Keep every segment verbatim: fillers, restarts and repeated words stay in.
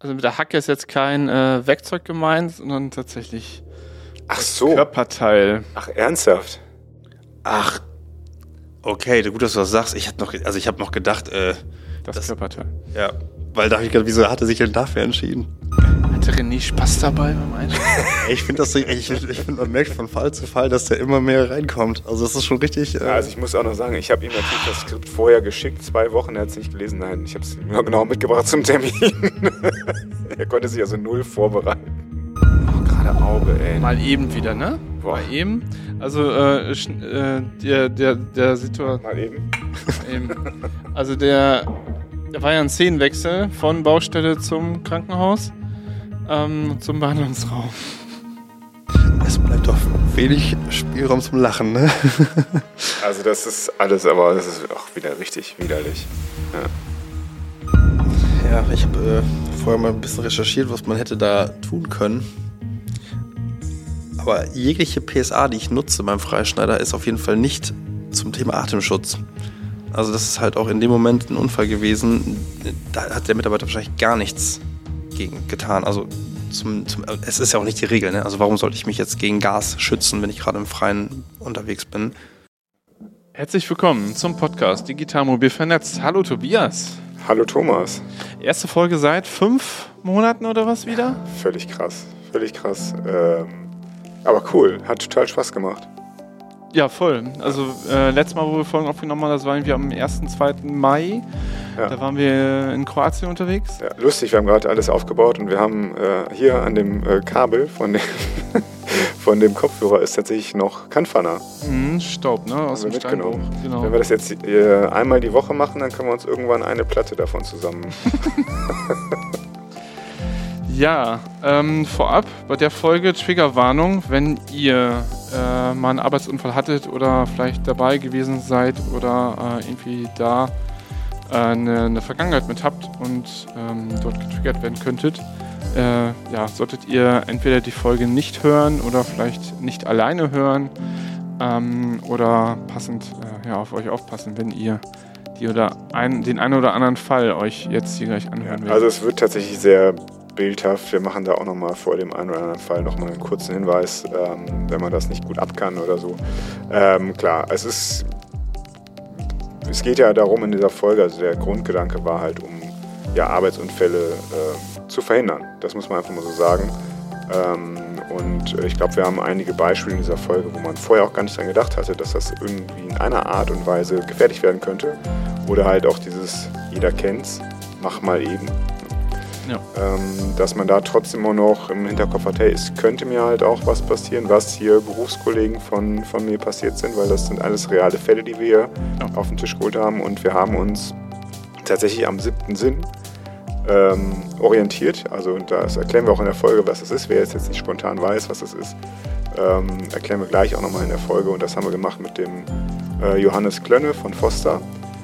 Also mit der Hacke ist jetzt kein äh, Werkzeug gemeint, sondern tatsächlich Ach das so. Körperteil. Ach, ernsthaft? Ach, okay, gut, dass du das sagst. Ich habe noch, also ich habe noch gedacht, äh, Das, Das- Körperteil. ja, weil da hab ich gedacht, wieso hat er sich denn dafür entschieden? Hatte René Spaß dabei beim Einschlafen? Ich finde das, so- ich, ich find, man merkt von Fall zu Fall, dass der immer mehr reinkommt. Also das ist schon richtig. Äh, Ja, also ich muss auch noch sagen, ich habe ihm natürlich das Skript vorher geschickt, zwei Wochen, er hat es nicht gelesen. Nein, ich habe es nur genau mitgebracht zum Termin. Er konnte sich also null vorbereiten. Oh, gerade Auge, ey. Mal eben wieder, ne? Boah. Mal eben. Also äh, schn- äh, der, der, der Situation. Mal eben. Eben. Also der, der war ja ein Szenenwechsel von Baustelle zum Krankenhaus, ähm, zum Behandlungsraum. es bleibt doch wenig Spielraum zum Lachen, ne? Also das ist alles, aber das ist auch wieder richtig widerlich. Ja, ich habe äh, vorher mal ein bisschen recherchiert, was man hätte da tun können. Aber jegliche P S A, die ich nutze beim Freischneider, ist auf jeden Fall nicht zum Thema Atemschutz. Also das ist halt auch in dem Moment ein Unfall gewesen. Da hat der Mitarbeiter wahrscheinlich gar nichts gegen getan. Also zum, zum, es ist ja auch nicht die Regel, ne? Also warum sollte ich mich jetzt gegen Gas schützen, wenn ich gerade im Freien unterwegs bin? Herzlich willkommen zum Podcast Digital Mobil Vernetzt. Hallo Tobias. Hallo Thomas. Erste Folge seit fünf Monaten oder was wieder? Völlig krass, völlig krass. Ähm, aber cool, hat total Spaß gemacht. Ja, voll. Also äh, letztes Mal, wo wir Folgen aufgenommen haben, das war irgendwie am ersten, zweiten Mai. Ja. Da waren wir in Kroatien unterwegs. Ja, lustig, wir haben gerade alles aufgebaut und wir haben äh, hier an dem äh, Kabel von dem, von dem Kopfhörer ist tatsächlich noch Kanfana. Mhm, Staub, ne? Aus Haben dem wir Steinbruch. mitgenommen. Genau. Wenn wir das jetzt äh, einmal die Woche machen, dann können wir uns irgendwann eine Platte davon zusammen. Ja, ähm, vorab bei der Folge Triggerwarnung, wenn ihr äh, mal einen Arbeitsunfall hattet oder vielleicht dabei gewesen seid oder äh, irgendwie da äh, eine, eine Vergangenheit mit habt und ähm, dort getriggert werden könntet, äh, ja, solltet ihr entweder die Folge nicht hören oder vielleicht nicht alleine hören ähm, oder passend äh, ja, auf euch aufpassen, wenn ihr die oder ein, den einen oder anderen Fall euch jetzt hier gleich anhören werdet. Also es wird tatsächlich sehr bildhaft. Wir machen da auch nochmal vor dem einen oder anderen Fall nochmal einen kurzen Hinweis, ähm, wenn man das nicht gut ab kann oder so. Ähm, klar, es ist, es geht ja darum in dieser Folge, also der Grundgedanke war halt, um ja, Arbeitsunfälle äh, zu verhindern. Das muss man einfach mal so sagen. Ähm, und ich glaube, wir haben einige Beispiele in dieser Folge, wo man vorher auch gar nicht dran gedacht hatte, dass das irgendwie in einer Art und Weise gefährlich werden könnte. Oder halt auch dieses, jeder kennt's, mach mal eben. Ja. Ähm, dass man da trotzdem auch noch im Hinterkopf hat, hey, es könnte mir halt auch was passieren, was hier Berufskollegen von, von mir passiert sind, weil das sind alles reale Fälle, die wir hier Ja. auf den Tisch geholt haben und wir haben uns tatsächlich am siebten Sinn ähm, orientiert. Also das erklären wir auch in der Folge, was das ist. Wer jetzt, jetzt nicht spontan weiß, was das ist, ähm, erklären wir gleich auch nochmal in der Folge und das haben wir gemacht mit dem äh, Johannes Klönne von Foster.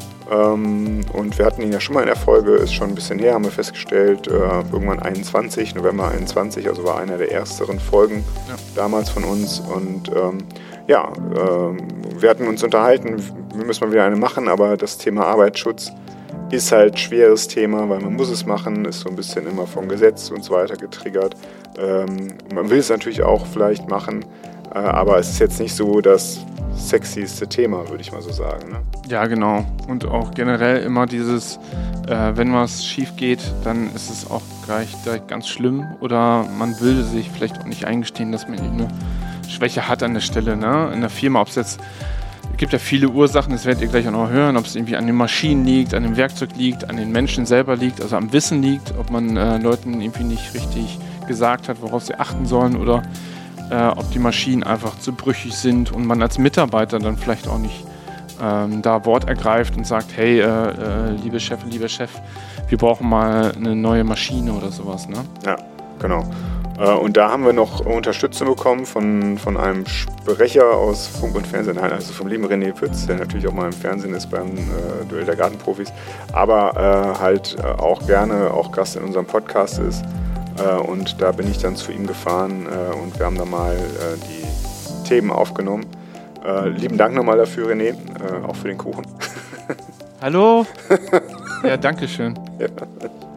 Ähm, und wir hatten ihn ja schon mal in der Folge, ist schon ein bisschen her, haben wir festgestellt, äh, irgendwann einundzwanzig, November einundzwanzig, also war einer der ersteren Folgen Ja. damals von uns. Und ähm, ja, ähm, wir hatten uns unterhalten, wir müssen mal wieder eine machen, aber das Thema Arbeitsschutz ist halt ein schweres Thema, weil man muss es machen, ist so ein bisschen immer vom Gesetz und so weiter getriggert. Ähm, man will es natürlich auch vielleicht machen, äh, aber es ist jetzt nicht so das sexieste Thema, würde ich mal so sagen. Ne? Ja, genau. Und auch generell immer dieses, äh, wenn was schief geht, dann ist es auch gleich direkt ganz schlimm. Oder man will sich vielleicht auch nicht eingestehen, dass man eine Schwäche hat an der Stelle, ne? In der Firma, ob es jetzt, es gibt ja viele Ursachen, das werdet ihr gleich auch noch hören, ob es irgendwie an den Maschinen liegt, an dem Werkzeug liegt, an den Menschen selber liegt, also am Wissen liegt, ob man äh, Leuten irgendwie nicht richtig gesagt hat, worauf sie achten sollen oder Äh, ob die Maschinen einfach zu brüchig sind und man als Mitarbeiter dann vielleicht auch nicht ähm, da Wort ergreift und sagt, hey, äh, äh, liebe Chefin, lieber Chef, wir brauchen mal eine neue Maschine oder sowas, ne? Ja, genau. Äh, und da haben wir noch Unterstützung bekommen von, von einem Sprecher aus Funk und Fernsehen, nein, also vom lieben René Pütz, der natürlich auch mal im Fernsehen ist beim äh, Duell der Gartenprofis, aber äh, halt äh, auch gerne auch Gast in unserem Podcast ist. Und da bin ich dann zu ihm gefahren äh, und wir haben da mal äh, die Themen aufgenommen. Äh, lieben Dank nochmal dafür, René, äh, auch für den Kuchen. Hallo? Ja, danke schön. Ja.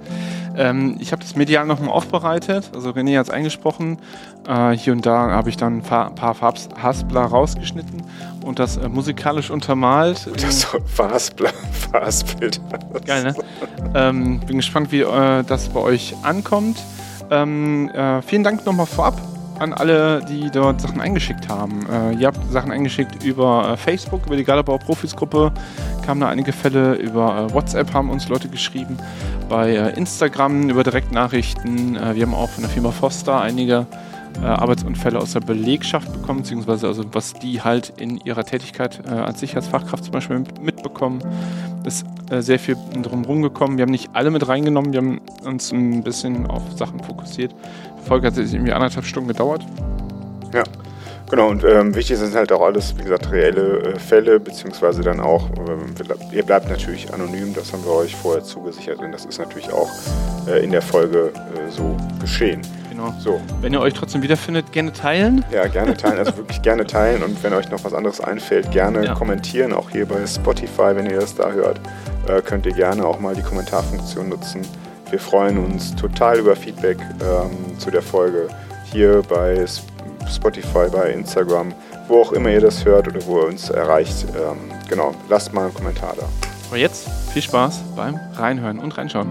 Ähm, ich habe das medial nochmal aufbereitet. Also René hat es eingesprochen. Äh, hier und da habe ich dann ein paar, paar Farbhaspler rausgeschnitten und das äh, musikalisch untermalt. Das Farbhaspler, Farbbild. Geil, ne? ähm, bin gespannt, wie äh, das bei euch ankommt. Ähm, äh, vielen Dank nochmal vorab an alle, die dort Sachen eingeschickt haben. Äh, ihr habt Sachen eingeschickt über äh, Facebook, über die Galabauer Profis-Gruppe. Kamen da einige Fälle. Über äh, WhatsApp haben uns Leute geschrieben. Bei äh, Instagram über Direktnachrichten. Äh, wir haben auch von der Firma Foster einige äh, Arbeitsunfälle aus der Belegschaft bekommen, beziehungsweise also was die halt in ihrer Tätigkeit äh, als Sicherheitsfachkraft zum Beispiel mitbekommen. Ist äh, sehr viel drumherum gekommen. Wir haben nicht alle mit reingenommen. Wir haben uns ein bisschen auf Sachen fokussiert. Die Folge hat jetzt irgendwie anderthalb Stunden gedauert. Ja, genau. Und ähm, wichtig sind halt auch alles, wie gesagt, reelle äh, Fälle, beziehungsweise dann auch, äh, ihr bleibt natürlich anonym, das haben wir euch vorher zugesichert, und das ist natürlich auch äh, in der Folge äh, so geschehen. Genau. So. Wenn ihr euch trotzdem wiederfindet, gerne teilen. Ja, gerne teilen, also wirklich gerne teilen, und wenn euch noch was anderes einfällt, gerne ja. kommentieren, auch hier bei Spotify, wenn ihr das da hört, äh, könnt ihr gerne auch mal die Kommentarfunktion nutzen. Wir freuen uns total über Feedback ähm, zu der Folge hier bei Spotify, bei Instagram, wo auch immer ihr das hört oder wo ihr uns erreicht. Ähm, genau, lasst mal einen Kommentar da. Aber jetzt viel Spaß beim Reinhören und Reinschauen.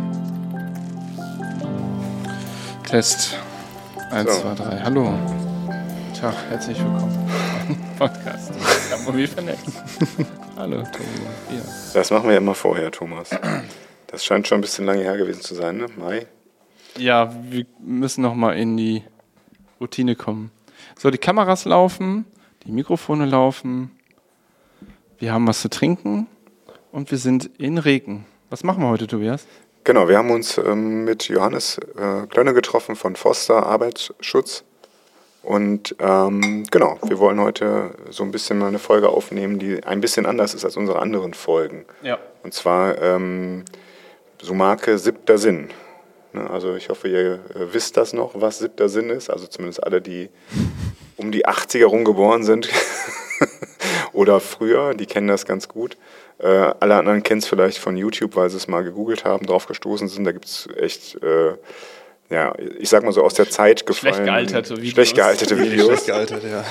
Test eins, zwei, drei. Hallo. Guten Tag, herzlich willkommen beim Podcast. Ich habe mobil vernetzt. Hallo, Thomas. Das machen wir immer vorher, Thomas. Das scheint schon ein bisschen lange her gewesen zu sein, ne? Mai? Ja, wir müssen nochmal in die Routine kommen. So, die Kameras laufen, die Mikrofone laufen, wir haben was zu trinken und wir sind in Reken. Was machen wir heute, Tobias? Genau, wir haben uns ähm, mit Johannes äh, Klönne getroffen von Foster Arbeitsschutz. Und ähm, genau, wir wollen heute so ein bisschen mal eine Folge aufnehmen, die ein bisschen anders ist als unsere anderen Folgen. Ja. Und zwar ähm, so Marke Siebter Sinn. Ne, also ich hoffe, ihr äh, wisst das noch, was Siebter Sinn ist. Also zumindest alle, die um die achtziger rum geboren sind oder früher, die kennen das ganz gut. Äh, alle anderen kennen es vielleicht von YouTube, weil sie es mal gegoogelt haben, drauf gestoßen sind. Da gibt es echt... Äh, Ja, ich sag mal so aus der Zeit gefallen. Schlecht gealterte Videos. Schlecht gealterte Videos. Schlecht gealtert, ja.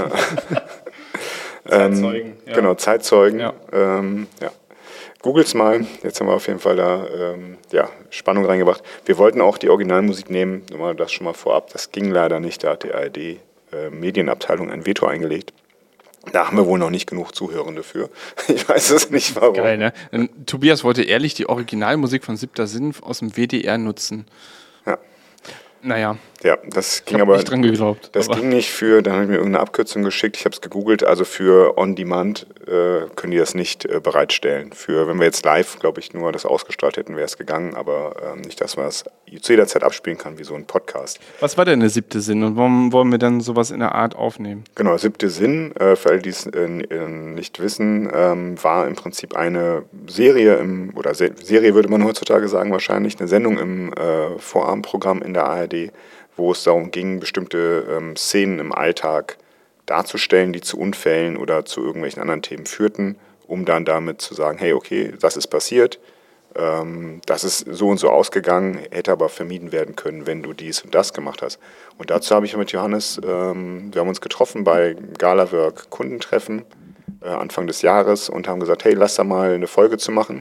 Zeitzeugen. Ja. Genau, Zeitzeugen. Ja. Ähm, ja. Googles mal. Jetzt haben wir auf jeden Fall da ähm, ja, Spannung reingebracht. Wir wollten auch die Originalmusik nehmen, nur mal das schon mal vorab. Das ging leider nicht. Da hat die A R D-Medienabteilung äh, ein Veto eingelegt. Da haben wir wohl noch nicht genug Zuhörende für. Ich weiß es nicht, warum. Geil, ne? Tobias wollte ehrlich die Originalmusik von Siebter Sinn aus dem W D R nutzen. Ja. Naja. Ja, das ging ich hab aber nicht dran geglaubt. Das aber. ging nicht für, dann habe ich mir irgendeine Abkürzung geschickt, ich habe es gegoogelt, also für On-Demand äh, können die das nicht äh, bereitstellen. Für, wenn wir jetzt live, glaube ich, nur das ausgestrahlt hätten, wäre es gegangen, aber ähm, nicht, dass man das zu jeder Zeit abspielen kann, wie so ein Podcast. Was war denn der siebte Sinn und warum wollen wir dann sowas in der Art aufnehmen? Genau, siebte Sinn, äh, für alle, die es äh, nicht wissen, ähm, war im Prinzip eine Serie, im, oder Se- Serie würde man heutzutage sagen wahrscheinlich, eine Sendung im äh, Vorabendprogramm in der A R D, wo es darum ging, bestimmte ähm, Szenen im Alltag darzustellen, die zu Unfällen oder zu irgendwelchen anderen Themen führten, um dann damit zu sagen, hey, okay, das ist passiert, ähm, das ist so und so ausgegangen, hätte aber vermieden werden können, wenn du dies und das gemacht hast. Und dazu habe ich mit Johannes, ähm, wir haben uns getroffen bei Galawork Kundentreffen äh, Anfang des Jahres und haben gesagt, hey, lass da mal eine Folge zu machen.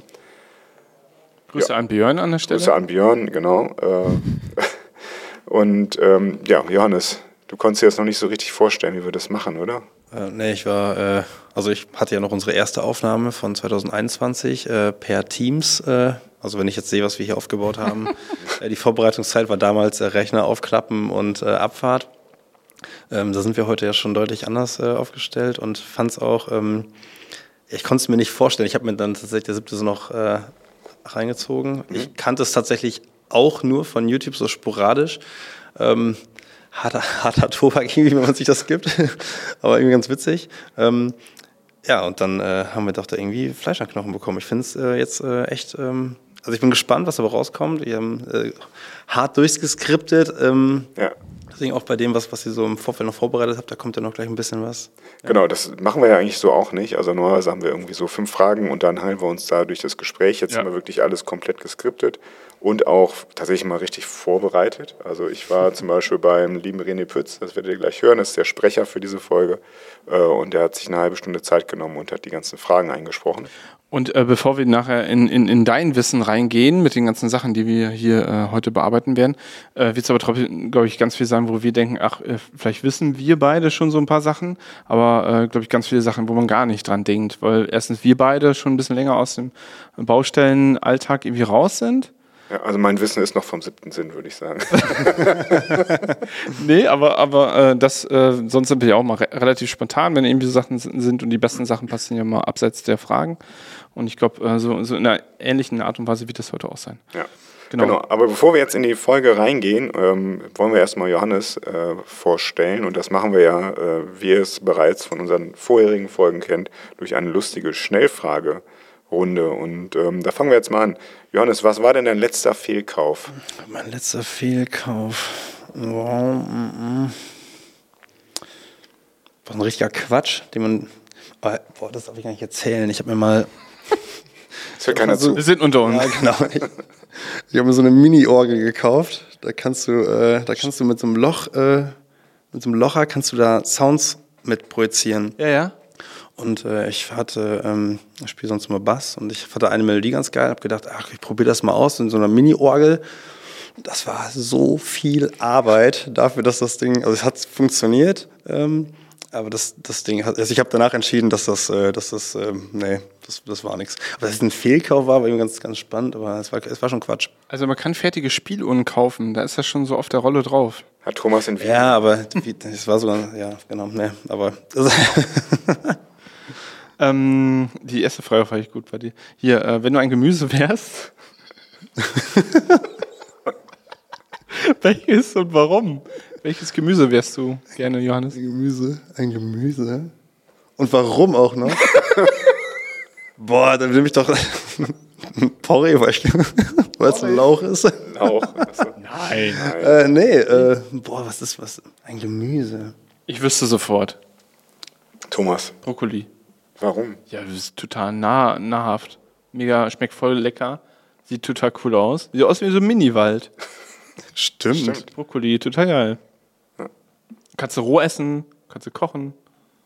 Grüße ja. an Björn an der Stelle. Grüße an Björn, genau. Äh, Und ähm, ja, Johannes, du konntest dir das noch nicht so richtig vorstellen, wie wir das machen, oder? Äh, nee, ich war, äh, also ich hatte ja noch unsere erste Aufnahme von zwanzig einundzwanzig äh, per Teams. Äh, also wenn ich jetzt sehe, was wir hier aufgebaut haben. äh, die Vorbereitungszeit war damals äh, Rechner aufklappen und äh, Abfahrt. Ähm, da sind wir heute ja schon deutlich anders äh, aufgestellt und fand es auch, ähm, ich konnte es mir nicht vorstellen. Ich habe mir dann tatsächlich der siebte so noch äh, reingezogen. Mhm. Ich kannte es tatsächlich auch nur von YouTube, so sporadisch. Ähm, harter, harter Tobak, irgendwie, wenn man sich das gibt. Aber irgendwie ganz witzig. Ähm, ja, und dann äh, haben wir doch da irgendwie Fleisch an Knochen bekommen. Ich finde es äh, jetzt äh, echt, ähm, also ich bin gespannt, was dabei rauskommt. Wir haben äh, hart durchgeskriptet. Ähm, ja. Deswegen auch bei dem, was, was ihr so im Vorfeld noch vorbereitet habt, da kommt ja noch gleich ein bisschen was. Genau, das machen wir ja eigentlich so auch nicht. Also normalerweise haben wir irgendwie so fünf Fragen und dann heilen wir uns da durch das Gespräch. Jetzt Ja. haben wir wirklich alles komplett geskriptet und auch tatsächlich mal richtig vorbereitet. Also ich war zum Beispiel beim lieben René Pütz, das werdet ihr gleich hören, das ist der Sprecher für diese Folge. Äh, und der hat sich eine halbe Stunde Zeit genommen und hat die ganzen Fragen eingesprochen. Und äh, bevor wir nachher in, in, in dein Wissen reingehen, mit den ganzen Sachen, die wir hier äh, heute bearbeiten werden, äh, wird es aber trotzdem, glaube ich, ganz viel sein, wo wir denken, ach, äh, vielleicht wissen wir beide schon so ein paar Sachen, aber, äh, glaube ich, ganz viele Sachen, wo man gar nicht dran denkt, weil erstens wir beide schon ein bisschen länger aus dem Baustellenalltag irgendwie raus sind. Ja, also mein Wissen ist noch vom siebten Sinn, würde ich sagen. Nee, aber, aber äh, das, äh, sonst sind wir ja auch mal re relativ spontan, wenn irgendwie so Sachen sind und die besten Sachen passieren ja mal abseits der Fragen. Und ich glaube, äh, so, so in einer ähnlichen Art und Weise wird das heute auch sein. Ja. Genau. Genau, aber bevor wir jetzt in die Folge reingehen, ähm, wollen wir erstmal Johannes äh, vorstellen. Und das machen wir ja, äh, wie ihr es bereits von unseren vorherigen Folgen kennt, durch eine lustige Schnellfragerunde. Und ähm, da fangen wir jetzt mal an. Johannes, was war denn dein letzter Fehlkauf? Mein letzter Fehlkauf. Wow, mm, mm. Was ein richtiger Quatsch, den man. Oh, boah, das darf ich gar nicht erzählen. Ich habe mir mal. Das hört keiner zu. Wir sind unter uns. Ja, genau. Ich, ich habe mir so eine Mini-Orgel gekauft. Da kannst du, äh, da kannst du mit so einem Loch, äh, mit so einem Locher kannst du da Sounds mit projizieren. Ja, ja. Und äh, ich hatte, ähm, ich spiele sonst immer Bass und ich hatte eine Melodie ganz geil, habe gedacht, ach, ich probiere das mal aus in so einer Mini-Orgel. Das war so viel Arbeit dafür, dass das Ding, also es hat funktioniert, ähm, aber das, das Ding hat, also ich habe danach entschieden, dass das, äh, dass das, äh, nee, das, das war nichts. Aber dass es ein Fehlkauf war, war irgendwie ganz, ganz spannend, aber es war, es war schon Quatsch. Also man kann fertige Spieluhren kaufen, da ist das schon so auf der Rolle drauf. Hat Thomas in Wien. Ja, aber es war sogar, ja, genau, nee, aber. Ähm, die erste Frage war ich gut bei dir. Hier, äh, wenn du ein Gemüse wärst, welches und warum? Welches Gemüse wärst du gerne, Johannes? Ein Gemüse, ein Gemüse. Und warum auch noch? Boah, dann nehme ich doch Porree, weil es ein Lauch ist. Lauch. Achso. Nein. Äh, nee, äh, boah, was ist was? Ein Gemüse. Ich wüsste sofort. Thomas, Brokkoli. warum? Ja, das ist total nah, nahrhaft. Mega, schmeckt voll lecker. Sieht total cool aus. Sieht aus wie so ein Mini-Wald. Stimmt. Stimmt. Brokkoli, total geil. Ja. Kannst du roh essen, kannst du kochen.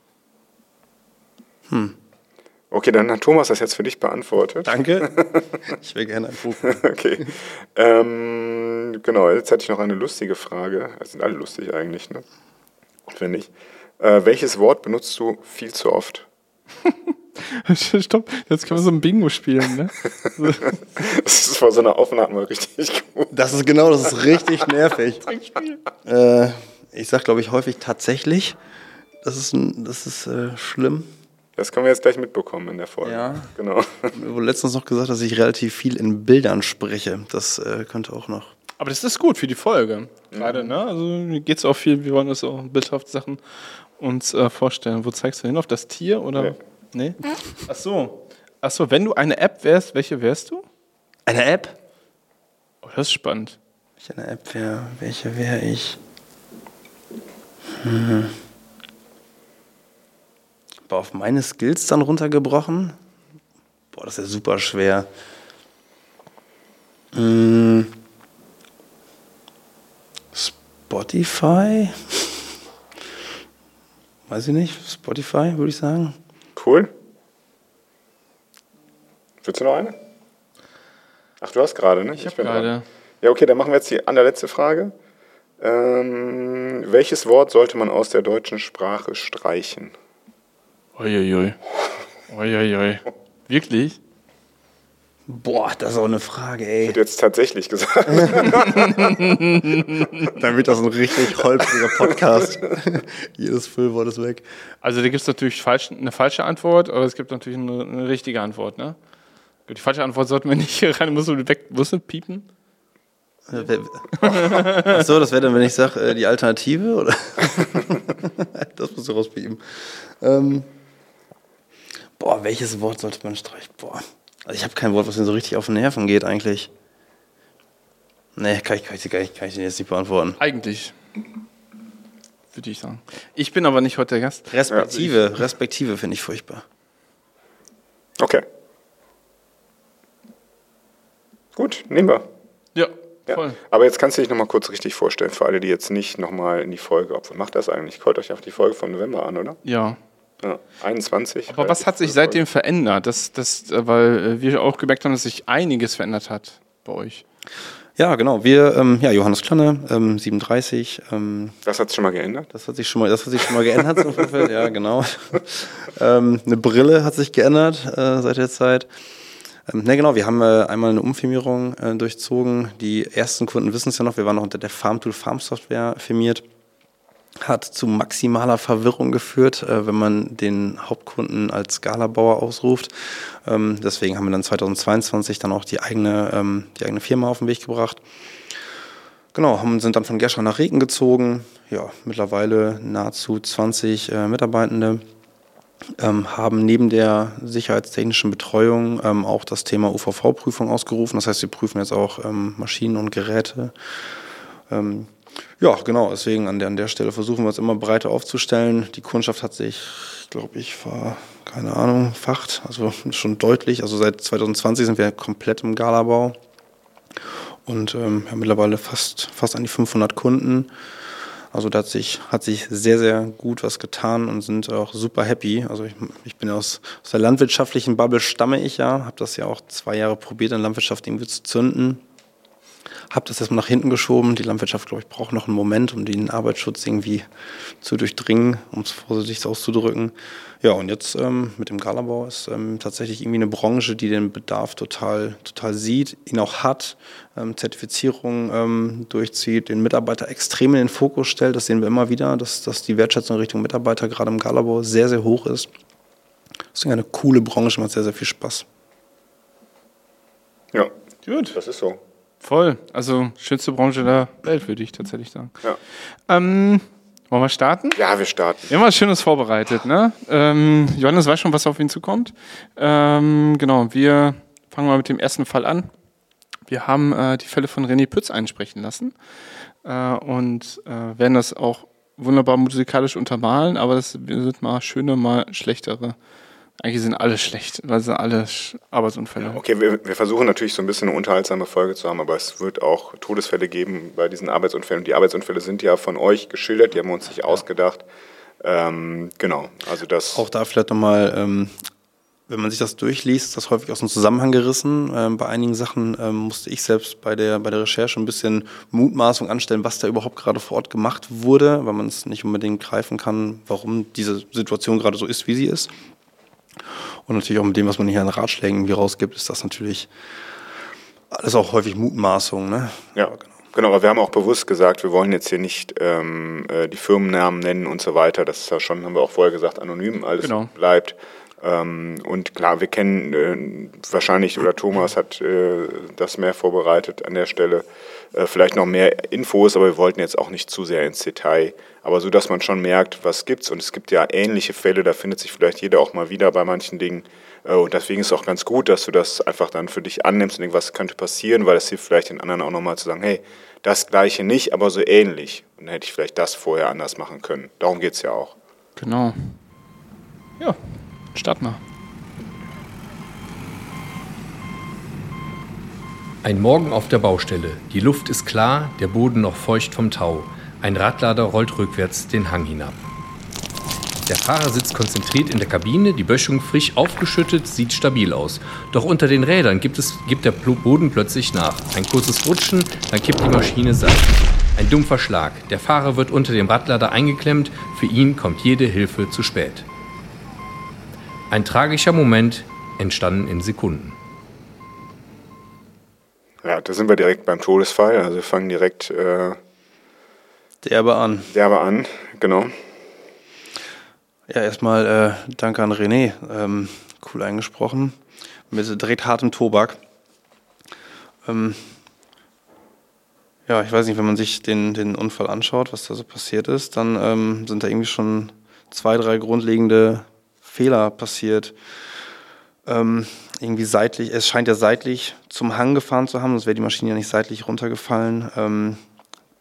Okay, dann hat Thomas das jetzt für dich beantwortet. Danke. Ich wäre gerne ein Brokkoli. Okay. Ähm, genau, jetzt hätte ich noch eine lustige Frage. Das sind alle lustig eigentlich, ne? Finde ich. Äh, welches Wort benutzt du viel zu oft? Stopp, jetzt können wir so ein Bingo spielen, ne? Das ist vor so einer Aufnahme richtig gut. Das ist genau, das ist richtig nervig. äh, ich sag, glaube ich, häufig tatsächlich. Das ist, ein, das ist äh, schlimm. Das können wir jetzt gleich mitbekommen in der Folge. Ja. Genau. Mir wurde letztens noch gesagt, dass ich relativ viel in Bildern spreche. Das äh, könnte auch noch. Aber das ist gut für die Folge. Gerade, ne? Also geht es auch viel, wir wollen uns auch bildhafte Sachen uns äh, vorstellen. Wo zeigst du hin? Auf das Tier oder? Nee. Nee? Ach so. Ach so, wenn du eine App wärst, welche wärst du? Eine App? Oh, das ist spannend. Wenn ich eine App wäre, welche wäre ich? Hm. Aber auf meine Skills dann runtergebrochen? Boah, das ist ja super schwer. Hm. Spotify? Weiß ich nicht. Spotify, würde ich sagen. Cool. Willst du noch eine? Ach, du hast gerade, ne? Ich, ich bin habe gerade. dran. Ja, okay, dann machen wir jetzt die allerletzte Frage. Ähm, welches Wort sollte man aus der deutschen Sprache streichen? Uiuiui. Uiuiui. Wirklich? Boah, das ist auch eine Frage, ey. Wird jetzt tatsächlich gesagt. Dann wird das ein richtig holpriger Podcast. Jedes Füllwort ist weg. Also da gibt es natürlich falsch, eine falsche Antwort, aber es gibt natürlich eine, eine richtige Antwort, ne? Die falsche Antwort sollten wir nicht hier rein, muss man weg, muss man piepen? Achso, das wäre dann, wenn ich sage, äh, die Alternative, oder? Das musst du rauspiepen. Ähm, boah, welches Wort sollte man streichen? Boah. Also ich habe kein Wort, was mir so richtig auf den Nerven geht eigentlich. Nee, kann ich, kann ich, kann ich, kann ich den jetzt nicht beantworten. Eigentlich. würde ich sagen. Ich bin aber nicht heute der Gast. Respektive, Ja, Respektive finde ich furchtbar. Okay. Gut, nehmen wir. Ja, Ja. voll. Aber jetzt kannst du dich nochmal kurz richtig vorstellen, für alle, die jetzt nicht nochmal in die Folge, obwohl macht das eigentlich? Holt euch auf die Folge vom November an, oder? Ja. Ja, einundzwanzig. Aber was hat sich seitdem verändert? Das, das, weil wir auch gemerkt haben, dass sich einiges verändert hat bei euch. Ja, genau. Wir, ähm, ja, Johannes Klanne, ähm, siebenunddreißig. Ähm, das hat sich schon mal geändert? Das hat sich schon mal, das hat sich schon mal geändert zum Vorfeld, ja, genau. ähm, eine Brille hat sich geändert äh, seit der Zeit. Ähm, ne, genau, wir haben äh, einmal eine Umfirmierung äh, durchzogen. Die ersten Kunden wissen es ja noch, wir waren noch unter der Farm-Tool-Farm-Software firmiert. Hat zu maximaler Verwirrung geführt, äh, wenn man den Hauptkunden als Scala-Bauer ausruft. Ähm, deswegen haben wir dann zweitausendzweiundzwanzig dann auch die eigene, ähm, die eigene Firma auf den Weg gebracht. Genau, haben, sind dann von Gerschau nach Reken gezogen. Ja, mittlerweile nahezu zwanzig äh, Mitarbeitende. Ähm, haben neben der sicherheitstechnischen Betreuung ähm, auch das Thema U V V-Prüfung ausgerufen. Das heißt, wir prüfen jetzt auch ähm, Maschinen und Geräte. Ähm, Ja, genau, deswegen an der, an der Stelle versuchen wir es immer breiter aufzustellen. Die Kundschaft hat sich, glaube ich, ver, keine Ahnung, facht, also schon deutlich. Also seit zweitausendzwanzig sind wir komplett im Galabau und ähm, haben mittlerweile fast, fast an die fünfhundert Kunden. Also da hat sich, hat sich sehr, sehr gut was getan und sind auch super happy. Also ich, ich bin aus, aus der landwirtschaftlichen Bubble, stamme ich ja, habe das ja auch zwei Jahre probiert, in der Landwirtschaft irgendwie zu zünden. Habe das erstmal nach hinten geschoben. Die Landwirtschaft, glaube ich, braucht noch einen Moment, um den Arbeitsschutz irgendwie zu durchdringen, um es vorsichtig auszudrücken. Ja, und jetzt ähm, mit dem Galabau ist ähm, tatsächlich irgendwie eine Branche, die den Bedarf total, total sieht, ihn auch hat, ähm, Zertifizierung ähm, durchzieht, den Mitarbeiter extrem in den Fokus stellt. Das sehen wir immer wieder, dass, dass die Wertschätzung Richtung Mitarbeiter gerade im Galabau sehr, sehr hoch ist. Das ist eine coole Branche, macht sehr, sehr viel Spaß. Ja, gut. Das ist so. Voll. Also schönste Branche der Welt, würde ich tatsächlich sagen. Ja. Ähm, wollen wir starten? Ja, wir starten. Wir haben was Schönes vorbereitet, ne? Ähm, Johannes weiß schon, was auf ihn zukommt. Ähm, genau, wir fangen mal mit dem ersten Fall an. Wir haben äh, die Fälle von René Pütz einsprechen lassen äh, und äh, werden das auch wunderbar musikalisch untermalen, aber das sind mal schöne, mal schlechtere. Eigentlich sind alle schlecht, weil sie alle Arbeitsunfälle. Okay, wir, wir versuchen natürlich so ein bisschen eine unterhaltsame Folge zu haben, aber es wird auch Todesfälle geben bei diesen Arbeitsunfällen. Die Arbeitsunfälle sind ja von euch geschildert, die haben wir uns nicht ausgedacht. Ähm, genau, also das... Auch da vielleicht nochmal, ähm, wenn man sich das durchliest, ist das häufig aus dem Zusammenhang gerissen. Ähm, bei einigen Sachen ähm, musste ich selbst bei der, bei der Recherche ein bisschen Mutmaßung anstellen, was da überhaupt gerade vor Ort gemacht wurde, weil man es nicht unbedingt greifen kann, warum diese Situation gerade so ist, wie sie ist. Und natürlich auch mit dem, was man hier an Ratschlägen irgendwie rausgibt, ist das natürlich alles auch häufig Mutmaßung. Ne? Ja, genau. Genau, aber wir haben auch bewusst gesagt, wir wollen jetzt hier nicht ähm, äh, die Firmennamen nennen und so weiter. Das ist ja schon, haben wir auch vorher gesagt, anonym alles genau. bleibt. Ähm, und klar, wir kennen äh, wahrscheinlich, oder Thomas hat äh, das mehr vorbereitet an der Stelle, äh, vielleicht noch mehr Infos, aber wir wollten jetzt auch nicht zu sehr ins Detail. Aber so, dass man schon merkt, was gibt's. Und es gibt ja ähnliche Fälle, da findet sich vielleicht jeder auch mal wieder bei manchen Dingen. Äh, und deswegen ist es auch ganz gut, dass du das einfach dann für dich annimmst und denkst, was könnte passieren, weil das hilft vielleicht den anderen auch nochmal zu sagen, hey, das Gleiche nicht, aber so ähnlich. Und dann hätte ich vielleicht das vorher anders machen können. Darum geht's ja auch. Genau. Ja. Start mal. Ein Morgen auf der Baustelle. Die Luft ist klar, der Boden noch feucht vom Tau. Ein Radlader rollt rückwärts den Hang hinab. Der Fahrer sitzt konzentriert in der Kabine, die Böschung frisch aufgeschüttet, sieht stabil aus. Doch unter den Rädern gibt, es, gibt der Boden plötzlich nach. Ein kurzes Rutschen, dann kippt die Maschine seitlich. Ein dumpfer Schlag. Der Fahrer wird unter dem Radlader eingeklemmt. Für ihn kommt jede Hilfe zu spät. Ein tragischer Moment, entstanden in Sekunden. Ja, da sind wir direkt beim Todesfall. Also wir fangen direkt äh, derbe an. Derbe an, genau. Ja, erstmal äh, danke an René. Ähm, cool eingesprochen. Mit direkt hartem Tobak. Ähm, ja, ich weiß nicht, wenn man sich den, den Unfall anschaut, was da so passiert ist, dann ähm, sind da irgendwie schon zwei, drei grundlegende Fehler passiert. Ähm, irgendwie seitlich, es scheint ja seitlich zum Hang gefahren zu haben, sonst wäre die Maschine ja nicht seitlich runtergefallen. Ähm,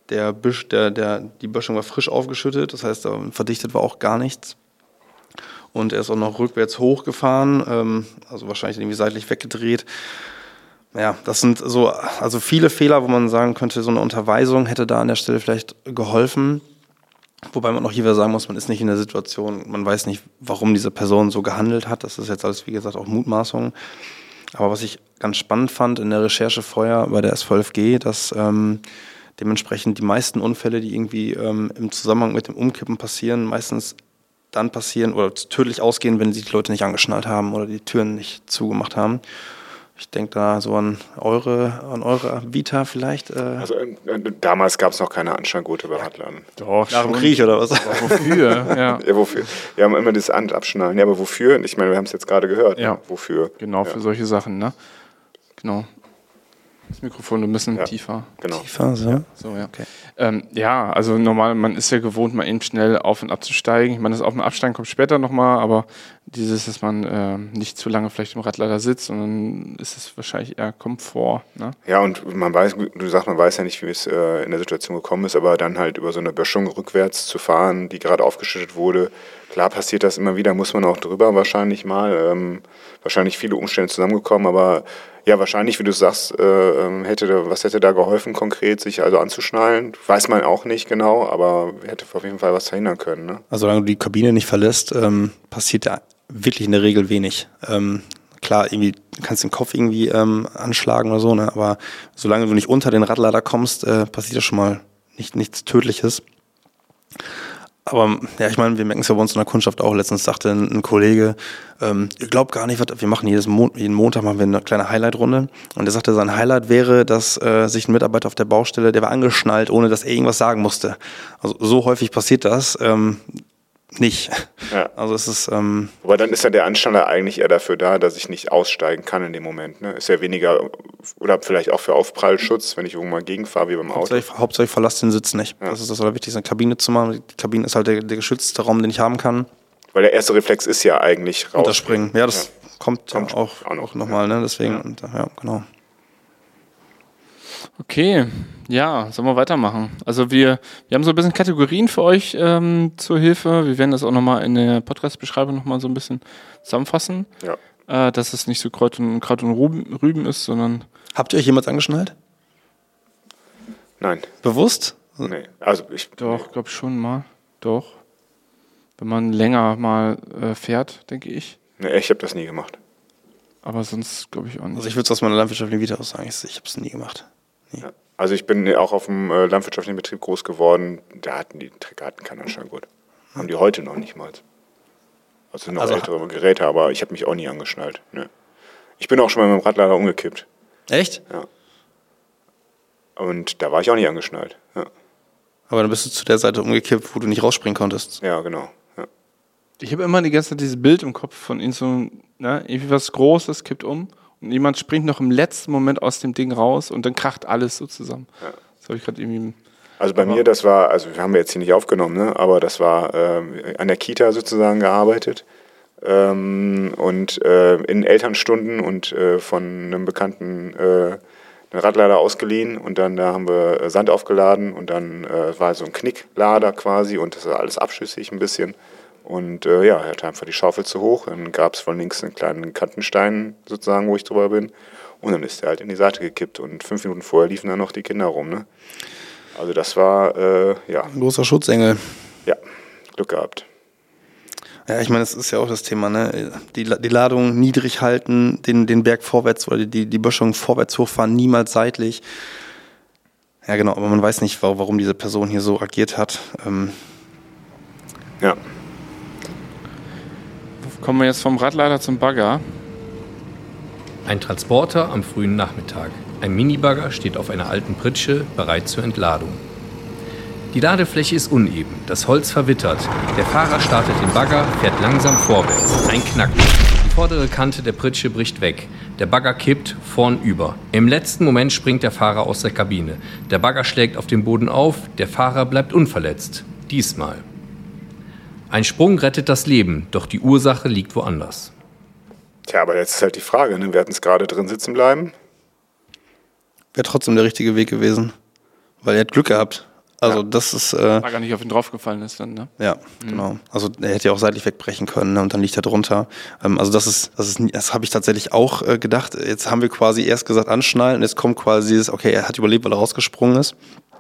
Der Büsch, der, der, die Böschung war frisch aufgeschüttet, das heißt, verdichtet war auch gar nichts. Und er ist auch noch rückwärts hochgefahren, ähm, also wahrscheinlich irgendwie seitlich weggedreht. Ja, das sind so, also viele Fehler, wo man sagen könnte, so eine Unterweisung hätte da an der Stelle vielleicht geholfen. Wobei man auch hier wieder sagen muss, man ist nicht in der Situation, man weiß nicht, warum diese Person so gehandelt hat. Das ist jetzt alles, wie gesagt, auch Mutmaßung. Aber was ich ganz spannend fand in der Recherche vorher bei der S V F G, dass ähm, dementsprechend die meisten Unfälle, die irgendwie ähm, im Zusammenhang mit dem Umkippen passieren, meistens dann passieren oder tödlich ausgehen, wenn sie die Leute nicht angeschnallt haben oder die Türen nicht zugemacht haben. Ich denke da so an eure, an eure Vita vielleicht. Äh also äh, damals gab es noch keine Anschnallgurte bei Radlern. Doch, Nach dem Krieg oder was? Aber wofür? ja. ja, wofür? Wir haben immer das An- Abschnallen. Ja, aber wofür? Ich meine, wir haben es jetzt gerade gehört. Ja. Ne? Wofür? Genau, ja. für solche Sachen, ne? Genau. Das Mikrofon ein bisschen ja. tiefer. Genau. Tiefer, so. So, ja. Okay. Ähm, ja, also normal, man ist ja gewohnt, mal eben schnell auf- und abzusteigen. Ich meine, das Auf- und Absteigen kommt später nochmal, aber dieses, dass man äh, nicht zu lange vielleicht im Radlader sitzt und dann ist es wahrscheinlich eher Komfort. Ne? Ja, und man weiß, du sagst, man weiß ja nicht, wie es äh, in der Situation gekommen ist, aber dann halt über so eine Böschung rückwärts zu fahren, die gerade aufgeschüttet wurde, klar passiert das immer wieder, muss man auch drüber wahrscheinlich mal. Ähm, wahrscheinlich viele Umstände zusammengekommen, aber ja, wahrscheinlich, wie du sagst, äh, hätte da, was hätte da geholfen konkret, sich also anzuschnallen? Weiß man auch nicht genau, aber hätte auf jeden Fall was verhindern können. Ne? Also solange du die Kabine nicht verlässt, ähm, passiert ja wirklich in der Regel wenig. Ähm, klar, irgendwie kannst du den Kopf irgendwie ähm, anschlagen oder so, ne? Aber solange du nicht unter den Radlader kommst, äh, passiert ja schon mal nicht, nichts Tödliches. Aber ja, ich meine, wir merken es ja bei uns in der Kundschaft auch. Letztens sagte ein, ein Kollege, ähm, ihr glaubt gar nicht, was wir machen. Jedes Mon- jeden Montag machen wir eine kleine Highlight-Runde. Und er sagte, sein Highlight wäre, dass äh, sich ein Mitarbeiter auf der Baustelle, der war angeschnallt, ohne dass er irgendwas sagen musste. Also so häufig passiert das ähm, nicht. Ja. Also es ist... Ähm, Aber dann ist ja der Anschnaller eigentlich eher dafür da, dass ich nicht aussteigen kann in dem Moment. Ne? Ist ja weniger, oder vielleicht auch für Aufprallschutz, wenn ich irgendwo mal gegenfahre, wie beim Auto. Hauptsächlich, Hauptsächlich verlasst den Sitz nicht. Ja. Das ist das Allerwichtigste, eine Kabine zu machen. Die Kabine ist halt der, der geschützte Raum, den ich haben kann. Weil der erste Reflex ist ja eigentlich raus. Runterspringen. Ja, das Ja. kommt, Kommt ja auch, auch noch. auch nochmal, ne? Deswegen, Ja. und, ja, genau. Okay, ja, sollen wir weitermachen? Also wir, wir haben so ein bisschen Kategorien für euch ähm, zur Hilfe. Wir werden das auch nochmal in der Podcast-Beschreibung nochmal so ein bisschen zusammenfassen. Ja. Äh, dass es nicht so Kraut und, Kraut und Rüben, Rüben ist, sondern... Habt ihr euch jemals angeschnallt? Nein. Bewusst? Nee. Also ich. Doch, glaube schon mal. Doch. Wenn man länger mal äh, fährt, denke ich. Nee, ich habe das nie gemacht. Aber sonst glaube ich auch nicht. Also ich würde es aus meiner landwirtschaftlichen Vita aus sagen, ich, ich habe es nie gemacht. Nie. Ja. Also ich bin auch auf dem äh, landwirtschaftlichen Betrieb groß geworden. Da hatten die Trecker hatten keinen Anschnallgurt. Haben die heute noch nicht mal. Also noch Also- ältere Geräte, aber ich habe mich auch nie angeschnallt. Ne. Ich bin auch schon mal mit dem Radlader umgekippt. Echt? Und da war ich auch nicht angeschnallt. Ja, Aber dann bist du zu der Seite umgekippt, wo du nicht rausspringen konntest. ja genau. Ja. Ich habe immer die ganze Zeit dieses Bild im Kopf von ihnen so, ne, irgendwie was Großes kippt um und jemand springt noch im letzten Moment aus dem Ding raus und dann kracht alles so zusammen. Ja. Das habe ich gerade irgendwie... Also bei mir, das war, also wir haben jetzt hier nicht aufgenommen, ne, aber das war ähm, an der Kita sozusagen gearbeitet ähm, und äh, in Elternstunden und äh, von einem Bekannten äh, einen Radlader ausgeliehen und dann da haben wir äh, Sand aufgeladen und dann äh, war so ein Knicklader quasi und das war alles abschüssig ein bisschen und äh, ja, er hatte einfach die Schaufel zu hoch, dann gab es von links einen kleinen Kantenstein sozusagen, wo ich drüber bin und dann ist er halt in die Seite gekippt und fünf Minuten vorher liefen dann noch die Kinder rum, ne. Also das war, äh, ja, Ein großer Schutzengel. ja, Glück gehabt. Ja, ich meine, das ist ja auch das Thema, ne? Die, die Ladung niedrig halten, den, den Berg vorwärts oder die, die Böschung vorwärts hochfahren, niemals seitlich. Ja, genau, aber man weiß nicht, warum diese Person hier so agiert hat. Ähm, Ja, Kommen wir jetzt vom Radlader zum Bagger. Ein Transporter am frühen Nachmittag. Ein Minibagger steht auf einer alten Pritsche, bereit zur Entladung. Die Ladefläche ist uneben, das Holz verwittert. Der Fahrer startet den Bagger, fährt langsam vorwärts. Ein Knack. Die vordere Kante der Pritsche bricht weg. Der Bagger kippt vornüber. Im letzten Moment springt der Fahrer aus der Kabine. Der Bagger schlägt auf den Boden auf, der Fahrer bleibt unverletzt. Diesmal. Ein Sprung rettet das Leben, doch die Ursache liegt woanders. tja, aber jetzt ist halt die Frage, ne? Wir hatten es gerade drin sitzen bleiben. Wäre trotzdem der richtige Weg gewesen. Weil er hat Glück gehabt. Also Ja. das ist... Äh, Bagger nicht auf ihn draufgefallen ist dann, ne? Ja, mhm. genau. Also er hätte ja auch seitlich wegbrechen können, ne? Und dann liegt er drunter. Ähm, also das ist, das ist, das habe ich tatsächlich auch äh, gedacht. Jetzt haben wir quasi erst gesagt anschnallen und jetzt kommt quasi dieses, okay, er hat überlebt, weil er rausgesprungen ist.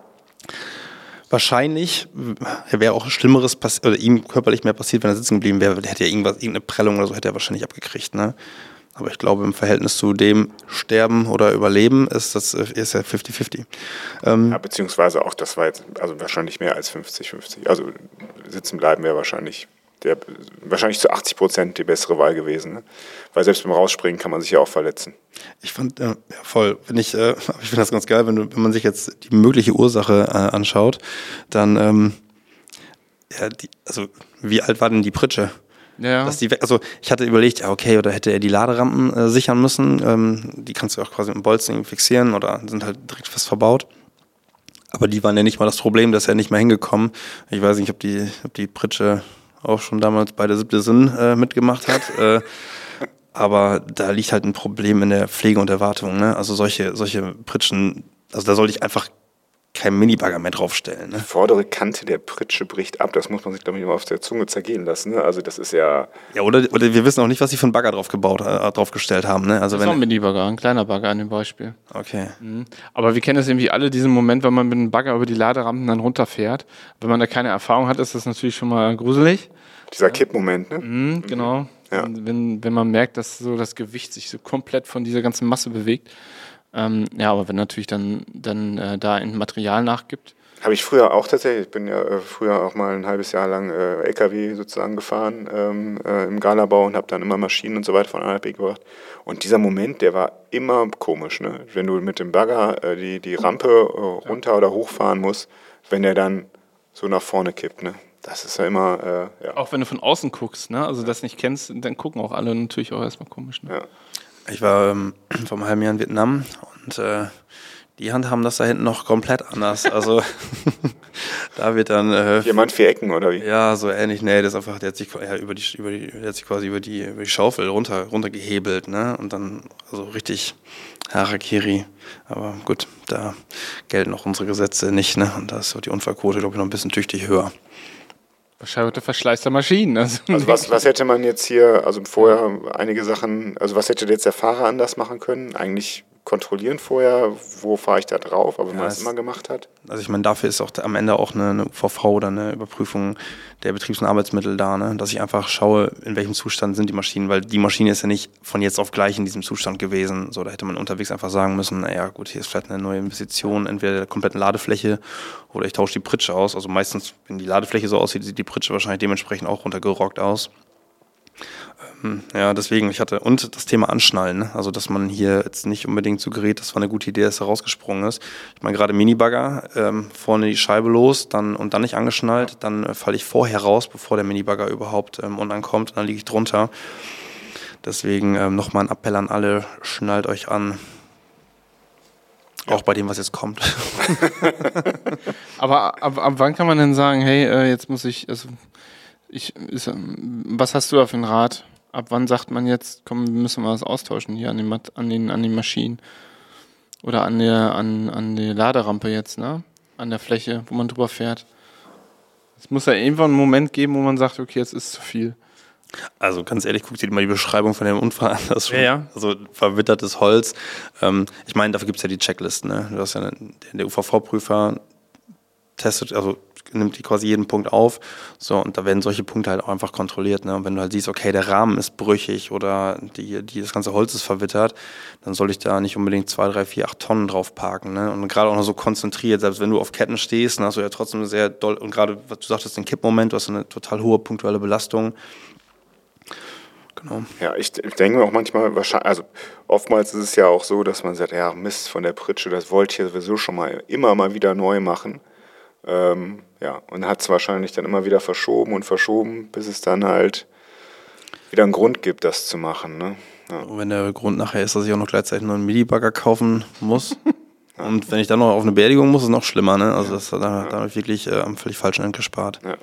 Wahrscheinlich wäre auch Schlimmeres passiert, oder ihm körperlich mehr passiert, wenn er sitzen geblieben wäre. Der hätte ja irgendwas, irgendeine Prellung oder so hätte er wahrscheinlich abgekriegt, ne? Aber ich glaube, im Verhältnis zu dem Sterben oder Überleben ist das ist ja fifty fifty. Ähm, Ja, beziehungsweise auch, das war jetzt also wahrscheinlich mehr als fünfzig fünfzig. Also sitzen bleiben wäre wahrscheinlich, der, wahrscheinlich zu achtzig Prozent die bessere Wahl gewesen. Ne? Weil selbst beim Rausspringen kann man sich ja auch verletzen. Ich fand, äh, ja, voll, wenn ich, äh, ich finde das ganz geil, wenn, du, wenn man sich jetzt die mögliche Ursache äh, anschaut, dann, ähm, ja, die, also wie alt war denn die Pritsche? Ja. Dass die, also ich hatte überlegt, ja okay, oder hätte er die Laderampen äh, sichern müssen, ähm, die kannst du auch quasi mit dem Bolzen fixieren oder sind halt direkt fest verbaut. Aber die waren ja nicht mal das Problem, dass er nicht mehr hingekommen. Ich weiß nicht, ob die, ob die Pritsche auch schon damals bei der siebte Sinn äh, mitgemacht hat. äh, aber da liegt halt ein Problem in der Pflege und der Wartung. Ne? Also solche, solche Pritschen, also da sollte ich einfach kein Minibagger mehr draufstellen. Ne? Die vordere Kante der Pritsche bricht ab. Das muss man sich, glaube ich, immer auf der Zunge zergehen lassen. Ne? Also das ist ja... Ja, oder, oder wir wissen auch nicht, was sie für einen Bagger drauf gebaut, äh, draufgestellt haben. Ne? Also Das wenn, ist auch ein Mini-Bagger, ein kleiner Bagger an dem Beispiel. Okay. Mhm. Aber wir kennen das irgendwie alle, diesen Moment, wenn man mit einem Bagger über die Laderampen dann runterfährt. Wenn man da keine Erfahrung hat, ist das natürlich schon mal gruselig. Dieser Kippmoment, ne? Mhm, genau. Ja. Wenn, wenn man merkt, dass so das Gewicht sich so komplett von dieser ganzen Masse bewegt. Ähm, ja, aber wenn natürlich dann, dann äh, da ein Material nachgibt. Habe ich früher auch tatsächlich. Ich bin ja äh, früher auch mal ein halbes Jahr lang äh, L K W sozusagen gefahren ähm, äh, im Galabau und habe dann immer Maschinen und so weiter von A nach B gebracht. Und dieser Moment, der war immer komisch. Ne? Wenn du mit dem Bagger äh, die, die Rampe äh, runter oder hochfahren musst, wenn der dann so nach vorne kippt. Ne? Das ist ja immer... Äh, ja. Auch wenn du von außen guckst, ne? Also das nicht kennst, dann gucken auch alle natürlich auch erstmal komisch. Ne? Ja. Ich war ähm, vor einem halben Jahr in Vietnam und äh, die handhaben das da hinten noch komplett anders. Also da wird dann... Äh, Jemand vier Ecken, oder wie? Ja, so ähnlich. Nee, das ist einfach, der hat sich, ja, über die, über die, der hat sich quasi über die, über die Schaufel runter, runtergehebelt, ne? Und dann also richtig Harakiri. Aber gut, da gelten auch unsere Gesetze nicht, ne? Und da ist so die Unfallquote, glaube ich, noch ein bisschen tüchtig höher. Wahrscheinlich der Verschleiß der Maschinen. Also, Also was, was hätte man jetzt hier, also vorher einige Sachen, also was hätte jetzt der Fahrer anders machen können? Eigentlich kontrollieren vorher, wo fahre ich da drauf, aber wenn Ja, man das es- immer gemacht hat. Also ich meine, dafür ist auch am Ende auch eine, eine U V V oder eine Überprüfung der Betriebs- und Arbeitsmittel da, ne? Dass ich einfach schaue, in welchem Zustand sind die Maschinen, weil die Maschine ist ja nicht von jetzt auf gleich in diesem Zustand gewesen. So, da hätte man unterwegs einfach sagen müssen, naja gut, hier ist vielleicht eine neue Investition, entweder der kompletten Ladefläche oder ich tausche die Pritsche aus. Also meistens, wenn die Ladefläche so aussieht, sieht die Pritsche wahrscheinlich dementsprechend auch runtergerockt aus. Ähm, Ja, deswegen, ich hatte, und das Thema Anschnallen, ne? Also dass man hier jetzt nicht unbedingt so gerät, das war eine gute Idee, dass er rausgesprungen ist. Ich meine, gerade Minibagger, ähm, vorne die Scheibe los dann und dann nicht angeschnallt, dann äh, falle ich vorher raus, bevor der Minibagger überhaupt ähm, unten ankommt, und dann liege ich drunter. Deswegen ähm, nochmal ein Appell an alle, schnallt euch an. Auch bei dem, was jetzt kommt. aber ab, ab wann kann man denn sagen, hey, äh, jetzt muss ich, also ich, ist, ähm, was hast du da für einen Rat? Ab wann sagt man jetzt, komm, wir müssen mal was austauschen hier an den, Mat- an den, an den Maschinen? Oder an der, an, an der Laderampe jetzt, ne? An der Fläche, wo man drüber fährt. Es muss ja irgendwann einen Moment geben, wo man sagt, okay, jetzt ist zu viel. Also ganz ehrlich, guck dir mal die Beschreibung von dem Unfall an. Das ist schon, Ja, ja. Also verwittertes Holz. Ähm, ich meine, dafür gibt es ja die Checklisten. Ne? Du hast ja einen, der U V V-Prüfer testet, also nimmt die quasi jeden Punkt auf. So, und da werden solche Punkte halt auch einfach kontrolliert. Ne? Und wenn du halt siehst, okay, der Rahmen ist brüchig oder die, die, das ganze Holz ist verwittert, dann soll ich da nicht unbedingt zwei, drei, vier, acht Tonnen drauf parken. Ne? Und gerade auch noch so konzentriert, selbst wenn du auf Ketten stehst, dann hast du ja trotzdem sehr doll, und gerade, was du sagtest, den Kippmoment, du hast eine total hohe punktuelle Belastung. Genau. Ja, ich, ich denke mir auch manchmal, wahrscheinlich, also oftmals ist es ja auch so, dass man sagt, ja, Mist von der Pritsche, das wollte ich ja sowieso schon mal immer mal wieder neu machen. Ähm, ja, und hat es wahrscheinlich dann immer wieder verschoben und verschoben, bis es dann halt wieder einen Grund gibt, das zu machen. Ne? Ja. Und wenn der Grund nachher ist, dass ich auch noch gleichzeitig noch einen Mini-Bagger kaufen muss. Und wenn ich dann noch auf eine Beerdigung muss, ist es noch schlimmer. Ne? Also das, da, da habe ich wirklich äh, am völlig falschen Ende gespart. Ja.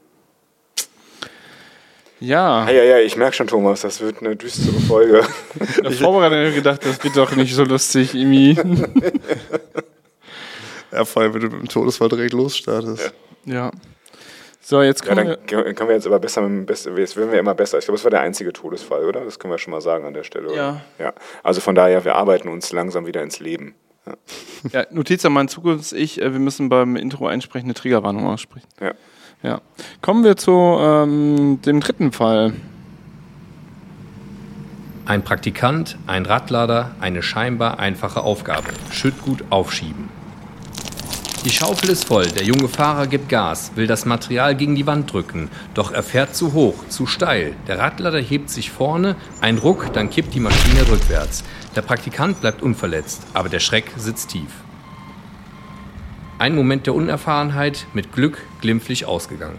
Ja, Ja, ja, ja, ich merke schon, Thomas, das wird eine düstere Folge. in der Vorbereitung habe ich gedacht, das wird doch nicht so lustig, Imi. Ja, vor allem, wenn du mit dem Todesfall direkt losstartest. Ja. Ja. So, jetzt Ja, kommen dann wir. können wir jetzt aber besser mit dem Best- jetzt werden wir immer besser. Ich glaube, das war der einzige Todesfall, oder? Das können wir schon mal sagen an der Stelle. Oder? Ja. Ja. Also von daher, wir arbeiten uns langsam wieder ins Leben. Ja. Ja, Notiz an mein Zukunfts-Ich, äh, wir müssen beim Intro einsprechen, eine Triggerwarnung aussprechen. Ja. Ja. Kommen wir zu ähm, dem dritten Fall. Ein Praktikant, ein Radlader, eine scheinbar einfache Aufgabe. Schüttgut aufschieben. Die Schaufel ist voll, der junge Fahrer gibt Gas, will das Material gegen die Wand drücken. Doch er fährt zu hoch, zu steil. Der Radlader hebt sich vorne, ein Ruck, dann kippt die Maschine rückwärts. Der Praktikant bleibt unverletzt, aber der Schreck sitzt tief. Ein Moment der Unerfahrenheit, mit Glück glimpflich ausgegangen.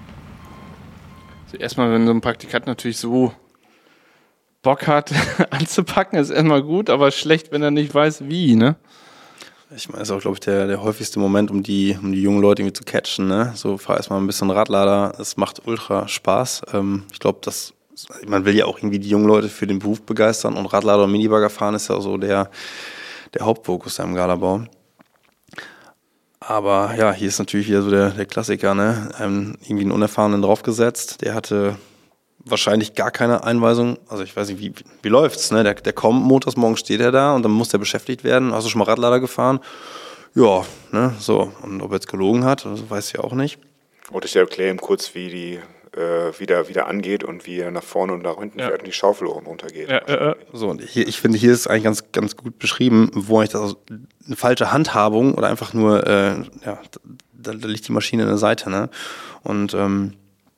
Also erstmal, wenn so ein Praktikant natürlich so Bock hat anzupacken, ist erstmal gut, aber schlecht, wenn er nicht weiß, wie, ne? Ich meine, das ist auch, glaube ich, der, der häufigste Moment, um die, um die jungen Leute irgendwie zu catchen, ne? So, fahr erstmal ein bisschen Radlader, es macht ultra Spaß. Ähm, ich glaube, das, man will ja auch irgendwie die jungen Leute für den Beruf begeistern und Radlader und Minibagger fahren ist ja so der, der Hauptfokus da im Galabau. Aber ja, hier ist natürlich wieder so der, der Klassiker, ne? Ähm, irgendwie einen Unerfahrenen draufgesetzt, der hatte wahrscheinlich gar keine Einweisung. Also ich weiß nicht, wie, wie läuft's, ne? Der, der kommt, montags morgen steht er da und dann muss der beschäftigt werden. Hast du schon mal Radlader gefahren? Ja, ne, so. Und ob er jetzt gelogen hat, also weiß ich auch nicht. Oder ich erkläre ihm kurz, wie die äh, wieder, wieder angeht und wie er nach vorne und nach hinten Ja. fährt und die Schaufel hoch und runter geht. Ja, äh, äh. So, und hier, ich finde, hier ist eigentlich ganz, ganz gut beschrieben, wo eigentlich das also eine falsche Handhabung oder einfach nur, äh, ja, da, da liegt die Maschine in der Seite, ne? Und ähm,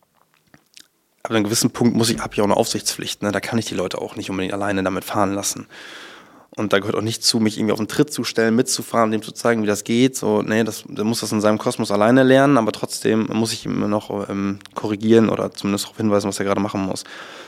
ab einem gewissen Punkt muss ich, habe ich auch eine Aufsichtspflicht, ne? Da kann ich die Leute auch nicht unbedingt alleine damit fahren lassen. Und da gehört auch nicht zu, mich irgendwie auf den Tritt zu stellen, mitzufahren, dem zu zeigen, wie das geht. So, nee, das, der muss das in seinem Kosmos alleine lernen, aber trotzdem muss ich ihm immer noch ähm, korrigieren oder zumindest darauf hinweisen, was er gerade machen muss.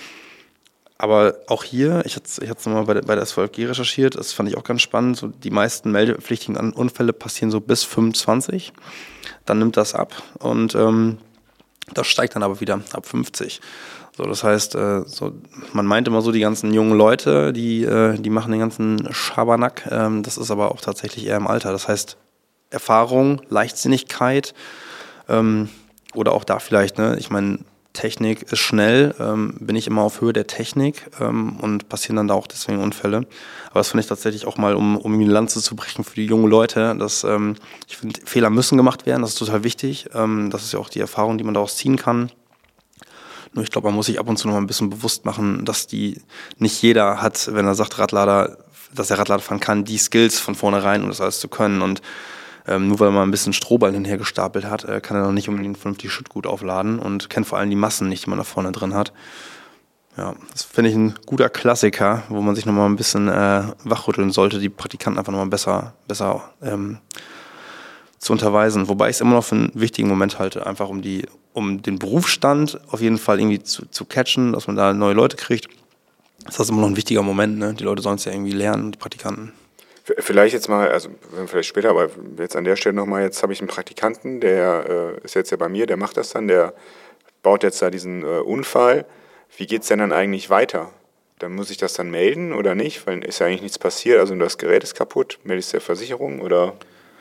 Aber auch hier, ich hatte es ich nochmal bei der, bei der S V F G recherchiert, das fand ich auch ganz spannend, so die meisten meldepflichtigen Unfälle passieren so bis fünfundzwanzig, dann nimmt das ab und ähm, das steigt dann aber wieder ab fünfzig. So, das heißt, äh, so, man meint immer so, die ganzen jungen Leute, die, äh, die machen den ganzen Schabernack, ähm, das ist aber auch tatsächlich eher im Alter. Das heißt, Erfahrung, Leichtsinnigkeit ähm, oder auch da vielleicht, ne, ich meine, Technik ist schnell, ähm, bin ich immer auf Höhe der Technik ähm, und passieren dann da auch deswegen Unfälle. Aber das finde ich tatsächlich auch mal, um, um eine Lanze zu brechen für die jungen Leute, dass ähm, ich finde, Fehler müssen gemacht werden, das ist total wichtig. Ähm, das ist ja auch die Erfahrung, die man daraus ziehen kann. Nur ich glaube, man muss sich ab und zu noch mal ein bisschen bewusst machen, dass die nicht jeder hat, wenn er sagt Radlader, dass er Radlader fahren kann, die Skills von vornherein, um das alles zu können. Und ähm, nur weil man ein bisschen Strohballen hinher gestapelt hat, äh, kann er noch nicht unbedingt vernünftig Schüttgut aufladen und kennt vor allem die Massen nicht, die man da vorne drin hat. Ja, das finde ich ein guter Klassiker, wo man sich noch mal ein bisschen äh, wachrütteln sollte, die Praktikanten einfach noch mal besser, besser ähm, zu unterweisen. Wobei ich es immer noch für einen wichtigen Moment halte, einfach um die, um den Berufsstand auf jeden Fall irgendwie zu, zu catchen, dass man da neue Leute kriegt. Das ist immer noch ein wichtiger Moment, ne? Die Leute sollen es ja irgendwie lernen, die Praktikanten. Vielleicht jetzt mal, also vielleicht später, aber jetzt an der Stelle nochmal, jetzt habe ich einen Praktikanten, der äh, ist jetzt ja bei mir, der macht das dann, der baut jetzt da diesen äh, Unfall. Wie geht es denn dann eigentlich weiter? Dann muss ich das dann melden oder nicht? Weil ist ja eigentlich nichts passiert, also das Gerät ist kaputt, melde ich es der Versicherung oder?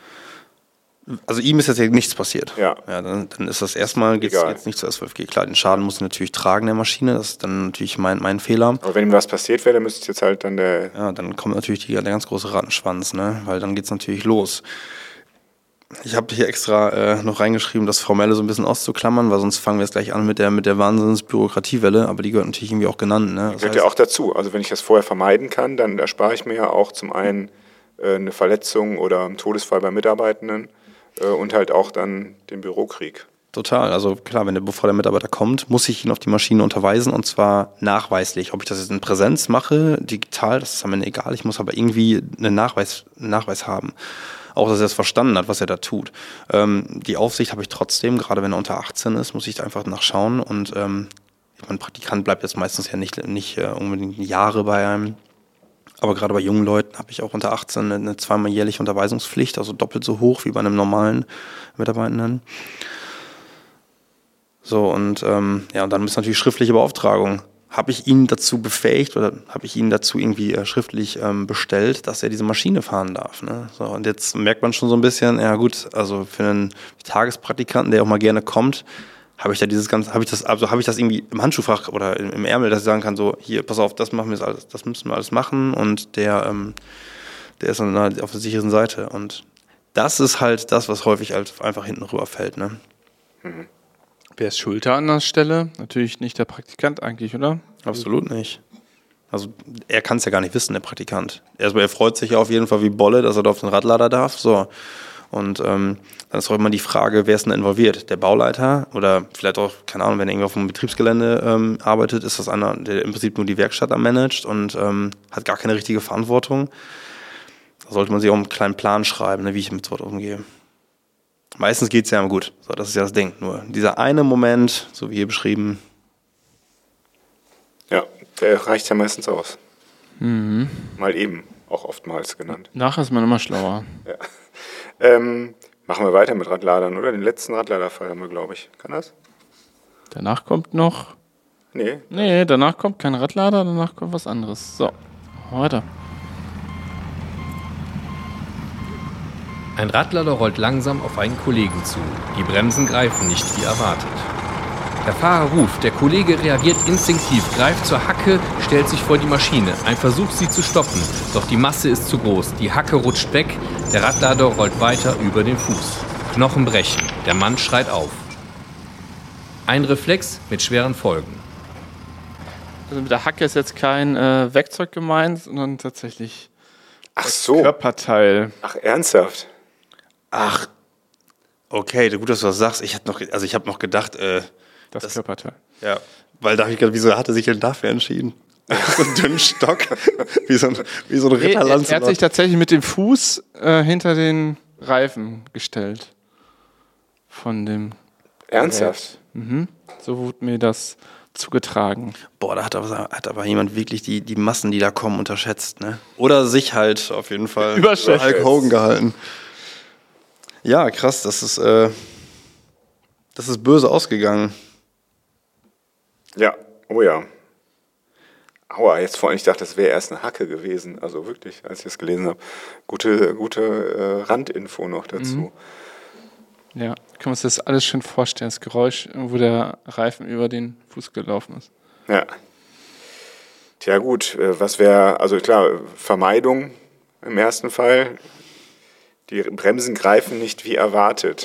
Also ihm ist jetzt ja nichts passiert. Ja. Ja, dann, dann ist das erstmal, geht es nicht zur S V F G. Klar, den Schaden muss ich natürlich tragen, der Maschine, das ist dann natürlich mein, mein Fehler. Aber wenn ihm was passiert wäre, dann müsste jetzt halt dann der... Ja, dann kommt natürlich die, der ganz große Rattenschwanz, ne? Weil dann geht es natürlich los. Ich habe hier extra äh, noch reingeschrieben, das Formelle so ein bisschen auszuklammern, weil sonst fangen wir jetzt gleich an mit der, mit der Wahnsinns-Bürokratiewelle, aber die gehört natürlich irgendwie auch genannt. Ne? Das gehört ja auch dazu. Also wenn ich das vorher vermeiden kann, dann erspare ich mir ja auch zum einen äh, eine Verletzung oder einen Todesfall bei Mitarbeitenden äh, und halt auch dann den Bürokrieg. Total, also klar, wenn der, bevor der Mitarbeiter kommt, muss ich ihn auf die Maschine unterweisen und zwar nachweislich. Ob ich das jetzt in Präsenz mache, digital, das ist am Ende egal, ich muss aber irgendwie einen Nachweis, einen Nachweis haben. Auch, dass er es verstanden hat, was er da tut. Ähm, die Aufsicht habe ich trotzdem, gerade wenn er unter achtzehn ist, muss ich da einfach nachschauen. Und ähm, ich meine, Praktikant bleibt jetzt meistens ja nicht, nicht äh, unbedingt Jahre bei einem. Aber gerade bei jungen Leuten habe ich auch unter achtzehn eine, eine zweimal jährliche Unterweisungspflicht, also doppelt so hoch wie bei einem normalen Mitarbeitenden. So, und ähm, ja, und dann ist natürlich schriftliche Beauftragung. habe ich ihn dazu befähigt oder habe ich ihn dazu irgendwie äh, schriftlich ähm, bestellt, dass er diese Maschine fahren darf. Ne? So, und jetzt merkt man schon so ein bisschen, ja gut, also für einen Tagespraktikanten, der auch mal gerne kommt, habe ich da dieses ganze, habe ich das, also habe ich das irgendwie im Handschuhfach oder im, im Ärmel, dass ich sagen kann, so hier, pass auf, das machen wir jetzt alles, das müssen wir alles machen und der, ähm, der ist dann halt auf der sicheren Seite. Und das ist halt das, was häufig halt einfach hinten rüberfällt. Ne? Mhm. Wer ist schuld an der Stelle? Natürlich nicht der Praktikant eigentlich, oder? Absolut nicht. Also er kann es ja gar nicht wissen, der Praktikant. Erstmal, er freut sich ja auf jeden Fall wie Bolle, dass er da auf den Radlader darf. So. Und ähm, dann ist auch immer die Frage, wer ist denn involviert? Der Bauleiter oder vielleicht auch, keine Ahnung, wenn er irgendwie auf einem Betriebsgelände ähm, arbeitet, ist das einer, der im Prinzip nur die Werkstatt am managt und ähm, hat gar keine richtige Verantwortung. Da sollte man sich auch einen kleinen Plan schreiben, ne, wie ich mit so umgehe. Meistens geht es ja gut. So, das ist ja das Ding. Nur dieser eine Moment, so wie hier beschrieben. Ja, der reicht ja meistens aus. Mhm. Mal eben, auch oftmals genannt. Nachher ist man immer schlauer. Ja. Ähm, machen wir weiter mit Radladern, oder? Den letzten Radladerfall haben wir, glaube ich. Kann das? Danach kommt noch... Nee. Nee, danach kommt kein Radlader, danach kommt was anderes. So, weiter. Ein Radlader rollt langsam auf einen Kollegen zu. Die Bremsen greifen nicht wie erwartet. Der Fahrer ruft, der Kollege reagiert instinktiv, greift zur Hacke, stellt sich vor die Maschine. Ein Versuch, sie zu stoppen, doch die Masse ist zu groß. Die Hacke rutscht weg, der Radlader rollt weiter über den Fuß. Knochen brechen, der Mann schreit auf. Ein Reflex mit schweren Folgen. Also mit der Hacke ist jetzt kein äh, Werkzeug gemeint, sondern tatsächlich Ach das so. Körperteil. Ach, ernsthaft? Ach, okay, gut, dass du das sagst. Ich habe noch, also ich habe noch gedacht, äh, Das, Das- Körperteil. ja, weil da habe ich gedacht, wieso hat er sich denn dafür entschieden? So einen dünnen Stock, wie so ein, wie so ein Nee, er, Ritterlanz. er hat sich tatsächlich mit dem Fuß äh, hinter den Reifen gestellt. Von dem Ernsthaft? Mhm. So wurde mir das zugetragen. Boah, da hat aber, hat aber jemand wirklich die, die Massen, die da kommen, unterschätzt. Ne? Oder sich halt auf jeden Fall Überschätzt. Hulk Hogan gehalten. Ja, krass, das ist, äh, das ist böse ausgegangen. Ja, oh ja. Aua, jetzt vor allem, ich dachte, das wäre erst eine Hacke gewesen. Also wirklich, als ich das gelesen habe. Gute, gute äh, Randinfo noch dazu. Mhm. Ja, können wir uns das alles schön vorstellen, das Geräusch, wo der Reifen über den Fuß gelaufen ist. Ja. Tja gut, äh, was wäre, also klar, Vermeidung im ersten Fall. Die Bremsen greifen nicht wie erwartet.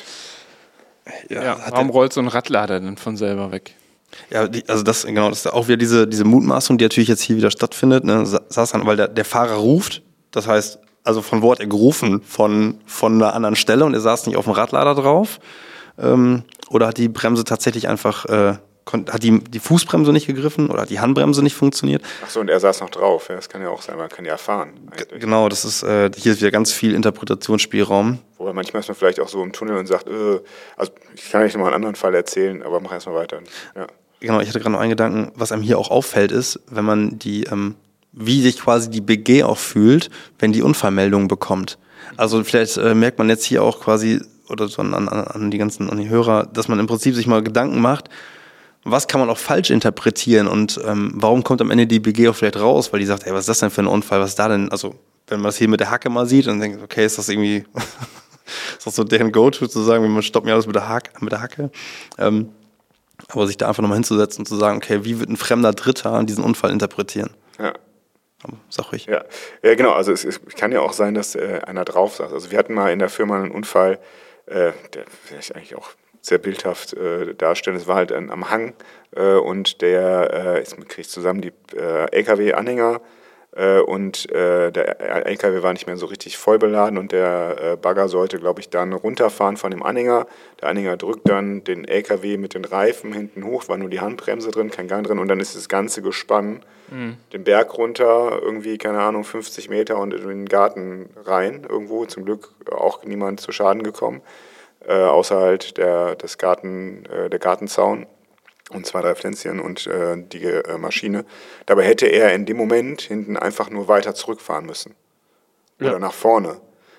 Ja, hat warum der- rollt so ein Radlader denn von selber weg? Ja, die, also das, genau, das ist auch wieder diese, diese Mutmaßung, die natürlich jetzt hier wieder stattfindet, ne, sa- saß dann, weil der, der Fahrer ruft, das heißt, also von Wort er gerufen von, von einer anderen Stelle und er saß nicht auf dem Radlader drauf, ähm, oder hat die Bremse tatsächlich einfach, äh, kon- hat die, die Fußbremse nicht gegriffen oder hat die Handbremse nicht funktioniert. Achso, und er saß noch drauf. Ja, das kann ja auch sein, man kann ja erfahren. Eigentlich. Genau, das ist, äh, hier ist wieder ganz viel Interpretationsspielraum. Wobei manchmal ist man vielleicht auch so im Tunnel und sagt, äh, also ich kann euch noch mal einen anderen Fall erzählen, aber mach erst mal weiter. Ja. Genau, ich hatte gerade noch einen Gedanken, was einem hier auch auffällt ist, wenn man die, ähm, wie sich quasi die B G auch fühlt, wenn die Unfallmeldung bekommt. Also vielleicht äh, merkt man jetzt hier auch quasi, oder so an, an, an die ganzen an die Hörer, dass man im Prinzip sich mal Gedanken macht, was kann man auch falsch interpretieren und ähm, warum kommt am Ende die B G auch vielleicht raus, weil die sagt, ey, was ist das denn für ein Unfall, was ist da denn, also wenn man das hier mit der Hacke mal sieht und denkt, okay, ist das irgendwie, ist das so deren Go-To zu sagen, man stoppt mir alles mit der Hacke, mit der Hacke, ähm, aber sich da einfach nochmal hinzusetzen und zu sagen, okay, wie wird ein fremder Dritter diesen Unfall interpretieren? Ja. Sag ruhig. Ja, ja genau. Also es, es kann ja auch sein, dass äh, einer drauf saß. Also wir hatten mal in der Firma einen Unfall, äh, der vielleicht eigentlich auch sehr bildhaft äh, darstellen. Es war halt ein, am Hang äh, und der, äh, jetzt kriege ich zusammen, die äh, L K W-Anhänger äh, und äh, der L K W war nicht mehr so richtig voll beladen und der äh, Bagger sollte, glaube ich, dann runterfahren von dem Anhänger. Der Anhänger drückt dann den L K W mit den Reifen hinten hoch, war nur die Handbremse drin, kein Gang drin und dann ist das ganze Gespann mhm. den Berg runter, irgendwie, keine Ahnung, fünfzig Meter und in den Garten rein irgendwo. Zum Glück auch niemand zu Schaden gekommen. Äh, außer halt der, das Garten, äh, der Gartenzaun und zwei, drei Pflänzchen und äh, die äh, Maschine. Dabei hätte er in dem Moment hinten einfach nur weiter zurückfahren müssen. Oder Ja. nach vorne.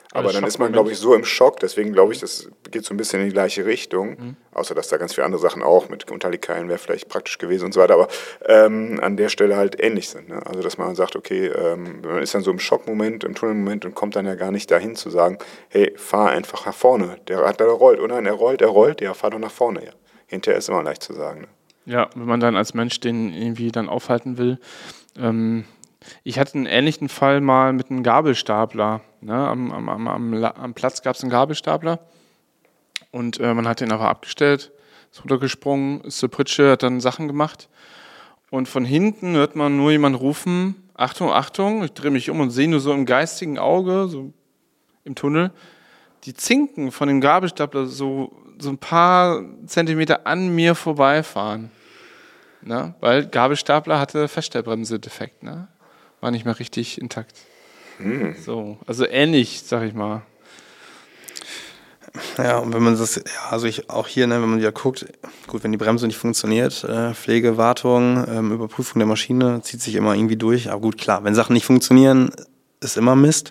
Aber dann ist man, glaube ich, so im Schock, deswegen glaube ich, das geht so ein bisschen in die gleiche Richtung, mhm. außer dass da ganz viele andere Sachen auch mit Unterlegkeilen wäre vielleicht praktisch gewesen und so weiter, aber ähm, an der Stelle halt ähnlich sind. Ne? Also dass man sagt, okay, ähm, man ist dann so im Schockmoment, im Tunnelmoment und kommt dann ja gar nicht dahin zu sagen, hey, fahr einfach nach vorne, der Radler rollt, oder? Er rollt, er rollt, ja, fahr doch nach vorne, ja. Hinterher ist immer leicht zu sagen. Ne? Ja, wenn man dann als Mensch den irgendwie dann aufhalten will. Ähm, ich hatte einen ähnlichen Fall mal mit einem Gabelstapler. Ne? Am, am, am, am, am Platz gab es einen Gabelstapler und äh, man hat den aber abgestellt, ist runtergesprungen, ist zur Pritsche, hat dann Sachen gemacht und von hinten hört man nur jemanden rufen, Achtung, Achtung, ich drehe mich um und sehe nur so im geistigen Auge, so im Tunnel, die Zinken von dem Gabelstapler so, so ein paar Zentimeter an mir vorbeifahren. Ne? Weil Gabelstapler hatte Feststellbremse-Defekt, ne? War nicht mehr richtig intakt. Hm. So, also ähnlich, sag ich mal. Ja, und wenn man das, ja, also ich auch hier, ne, wenn man wieder guckt, gut, wenn die Bremse nicht funktioniert, äh, Pflege, Wartung, ähm, Überprüfung der Maschine, zieht sich immer irgendwie durch. Aber gut, klar, wenn Sachen nicht funktionieren, ist immer Mist.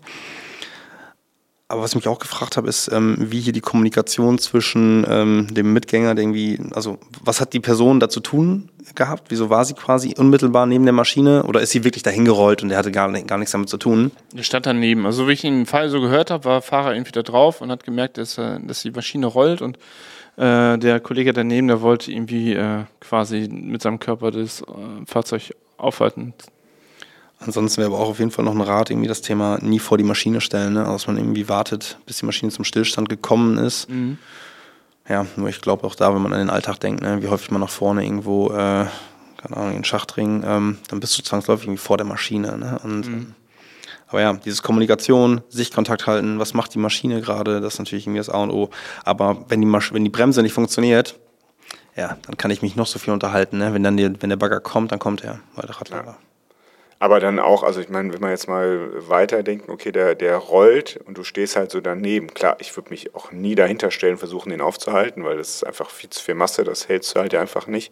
Aber was ich mich auch gefragt habe, ist, ähm, wie hier die Kommunikation zwischen ähm, dem Mitgänger, der irgendwie, also was hat die Person da zu tun gehabt? Wieso war sie quasi unmittelbar neben der Maschine? Oder ist sie wirklich dahin gerollt und der hatte gar, gar nichts damit zu tun? Der stand daneben. Also wie ich den Fall so gehört habe, war Fahrer irgendwie da drauf und hat gemerkt, dass, dass die Maschine rollt und äh, der Kollege daneben, der wollte irgendwie äh, quasi mit seinem Körper das äh, Fahrzeug aufhalten. Ansonsten wäre aber auch auf jeden Fall noch ein Rat, irgendwie das Thema nie vor die Maschine stellen, ne? Also dass man irgendwie wartet, bis die Maschine zum Stillstand gekommen ist. Mhm. Ja, nur ich glaube auch da, wenn man an den Alltag denkt, ne, wie häufig man nach vorne irgendwo, äh, keine Ahnung, in den Schachtring, ähm, dann bist du zwangsläufig irgendwie vor der Maschine. Ne? Und, mhm. Aber ja, dieses Kommunikation, Sichtkontakt halten, was macht die Maschine gerade, das ist natürlich irgendwie das A und O. Aber wenn die, Masch- wenn die Bremse nicht funktioniert, ja, dann kann ich mich noch so viel unterhalten. Ne? Wenn dann die, wenn der Bagger kommt, dann kommt er, weil der Radlader. Ja. Aber dann auch, also ich meine, wenn wir jetzt mal weiterdenken, okay, der, der rollt und du stehst halt so daneben. Klar, ich würde mich auch nie dahinter stellen, versuchen, den aufzuhalten, weil das ist einfach viel zu viel Masse, das hältst du halt einfach nicht.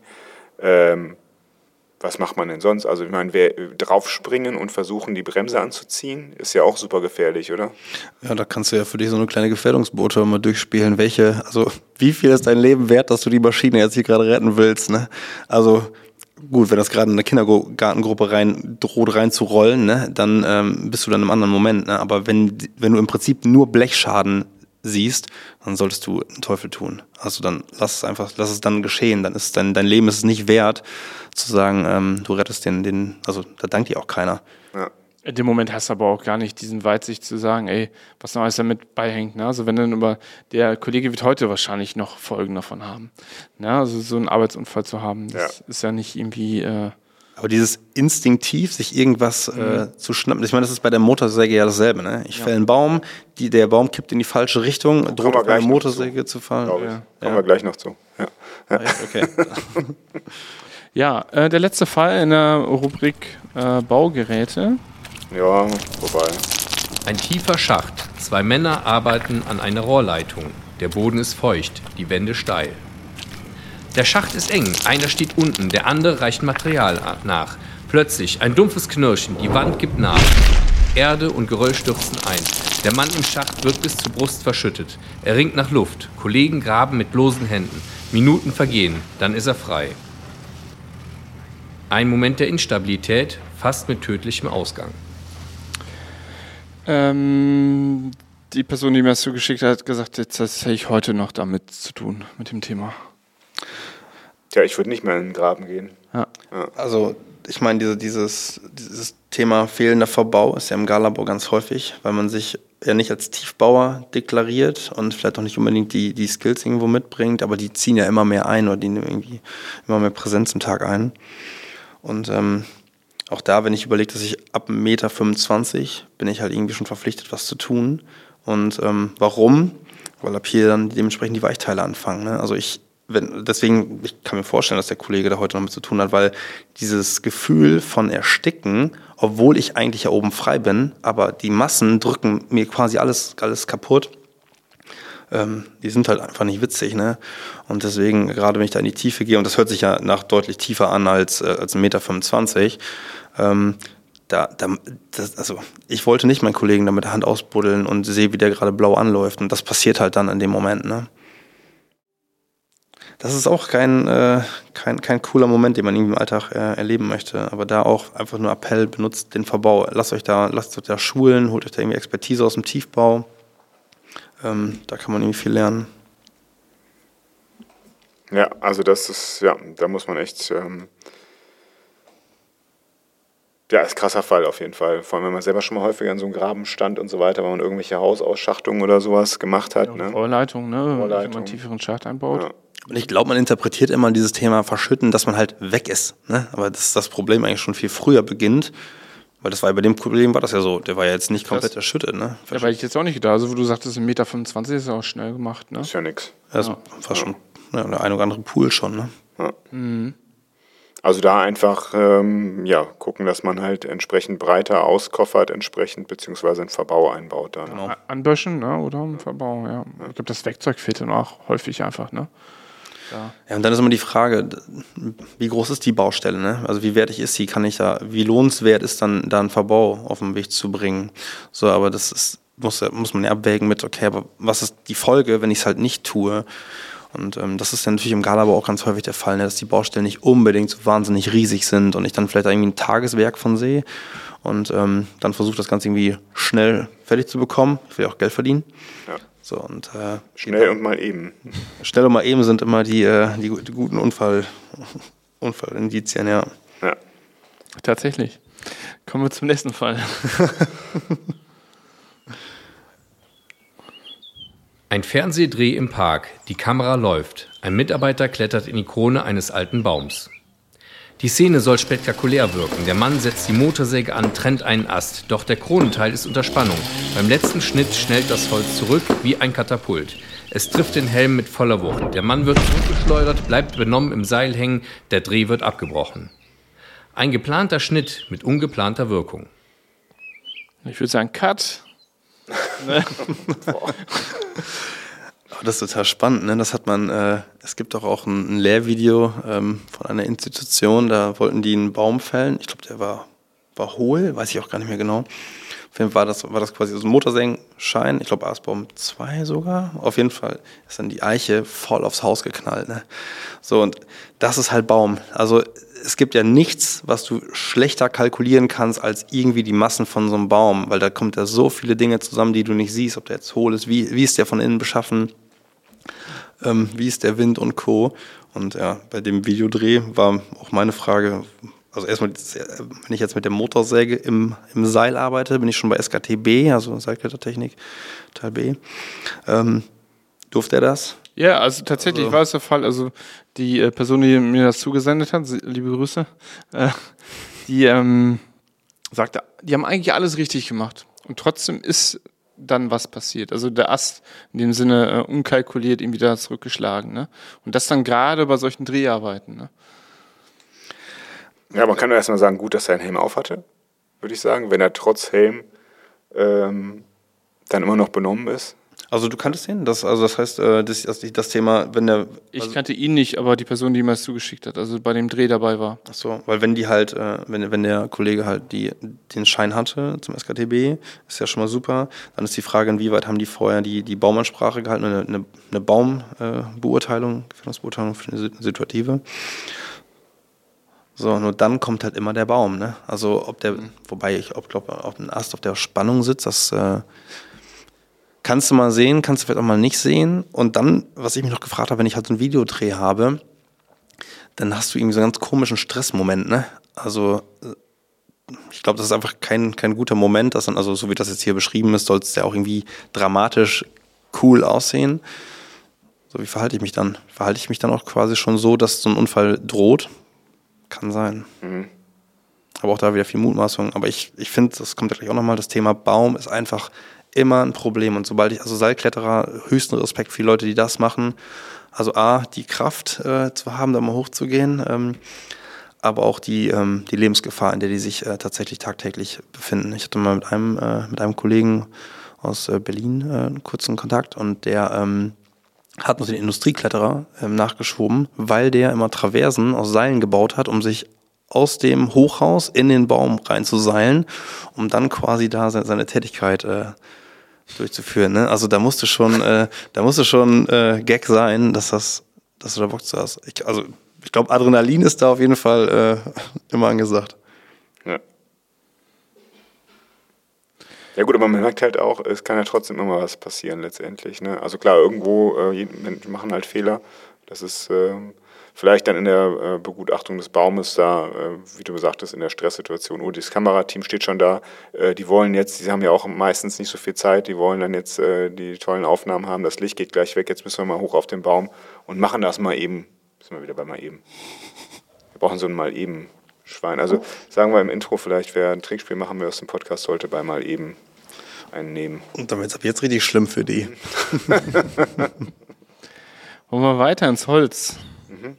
Ähm, was macht man denn sonst? Also ich meine, wer draufspringen und versuchen, die Bremse anzuziehen, ist ja auch super gefährlich, oder? Ja, da kannst du ja für dich so eine kleine Gefährdungsbote mal durchspielen. Welche, also wie viel ist dein Leben wert, dass du die Maschine jetzt hier gerade retten willst, ne? Also gut, wenn das gerade in eine Kindergartengruppe rein, droht reinzurollen, ne, dann ähm, bist du dann im anderen Moment. Ne? Aber wenn, wenn du im Prinzip nur Blechschaden siehst, dann solltest du einen Teufel tun. Also dann lass es einfach, lass es dann geschehen. Dann ist dein, dein Leben ist es nicht wert, zu sagen, ähm, du rettest den, den, also da dankt dir auch keiner. Ja. In dem Moment hast du aber auch gar nicht diesen Weitsicht zu sagen, ey, was noch alles damit beihängt. Ne? Also wenn dann über, der Kollege wird heute wahrscheinlich noch Folgen davon haben. Ne? Also so einen Arbeitsunfall zu haben, das ja. ist ja nicht irgendwie... Äh aber dieses instinktiv, sich irgendwas mhm. äh, zu schnappen, ich meine, das ist bei der Motorsäge ja dasselbe. Ne? Ich ja. fälle einen Baum, die, der Baum kippt in die falsche Richtung, Kommen droht auf eine Motorsäge zu, zu fallen. Ja. Kommen ja. wir gleich noch zu. Ja, ja. Okay. ja äh, der letzte Fall in der Rubrik äh, Baugeräte. Ja, vorbei. Ein tiefer Schacht. Zwei Männer arbeiten an einer Rohrleitung. Der Boden ist feucht, die Wände steil. Der Schacht ist eng. Einer steht unten, der andere reicht Material nach. Plötzlich ein dumpfes Knirschen, die Wand gibt nach. Erde und Geröll stürzen ein. Der Mann im Schacht wird bis zur Brust verschüttet. Er ringt nach Luft. Kollegen graben mit bloßen Händen. Minuten vergehen, dann ist er frei. Ein Moment der Instabilität, fast mit tödlichem Ausgang. Ähm, die Person, die mir das zugeschickt hat, hat gesagt, jetzt das hätte ich heute noch damit zu tun, mit dem Thema. Tja, ich würde nicht mehr in den Graben gehen. Ja. Ja. Also ich meine, diese, dieses, dieses Thema fehlender Verbau ist ja im Galabau ganz häufig, weil man sich ja nicht als Tiefbauer deklariert und vielleicht auch nicht unbedingt die, die Skills irgendwo mitbringt, aber die ziehen ja immer mehr ein oder die nehmen irgendwie immer mehr Präsenz im Tag ein. Und ähm, auch da, wenn ich überlege, dass ich ab eins Komma fünfundzwanzig Meter bin ich halt irgendwie schon verpflichtet, was zu tun. Und ähm, warum? Weil ab hier dann dementsprechend die Weichteile anfangen. Ne? Also ich, wenn, deswegen, ich kann mir vorstellen, dass der Kollege da heute noch mit zu tun hat, weil dieses Gefühl von Ersticken, obwohl ich eigentlich ja oben frei bin, aber die Massen drücken mir quasi alles, alles kaputt. Ähm, die sind halt einfach nicht witzig, ne? Und deswegen, gerade wenn ich da in die Tiefe gehe, und das hört sich ja nach deutlich tiefer an als, äh, als eins Komma fünfundzwanzig Meter, ähm, da, da das, also ich wollte nicht meinen Kollegen da mit der Hand ausbuddeln und sehe, wie der gerade blau anläuft. Und das passiert halt dann in dem Moment, ne? Das ist auch kein, äh, kein, kein cooler Moment, den man irgendwie im Alltag äh, erleben möchte. Aber da auch einfach nur Appell, benutzt den Verbau. Lasst euch da, lasst euch da schulen, holt euch da irgendwie Expertise aus dem Tiefbau. Ähm, da kann man irgendwie viel lernen. Ja, also das ist, ja, da muss man echt, ähm, ja, ist ein krasser Fall auf jeden Fall. Vor allem, wenn man selber schon mal häufiger in so einem Graben stand und so weiter, wenn man irgendwelche Hausausschachtungen oder sowas gemacht hat. Ja, ne? Vorleitung, ne? Vorleitung. Wenn man einen tieferen Schacht einbaut. Ja. Und ich glaube, man interpretiert immer dieses Thema Verschütten, dass man halt weg ist. Ne? Aber das, das Problem eigentlich schon viel früher beginnt. Weil das war bei dem Problem war das ja so. Der war ja jetzt nicht komplett Das- erschüttet. Ne? Ja, weil ich jetzt auch nicht gedacht. Also, wo du sagtest, ein Meter fünfundzwanzig ist ja auch schnell gemacht, ne? Ist ja nix. Das war schon ja, der ein oder andere Pool schon. Ne? Ja. Mhm. Also da einfach ähm, ja, gucken, dass man halt entsprechend breiter auskoffert, entsprechend, beziehungsweise einen Verbau einbaut dann. Genau. Anböschen, ne? Oder im Verbau, ja. Ich glaube, das Werkzeug fehlt dann auch häufig einfach, ne? Ja. Ja, und dann ist immer die Frage, wie groß ist die Baustelle? Ne? Also wie wertig ist sie? Kann ich da, wie lohnenswert ist dann da ein Verbau auf den Weg zu bringen? So, aber das ist, muss, muss man ja abwägen mit, okay, aber was ist die Folge, wenn ich es halt nicht tue? Und ähm, das ist ja natürlich im Galabau auch ganz häufig der Fall, ne, dass die Baustellen nicht unbedingt so wahnsinnig riesig sind und ich dann vielleicht irgendwie ein Tageswerk von sehe und ähm, dann versuche das Ganze irgendwie schnell fertig zu bekommen. Ich will ja auch Geld verdienen. Ja. So, und, äh, Schnell und mal eben. schnell und mal eben sind immer die, äh, die, die guten Unfall, Unfallindizien, ja. Ja. Tatsächlich. Kommen wir zum nächsten Fall. Ein Fernsehdreh im Park. Die Kamera läuft. Ein Mitarbeiter klettert in die Krone eines alten Baums. Die Szene soll spektakulär wirken. Der Mann setzt die Motorsäge an, trennt einen Ast. Doch der Kronenteil ist unter Spannung. Beim letzten Schnitt schnellt das Holz zurück wie ein Katapult. Es trifft den Helm mit voller Wucht. Der Mann wird zurückgeschleudert, bleibt benommen im Seil hängen. Der Dreh wird abgebrochen. Ein geplanter Schnitt mit ungeplanter Wirkung. Ich würde sagen, Cut. Oh, das ist total spannend, ne? Das hat man, äh, es gibt doch auch ein, ein Lehrvideo ähm, von einer Institution, da wollten die einen Baum fällen. Ich glaube, der war, war hohl, weiß ich auch gar nicht mehr genau. Auf jeden Fall war das, war das quasi so ein Motorsägenschein, ich glaube Astbaum zwei sogar. Auf jeden Fall ist dann die Eiche voll aufs Haus geknallt, ne? So, und das ist halt Baum. Also es gibt ja nichts, was du schlechter kalkulieren kannst als irgendwie die Massen von so einem Baum, weil da kommt ja so viele Dinge zusammen, die du nicht siehst, ob der jetzt hohl ist, wie, wie ist der von innen beschaffen, ähm, wie ist der Wind und Co. Und ja, bei dem Videodreh war auch meine Frage, also erstmal, wenn ich jetzt mit der Motorsäge im, im Seil arbeite, bin ich schon bei S K T B, also Seilklettertechnik, Teil B. Ähm, durfte er das? Ja, also tatsächlich Also- war es der Fall. Also die äh, Person, die mir das zugesendet hat, sie- liebe Grüße, äh, die ähm, sagte, die haben eigentlich alles richtig gemacht. Und trotzdem ist dann was passiert. Also der Ast in dem Sinne äh, unkalkuliert irgendwie da zurückgeschlagen. Ne? Und das dann gerade bei solchen Dreharbeiten. Ne? Ja, man kann ja erstmal sagen, gut, dass er einen Helm auf hatte, würde ich sagen, wenn er trotz Helm ähm, dann immer noch benommen ist. Also du kanntest den? Das, also das heißt, äh, das, das, das Thema, wenn der... Ich also, kannte ihn nicht, aber die Person, die mir das zugeschickt hat, also bei dem Dreh dabei war. ach so, weil wenn die halt, äh, wenn, wenn der Kollege halt die, den Schein hatte zum S K T B, ist ja schon mal super, dann ist die Frage, inwieweit haben die vorher die, die Baumansprache gehalten, eine, eine, eine Baumbeurteilung, äh, Gefährdungsbeurteilung für eine Situative. So, nur dann kommt halt immer der Baum, ne? Also ob der, wobei ich glaube, ob ein Ast auf der Spannung sitzt, das äh, kannst du mal sehen, kannst du vielleicht auch mal nicht sehen. Und dann, was ich mich noch gefragt habe, wenn ich halt so einen Videodreh habe, dann hast du irgendwie so einen ganz komischen Stressmoment, ne? Also ich glaube, das ist einfach kein, kein guter Moment, dass dann, also so wie das jetzt hier beschrieben ist, soll es ja auch irgendwie dramatisch cool aussehen. So, wie verhalte ich mich dann? Verhalte ich mich dann auch quasi schon so, dass so ein Unfall droht? Kann sein. Mhm. Aber auch da wieder viel Mutmaßung. Aber ich, ich finde, das kommt ja gleich auch nochmal, das Thema Baum ist einfach immer ein Problem. Und sobald ich, also Seilkletterer, höchsten Respekt für die Leute, die das machen. Also A, die Kraft äh, zu haben, da mal hochzugehen, ähm, aber auch die, ähm, die Lebensgefahr, in der die sich äh, tatsächlich tagtäglich befinden. Ich hatte mal mit einem, äh, mit einem Kollegen aus äh, Berlin äh, einen kurzen Kontakt und der ähm, hat uns den Industriekletterer ähm, nachgeschoben, weil der immer Traversen aus Seilen gebaut hat, um sich aus dem Hochhaus in den Baum reinzuseilen, um dann quasi da seine, seine Tätigkeit äh, durchzuführen. Ne? Also da musste schon, äh, da musste schon äh, Gag sein, dass das, dass du da Bock zu hast. Ich, also ich glaube, Adrenalin ist da auf jeden Fall äh, immer angesagt. Ja. Ja gut, aber man merkt halt auch, es kann ja trotzdem immer was passieren letztendlich. Ne? Also klar, irgendwo, äh, Menschen machen halt Fehler. Das ist äh, vielleicht dann in der äh, Begutachtung des Baumes da, äh, wie du sagtest, in der Stresssituation. Oh, das Kamerateam steht schon da. Äh, die wollen jetzt, die haben ja auch meistens nicht so viel Zeit, die wollen dann jetzt äh, die tollen Aufnahmen haben. Das Licht geht gleich weg, jetzt müssen wir mal hoch auf den Baum und machen das mal eben. Sind wir wieder bei mal eben. Wir brauchen so ein mal eben Schwein. Also sagen wir im Intro vielleicht, wer ein Trickspiel machen will aus dem Podcast, sollte bei mal eben einen nehmen. Und dann wird es ab jetzt richtig schlimm für die. Wollen wir weiter ins Holz? Mhm.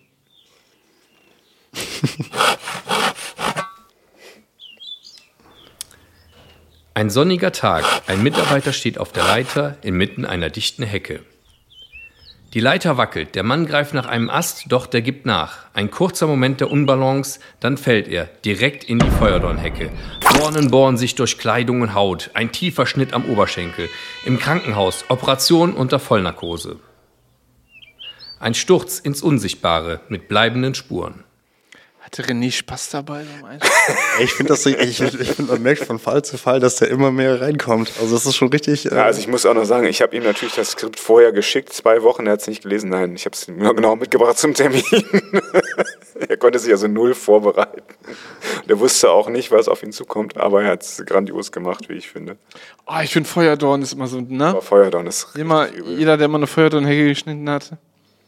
Ein sonniger Tag. Ein Mitarbeiter steht auf der Leiter inmitten einer dichten Hecke. Die Leiter wackelt, der Mann greift nach einem Ast, doch der gibt nach. Ein kurzer Moment der Unbalance, dann fällt er direkt in die Feuerdornhecke. Dornen bohren sich durch Kleidung und Haut, ein tiefer Schnitt am Oberschenkel. Im Krankenhaus, Operation unter Vollnarkose. Ein Sturz ins Unsichtbare mit bleibenden Spuren. Hatte René Spaß dabei beim Einschlafen? Ich finde, das, ich, ich find, man merkt von Fall zu Fall, dass der immer mehr reinkommt. Also das ist schon richtig... Äh ja, also ich muss auch noch sagen, ich habe ihm natürlich das Skript vorher geschickt, zwei Wochen, er hat es nicht gelesen. Nein, ich habe es genau mitgebracht zum Termin. Er konnte sich also null vorbereiten. Der wusste auch nicht, was auf ihn zukommt, aber er hat es grandios gemacht, wie ich finde. Oh, ich finde Feuerdorn ist immer so, ne? Aber Feuerdorn ist Immer, übel. jeder, der mal eine Feuerdornhecke geschnitten hatte.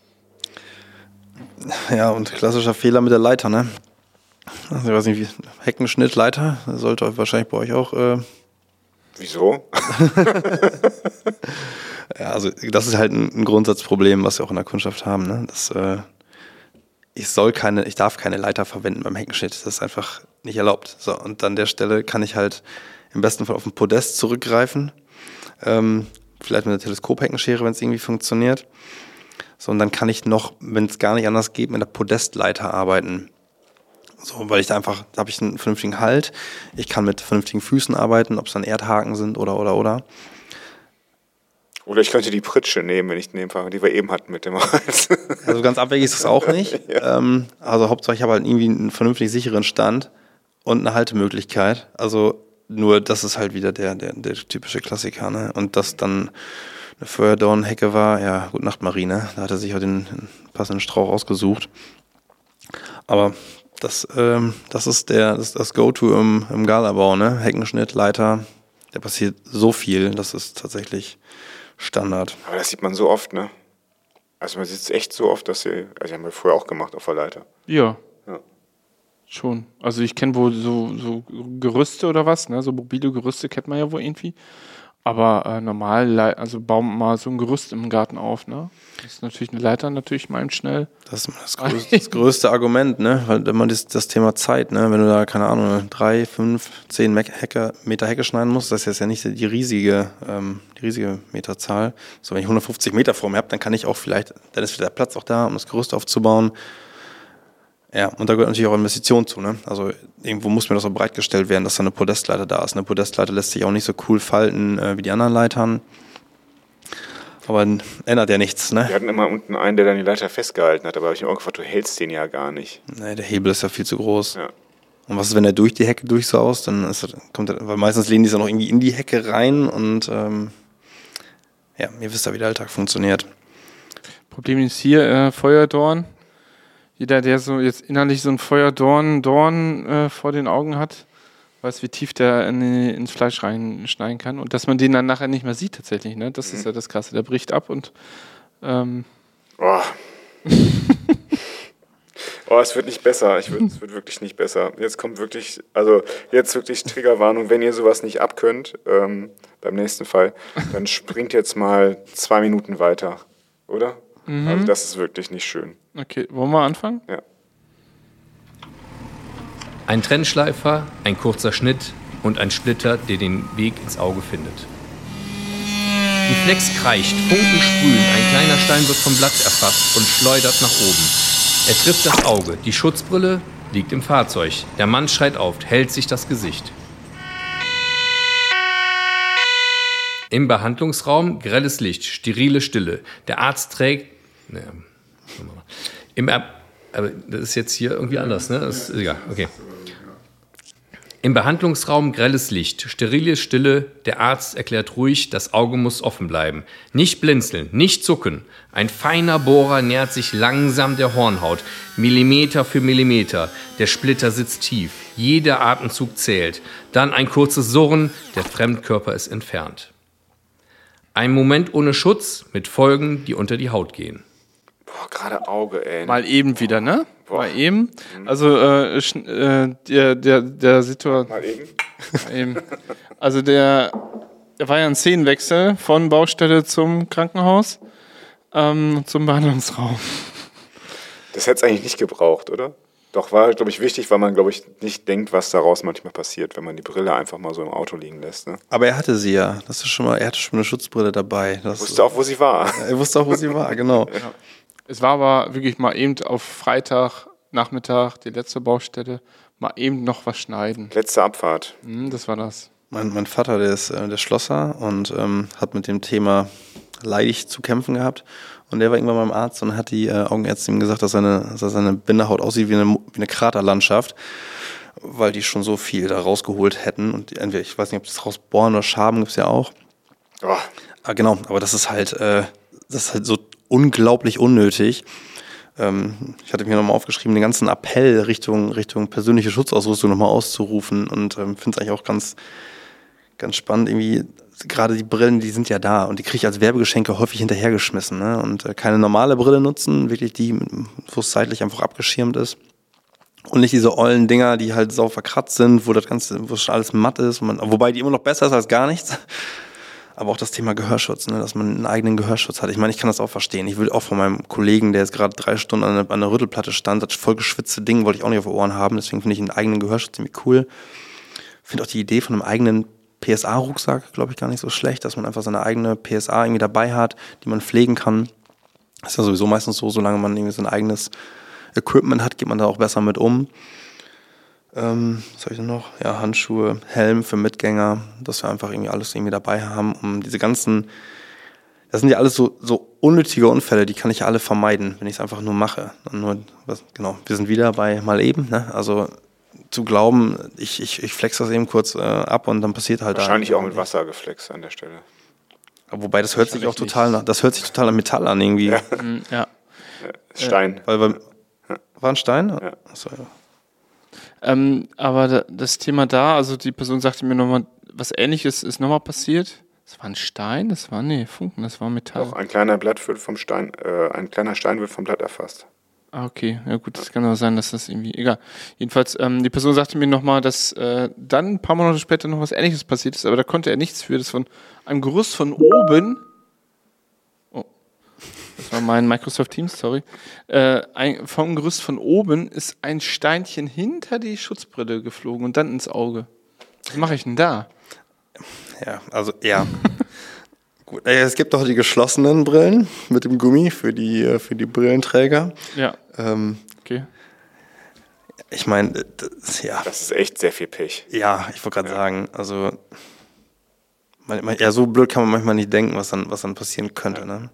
Ja, und klassischer Fehler mit der Leiter, ne? Also ich weiß nicht, wie Heckenschnitt, Leiter, das sollte wahrscheinlich bei euch auch... Äh Wieso? Ja, also das ist halt ein, ein Grundsatzproblem, was wir auch in der Kundschaft haben, ne? Das, äh, ich soll keine, ich darf keine Leiter verwenden beim Heckenschnitt, das ist einfach nicht erlaubt. So, und an der Stelle kann ich halt im besten Fall auf ein Podest zurückgreifen, ähm, vielleicht mit einer Teleskopheckenschere, wenn es irgendwie funktioniert. So, und dann kann ich noch, wenn es gar nicht anders geht, mit einer Podestleiter arbeiten. So, weil ich da einfach, da habe ich einen vernünftigen Halt. Ich kann mit vernünftigen Füßen arbeiten, ob es dann Erdhaken sind oder, oder, oder. Oder ich könnte die Pritsche nehmen, wenn ich nehme, die wir eben hatten mit dem Hals. Also ganz abwegig ist es auch nicht. Ja. Ähm, also Hauptsache ich habe halt irgendwie einen vernünftig sicheren Stand und eine Haltemöglichkeit. Also nur das ist halt wieder der, der, der typische Klassiker, ne? Und das dann eine Feuerdornhecke war, ja, gut Nacht Marine, da hat er sich halt den, den passenden Strauch ausgesucht. Aber das, ähm, das ist der, das, das Go-To im, im Galabau, ne? Heckenschnitt, Leiter, da passiert so viel, das ist tatsächlich Standard. Aber das sieht man so oft, ne? Also man sieht es echt so oft, dass sie, also haben wir früher auch gemacht auf der Leiter. Ja. Ja. Schon. Also ich kenne wohl so, so Gerüste oder was, ne? So mobile Gerüste kennt man ja wohl irgendwie. Aber äh, normal, also bauen mal so ein Gerüst im Garten auf, ne? Das ist natürlich eine Leiter, natürlich mal schnell. Das ist das größte, das größte Argument, ne? Weil wenn man das, das Thema Zeit, ne? Wenn du da, keine Ahnung, drei, fünf, zehn Hecke, Meter Hecke schneiden musst, das ist jetzt ja nicht die riesige, ähm, die riesige Meterzahl. So, wenn ich hundertfünfzig Meter vor mir habe, dann kann ich auch vielleicht, dann ist wieder der Platz auch da, um das Gerüst aufzubauen. Ja, und da gehört natürlich auch Investition zu, ne? Also irgendwo muss mir das auch bereitgestellt werden, dass da eine Podestleiter da ist. Eine Podestleiter lässt sich auch nicht so cool falten äh, wie die anderen Leitern. Aber ändert ja nichts, ne? Wir hatten immer unten einen, der dann die Leiter festgehalten hat, aber habe ich mir auch gefragt, du hältst den ja gar nicht. Nee, der Hebel ist ja viel zu groß. Ja. Und was ist, wenn der durch die Hecke durchsaust? Dann ist, kommt der, weil meistens lehnen die es ja noch irgendwie in die Hecke rein und ähm, ja, ihr wisst ja, wie der Alltag funktioniert. Problem ist hier, äh, Feuerdorn. Jeder, der so jetzt innerlich so ein Feuerdorn Dorn, äh, vor den Augen hat, weiß, wie tief der in, ins Fleisch reinschneiden kann und dass man den dann nachher nicht mehr sieht tatsächlich. Ne? Das mhm. ist ja das Krasse. Der bricht ab und ähm oh. Oh, es wird nicht besser. Ich würd, es wird wirklich nicht besser. Jetzt kommt wirklich, also jetzt wirklich Triggerwarnung, wenn ihr sowas nicht abkönnt, ähm, beim nächsten Fall, dann springt jetzt mal zwei Minuten weiter, oder? Mhm. Also das ist wirklich nicht schön. Okay, wollen wir anfangen? Ja. Ein Trennschleifer, ein kurzer Schnitt und ein Splitter, der den Weg ins Auge findet. Die Flex kreischt, Funken sprühen, ein kleiner Stein wird vom Blatt erfasst und schleudert nach oben. Er trifft das Auge, die Schutzbrille liegt im Fahrzeug. Der Mann schreit auf, hält sich das Gesicht. Im Behandlungsraum grelles Licht, sterile Stille. Der Arzt trägt... Ne, im er, aber das ist jetzt hier irgendwie anders, ne? Das ist egal, okay. Im Behandlungsraum grelles Licht, sterile Stille. Der Arzt erklärt ruhig, das Auge muss offen bleiben. Nicht blinzeln, nicht zucken. Ein feiner Bohrer nähert sich langsam der Hornhaut. Millimeter für Millimeter. Der Splitter sitzt tief. Jeder Atemzug zählt. Dann ein kurzes Surren. Der Fremdkörper ist entfernt. Ein Moment ohne Schutz mit Folgen, die unter die Haut gehen. Boah, gerade Auge, ey. Mal eben wieder, ne? Boah. Mal eben. Also äh, schn- äh, der, der, der Situation. Mal eben. Mal eben. Also der, der war ja ein Szenenwechsel von Baustelle zum Krankenhaus, ähm, zum Behandlungsraum. Das hätte es eigentlich nicht gebraucht, oder? Doch, war, glaube ich, wichtig, weil man, glaube ich, nicht denkt, was daraus manchmal passiert, wenn man die Brille einfach mal so im Auto liegen lässt. Ne? Aber er hatte sie ja. Das ist schon mal, er hatte schon eine Schutzbrille dabei. Das, Er wusste auch, wo sie war. er wusste auch, wo sie war, genau. Es war aber wirklich mal eben auf Freitag, Nachmittag, die letzte Baustelle, mal eben noch was schneiden. Letzte Abfahrt. Hm, das war das. Mein, mein Vater, der ist äh, der Schlosser und ähm, hat mit dem Thema leidig zu kämpfen gehabt. Und der war irgendwann beim Arzt und hat die äh, Augenärztin ihm gesagt, dass seine, dass seine Bindehaut aussieht wie eine, wie eine Kraterlandschaft, weil die schon so viel da rausgeholt hätten. Und die, entweder, ich weiß nicht, ob das rausbohren oder Schaben gibt's ja auch. Oh. Ah, genau, aber das ist halt, äh, das ist halt so unglaublich unnötig. Ähm, ich hatte mir nochmal aufgeschrieben, den ganzen Appell Richtung, Richtung persönliche Schutzausrüstung nochmal auszurufen und ähm, finde es eigentlich auch ganz, ganz spannend, irgendwie, gerade die Brillen, die sind ja da und die kriege ich als Werbegeschenke häufig hinterhergeschmissen, ne? Und äh, keine normale Brille nutzen, wirklich die, wo es zeitlich einfach abgeschirmt ist. Und nicht diese ollen Dinger, die halt sau verkratzt sind, wo das Ganze, wo schon alles matt ist, und man, wobei die immer noch besser ist als gar nichts. Aber auch das Thema Gehörschutz, ne, dass man einen eigenen Gehörschutz hat. Ich meine, ich kann das auch verstehen. Ich will auch von meinem Kollegen, der jetzt gerade drei Stunden an einer, an einer Rüttelplatte stand, das voll geschwitzte Ding wollte ich auch nicht auf den Ohren haben. Deswegen finde ich einen eigenen Gehörschutz ziemlich cool. Finde auch die Idee von einem eigenen P S A-Rucksack, glaube ich, gar nicht so schlecht, dass man einfach seine eigene P S A irgendwie dabei hat, die man pflegen kann. Das ist ja sowieso meistens so, solange man irgendwie sein eigenes Equipment hat, geht man da auch besser mit um. Ähm, was habe ich denn noch? Ja, Handschuhe, Helm für Mitgänger, dass wir einfach irgendwie alles irgendwie dabei haben, um diese ganzen, das sind ja alles so, so unnötige Unfälle, die kann ich ja alle vermeiden, wenn ich es einfach nur mache. Und nur, was, genau, wir sind wieder bei mal eben, ne? Also zu glauben, ich, ich, ich flex das eben kurz äh, ab und dann passiert halt Wahrscheinlich da. auch mit Wasser geflext an der Stelle. Wobei das hört sich auch total nach, das hört sich total an Metall an irgendwie. Ja. Hm, ja. Stein. Weil beim, war ein Stein? Ja. Achso, ja. Ähm, aber da, das Thema da, also die Person sagte mir nochmal, was Ähnliches ist nochmal passiert. Das war ein Stein, das war, nee, Funken, das war Metall. Auch ein kleiner Blatt wird vom Stein, äh, ein kleiner Stein wird vom Blatt erfasst. Ah, okay, ja gut, das kann aber sein, dass das irgendwie, egal. Jedenfalls, ähm, die Person sagte mir nochmal, dass äh, dann ein paar Monate später noch was Ähnliches passiert ist, aber da konnte er nichts für, das von einem Gerüst von oben, oh, das war mein Microsoft Teams, sorry, äh, ein, vom Gerüst von oben ist ein Steinchen hinter die Schutzbrille geflogen und dann ins Auge. Was mache ich denn da? Ja, also ja. Gut, es gibt auch die geschlossenen Brillen mit dem Gummi für die, für die Brillenträger. Ja, Ähm, okay. ich meine, das, ja, Das ist echt sehr viel Pech. ja, ich wollte gerade sagen, also man, man, ja, so blöd kann man manchmal nicht denken, was dann, was dann passieren könnte. Ne?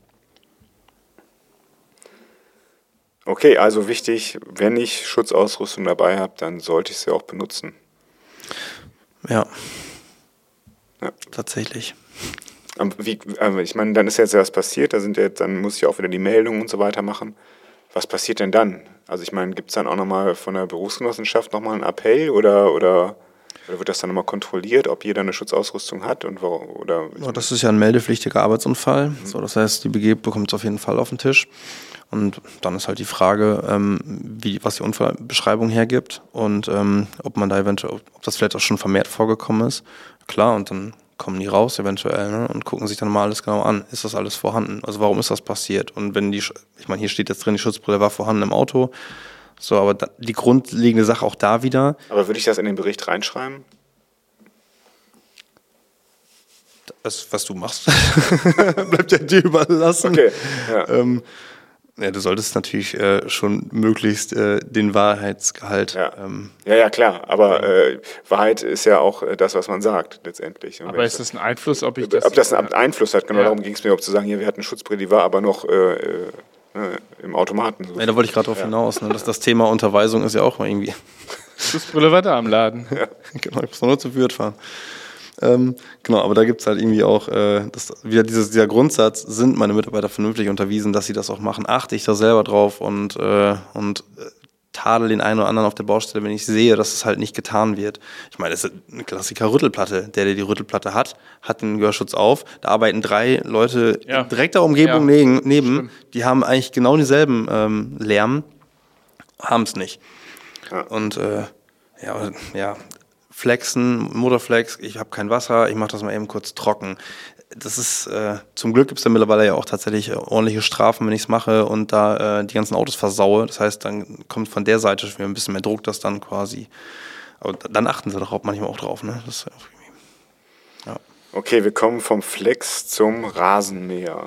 Okay, also wichtig, wenn ich Schutzausrüstung dabei habe, dann sollte ich sie auch benutzen. Ja, Ja. tatsächlich. Aber Wie, äh, ich meine, dann ist jetzt ja was passiert, da sind ja jetzt, dann muss ich auch wieder die Meldungen und so weiter machen. Was passiert denn dann? Also ich meine, gibt es dann auch nochmal von der Berufsgenossenschaft nochmal einen Appell oder, oder, oder wird das dann nochmal kontrolliert, ob jeder eine Schutzausrüstung hat? Und wo, oder Ja, das ist ja ein meldepflichtiger Arbeitsunfall. Mhm. So, das heißt, die B G bekommt es auf jeden Fall auf den Tisch. Und dann ist halt die Frage, ähm, wie, was die Unfallbeschreibung hergibt und ähm, ob man da eventuell, ob das vielleicht auch schon vermehrt vorgekommen ist. Klar, und dann kommen die raus eventuell, ne, und gucken sich dann mal alles genau an. Ist das alles vorhanden? Also warum ist das passiert? Und wenn die, ich meine, hier steht jetzt drin, die Schutzbrille war vorhanden im Auto. So, aber da, die grundlegende Sache auch da wieder. Aber würde ich das in den Bericht reinschreiben? Das, was du machst, bleibt ja dir überlassen. Okay, ja. Ähm, Ja, du solltest natürlich äh, schon möglichst äh, den Wahrheitsgehalt. Ja, Ähm, ja, ja, klar. Aber äh, Wahrheit ist ja auch äh, das, was man sagt, letztendlich. Und Aber wenn ist ich- das ein Einfluss, ob ich das... ob das einen Einfluss hat, genau Ja. darum ging es mir, ob zu sagen, hier, wir hatten eine Schutzbrille, die war aber noch äh, äh, im Automaten. So. ja, da wollte ich gerade drauf Ja. hinaus. Ne? Das, das Thema Unterweisung ist ja auch mal irgendwie. Schutzbrille war da am Laden. Genau, ich muss nur zu Fürth fahren. Ähm, genau, aber da gibt es halt irgendwie auch äh, das, wieder dieses, dieser Grundsatz, sind meine Mitarbeiter vernünftig unterwiesen, dass sie das auch machen, achte ich da selber drauf und, äh, und äh, tadel den einen oder anderen auf der Baustelle, wenn ich sehe, dass es halt nicht getan wird. Ich meine, das ist eine Klassiker Rüttelplatte. Der, der die Rüttelplatte hat, hat den Gehörschutz auf. Da arbeiten drei Leute Ja. in direkter Umgebung Ja. neben, neben. Stimmt. Die haben eigentlich genau denselben ähm, Lärm, haben es nicht. Ja. Und äh, ja, aber, ja, Flexen, Motorflex, ich habe kein Wasser, ich mache das mal eben kurz trocken. Das ist, äh, zum Glück gibt es da mittlerweile ja auch tatsächlich äh, ordentliche Strafen, wenn ich es mache und da äh, die ganzen Autos versaue. Das heißt, dann kommt von der Seite schon wieder ein bisschen mehr Druck, das dann quasi. Aber dann achten sie doch auch manchmal auch drauf, ne? Das ist ja auch irgendwie, ja. Okay, wir kommen vom Flex zum Rasenmäher.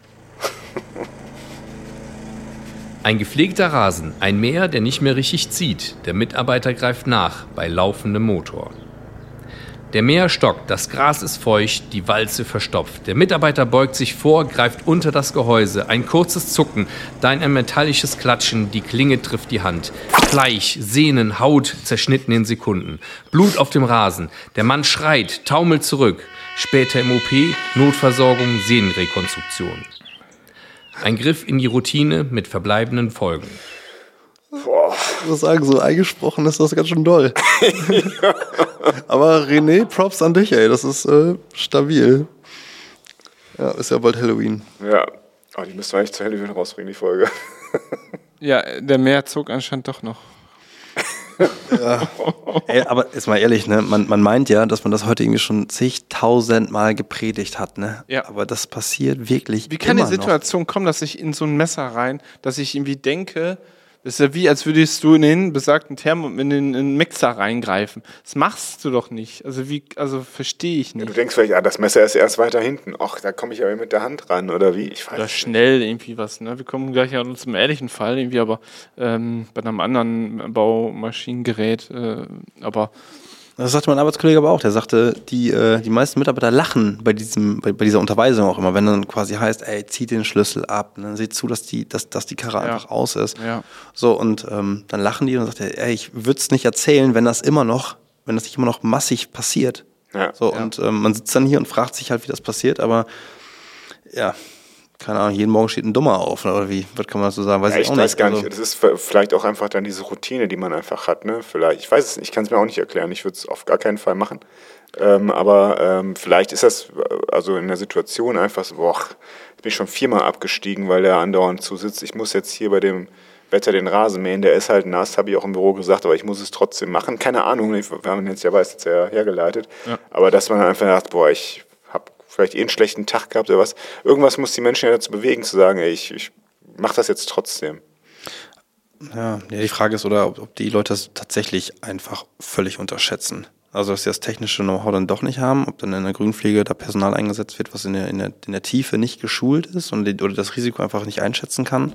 Ein gepflegter Rasen, ein Mäher, der nicht mehr richtig zieht. Der Mitarbeiter greift nach bei laufendem Motor. Der Mäher stockt, das Gras ist feucht, die Walze verstopft. Der Mitarbeiter beugt sich vor, greift unter das Gehäuse. Ein kurzes Zucken, dann ein metallisches Klatschen, die Klinge trifft die Hand. Fleisch, Sehnen, Haut zerschnitten in Sekunden. Blut auf dem Rasen. Der Mann schreit, taumelt zurück. Später im O P, Notversorgung, Sehnenrekonstruktion. Ein Griff in die Routine mit verbleibenden Folgen. Boah. Ich muss sagen, so eingesprochen ist das ganz schön doll. Aber René, Props an dich, ey, das ist äh, stabil. Ja, ist ja bald Halloween. Ja, oh, die müssen wir eigentlich zu Halloween rausbringen, die Folge. Ja, der Meer zog anscheinend doch noch. Ey, aber jetzt mal ehrlich, ne? Man, man meint ja, dass man das heute irgendwie schon zigtausend Mal gepredigt hat, ne? Ja. Aber das passiert wirklich Wie kann die immer Situation kommen, dass ich in so ein Messer rein, dass ich irgendwie denke, das ist ja wie, als würdest du in den besagten Thermo, in den, in den Mixer reingreifen. Das machst du doch nicht. Also wie, also verstehe ich Ja, du nicht. denkst vielleicht, ah, das Messer ist erst weiter hinten. Ach, da komme ich aber mit der Hand ran, oder wie? Ich weiß Oder nicht. schnell irgendwie was, ne? Wir kommen gleich ja zum ehrlichen Fall irgendwie, aber ähm, bei einem anderen Baumaschinengerät, äh, aber Das sagte mein Arbeitskollege aber auch. Der sagte, die, äh, die meisten Mitarbeiter lachen bei, diesem, bei, bei dieser Unterweisung auch immer, wenn dann quasi heißt, ey, zieht den Schlüssel ab, ne? Seht zu, dass die, dass, dass die Karre Ja. einfach aus ist. ja. So, und ähm, dann lachen die und sagt er, ey, ich würde es nicht erzählen, wenn das immer noch, wenn das nicht immer noch massig passiert. Ja. So, Ja. und ähm, man sitzt dann hier und fragt sich halt, wie das passiert, aber ja, keine Ahnung, jeden Morgen steht ein Dummer auf, oder wie? Was kann man dazu sagen? Weiß Ja, ich ich auch weiß nicht. gar Also, nicht. Das ist v- vielleicht auch einfach dann diese Routine, die man einfach hat. Ne? Vielleicht, ich weiß es nicht, ich kann es mir auch nicht erklären. Ich würde es auf gar keinen Fall machen. Ähm, aber ähm, vielleicht ist das äh, also in der Situation einfach so, boah, jetzt bin ich schon viermal abgestiegen, weil der andauernd zusitzt. Ich muss jetzt hier bei dem Wetter den Rasen mähen, der ist halt nass, habe ich auch im Büro gesagt, aber ich muss es trotzdem machen. Keine Ahnung, wir haben jetzt ja weiß jetzt ja hergeleitet. Ja. Aber dass man einfach sagt, boah, ich habe vielleicht eh einen schlechten Tag gehabt oder was. Irgendwas muss die Menschen ja dazu bewegen, zu sagen, ey, ich, ich mache das jetzt trotzdem. ja, ja, die Frage ist, oder ob, ob die Leute das tatsächlich einfach völlig unterschätzen. Also, dass sie das technische Know-how dann doch nicht haben, ob dann in der Grünpflege da Personal eingesetzt wird, was in der, in der, in der Tiefe nicht geschult ist und die, oder das Risiko einfach nicht einschätzen kann.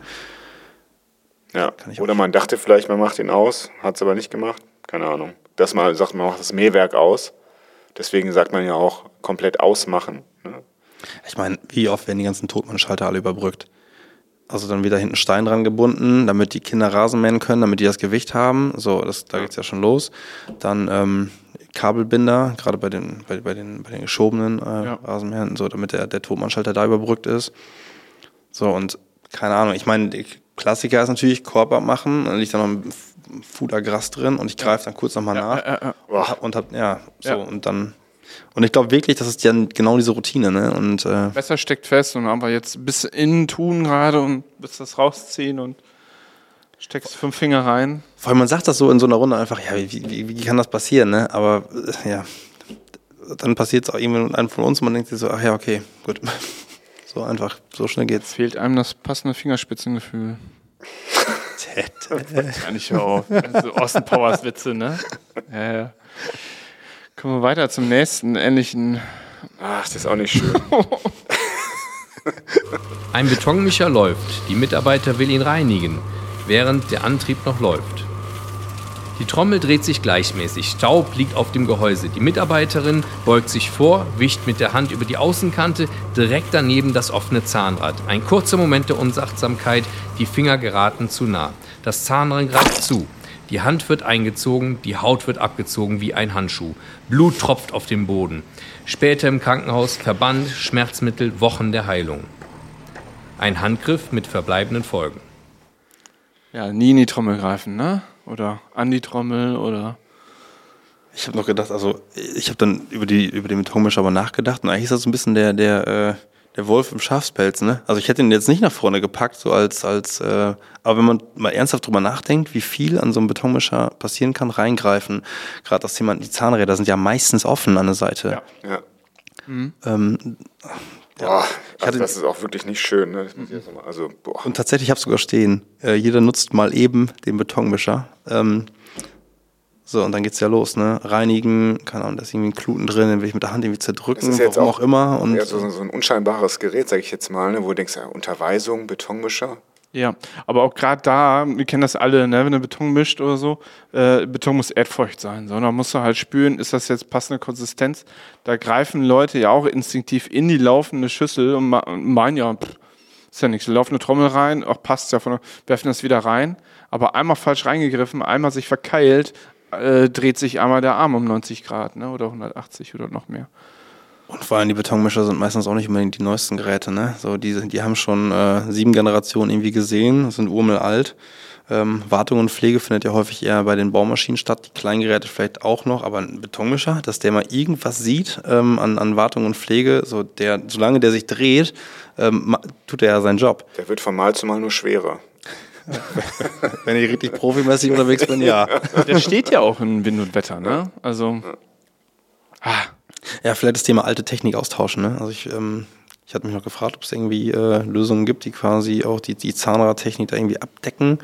Ja. Kann ich auch Oder man dachte vielleicht, man macht ihn aus, hat es aber nicht gemacht. Keine Ahnung. Dass man sagt, man macht das Mähwerk aus. Deswegen sagt man ja auch komplett ausmachen. Ne? Ich meine, wie oft werden die ganzen Totmannschalter alle überbrückt? Also dann wieder hinten Stein dran gebunden, damit die Kinder Rasen mähen können, damit die das Gewicht haben. So, das, da geht's ja schon los. Dann ähm, Kabelbinder, gerade bei den, bei, bei den, bei den geschobenen äh, Ja. Rasenmähern, so, damit der, der Totmannschalter da überbrückt ist. So, und keine Ahnung, ich meine, die Klassiker ist natürlich Korb abmachen, dann liegt da noch ein F- Fudergras drin und ich greife dann kurz nochmal nach. Ja, ja, ja. Boah. Hab- Und hab, ja, so, Ja. und dann, und ich glaube wirklich, das ist ja genau diese Routine, ne, und, äh, Messer steckt fest und aber jetzt bis innen tun gerade und bis das rausziehen und steckst fünf Finger rein. vor allem man sagt das so in so einer Runde einfach, ja, wie, wie, wie kann das passieren, ne, aber, äh, ja, dann passiert es auch irgendwann mit einem von uns und man denkt sich so, ach ja, okay, gut, so einfach, so schnell geht's. Fehlt einem das passende Fingerspitzengefühl. Gar nicht auf. Also Austin Powers Witze, ne? Ja, ja. Kommen wir weiter zum nächsten ähnlichen. Ach, das ist auch nicht schön. Ein Betonmischer läuft. Die Mitarbeiter will ihn reinigen, während der Antrieb noch läuft. Die Trommel dreht sich gleichmäßig. Staub liegt auf dem Gehäuse. Die Mitarbeiterin beugt sich vor, wischt mit der Hand über die Außenkante, direkt daneben das offene Zahnrad. Ein kurzer Moment der Unachtsamkeit, die Finger geraten zu nah. Das Zahnrad greift zu. Die Hand wird eingezogen, die Haut wird abgezogen wie ein Handschuh. Blut tropft auf den Boden. Später im Krankenhaus Verband, Schmerzmittel, Wochen der Heilung. Ein Handgriff mit verbleibenden Folgen. Ja, nie in die Trommel greifen, ne? Oder an die Trommel oder... Ich habe noch gedacht, also ich habe dann über, die, über den Betonmischer aber nachgedacht und eigentlich ist das so ein bisschen der, der, äh, der Wolf im Schafspelz, ne? Also ich hätte ihn jetzt nicht nach vorne gepackt, so als, als äh, aber wenn man mal ernsthaft drüber nachdenkt, wie viel an so einem Betonmischer passieren kann, reingreifen. Gerade das Thema, die Zahnräder sind ja meistens offen an der Seite. Ja. ja. Mhm. Ähm, Ja, boah, also das ist auch wirklich nicht schön. Ne? Das muss ich jetzt noch mal, also, boah. Und tatsächlich, ich habe sogar stehen, äh, jeder nutzt mal eben den Betonmischer. Ähm, so, und dann geht's ja los, ne? Reinigen, keine Ahnung, da ist irgendwie ein Kluten drin, den will ich mit der Hand irgendwie zerdrücken, das ist jetzt warum auch, auch immer. Und ja, so, so ein unscheinbares Gerät, sage ich jetzt mal, ne? Wo du denkst, ja, Unterweisung, Betonmischer. Ja, aber auch gerade da, wir kennen das alle, ne, wenn du Beton mischt oder so, äh, Beton muss erdfeucht sein, so, da musst du halt spüren, ist das jetzt passende Konsistenz. Da greifen Leute ja auch instinktiv in die laufende Schüssel und meinen, ja, pff, ist ja nichts, wir laufen eine Trommel rein, auch passt ja, von, werfen das wieder rein, aber einmal falsch reingegriffen, einmal sich verkeilt, äh, dreht sich einmal der Arm um neunzig Grad, ne, oder hundertachtzig oder noch mehr. Und vor allem die Betonmischer sind meistens auch nicht unbedingt die neuesten Geräte, ne? So, die, die haben schon äh, sieben Generationen irgendwie gesehen, sind urmelalt. Ähm, Wartung und Pflege findet ja häufig eher bei den Baumaschinen statt, die Kleingeräte vielleicht auch noch, aber ein Betonmischer, dass der mal irgendwas sieht ähm, an, an Wartung und Pflege, so der, solange der sich dreht, ähm, tut er ja seinen Job. Der wird von Mal zu Mal nur schwerer. Wenn ich richtig profimäßig unterwegs bin, ja. Der steht ja auch in Wind und Wetter, ne? Also, ah. Ja, vielleicht das Thema alte Technik austauschen. Ne? Also ich, ähm, ich hatte mich noch gefragt, ob es irgendwie äh, Lösungen gibt, die quasi auch die, die Zahnradtechnik da irgendwie abdecken.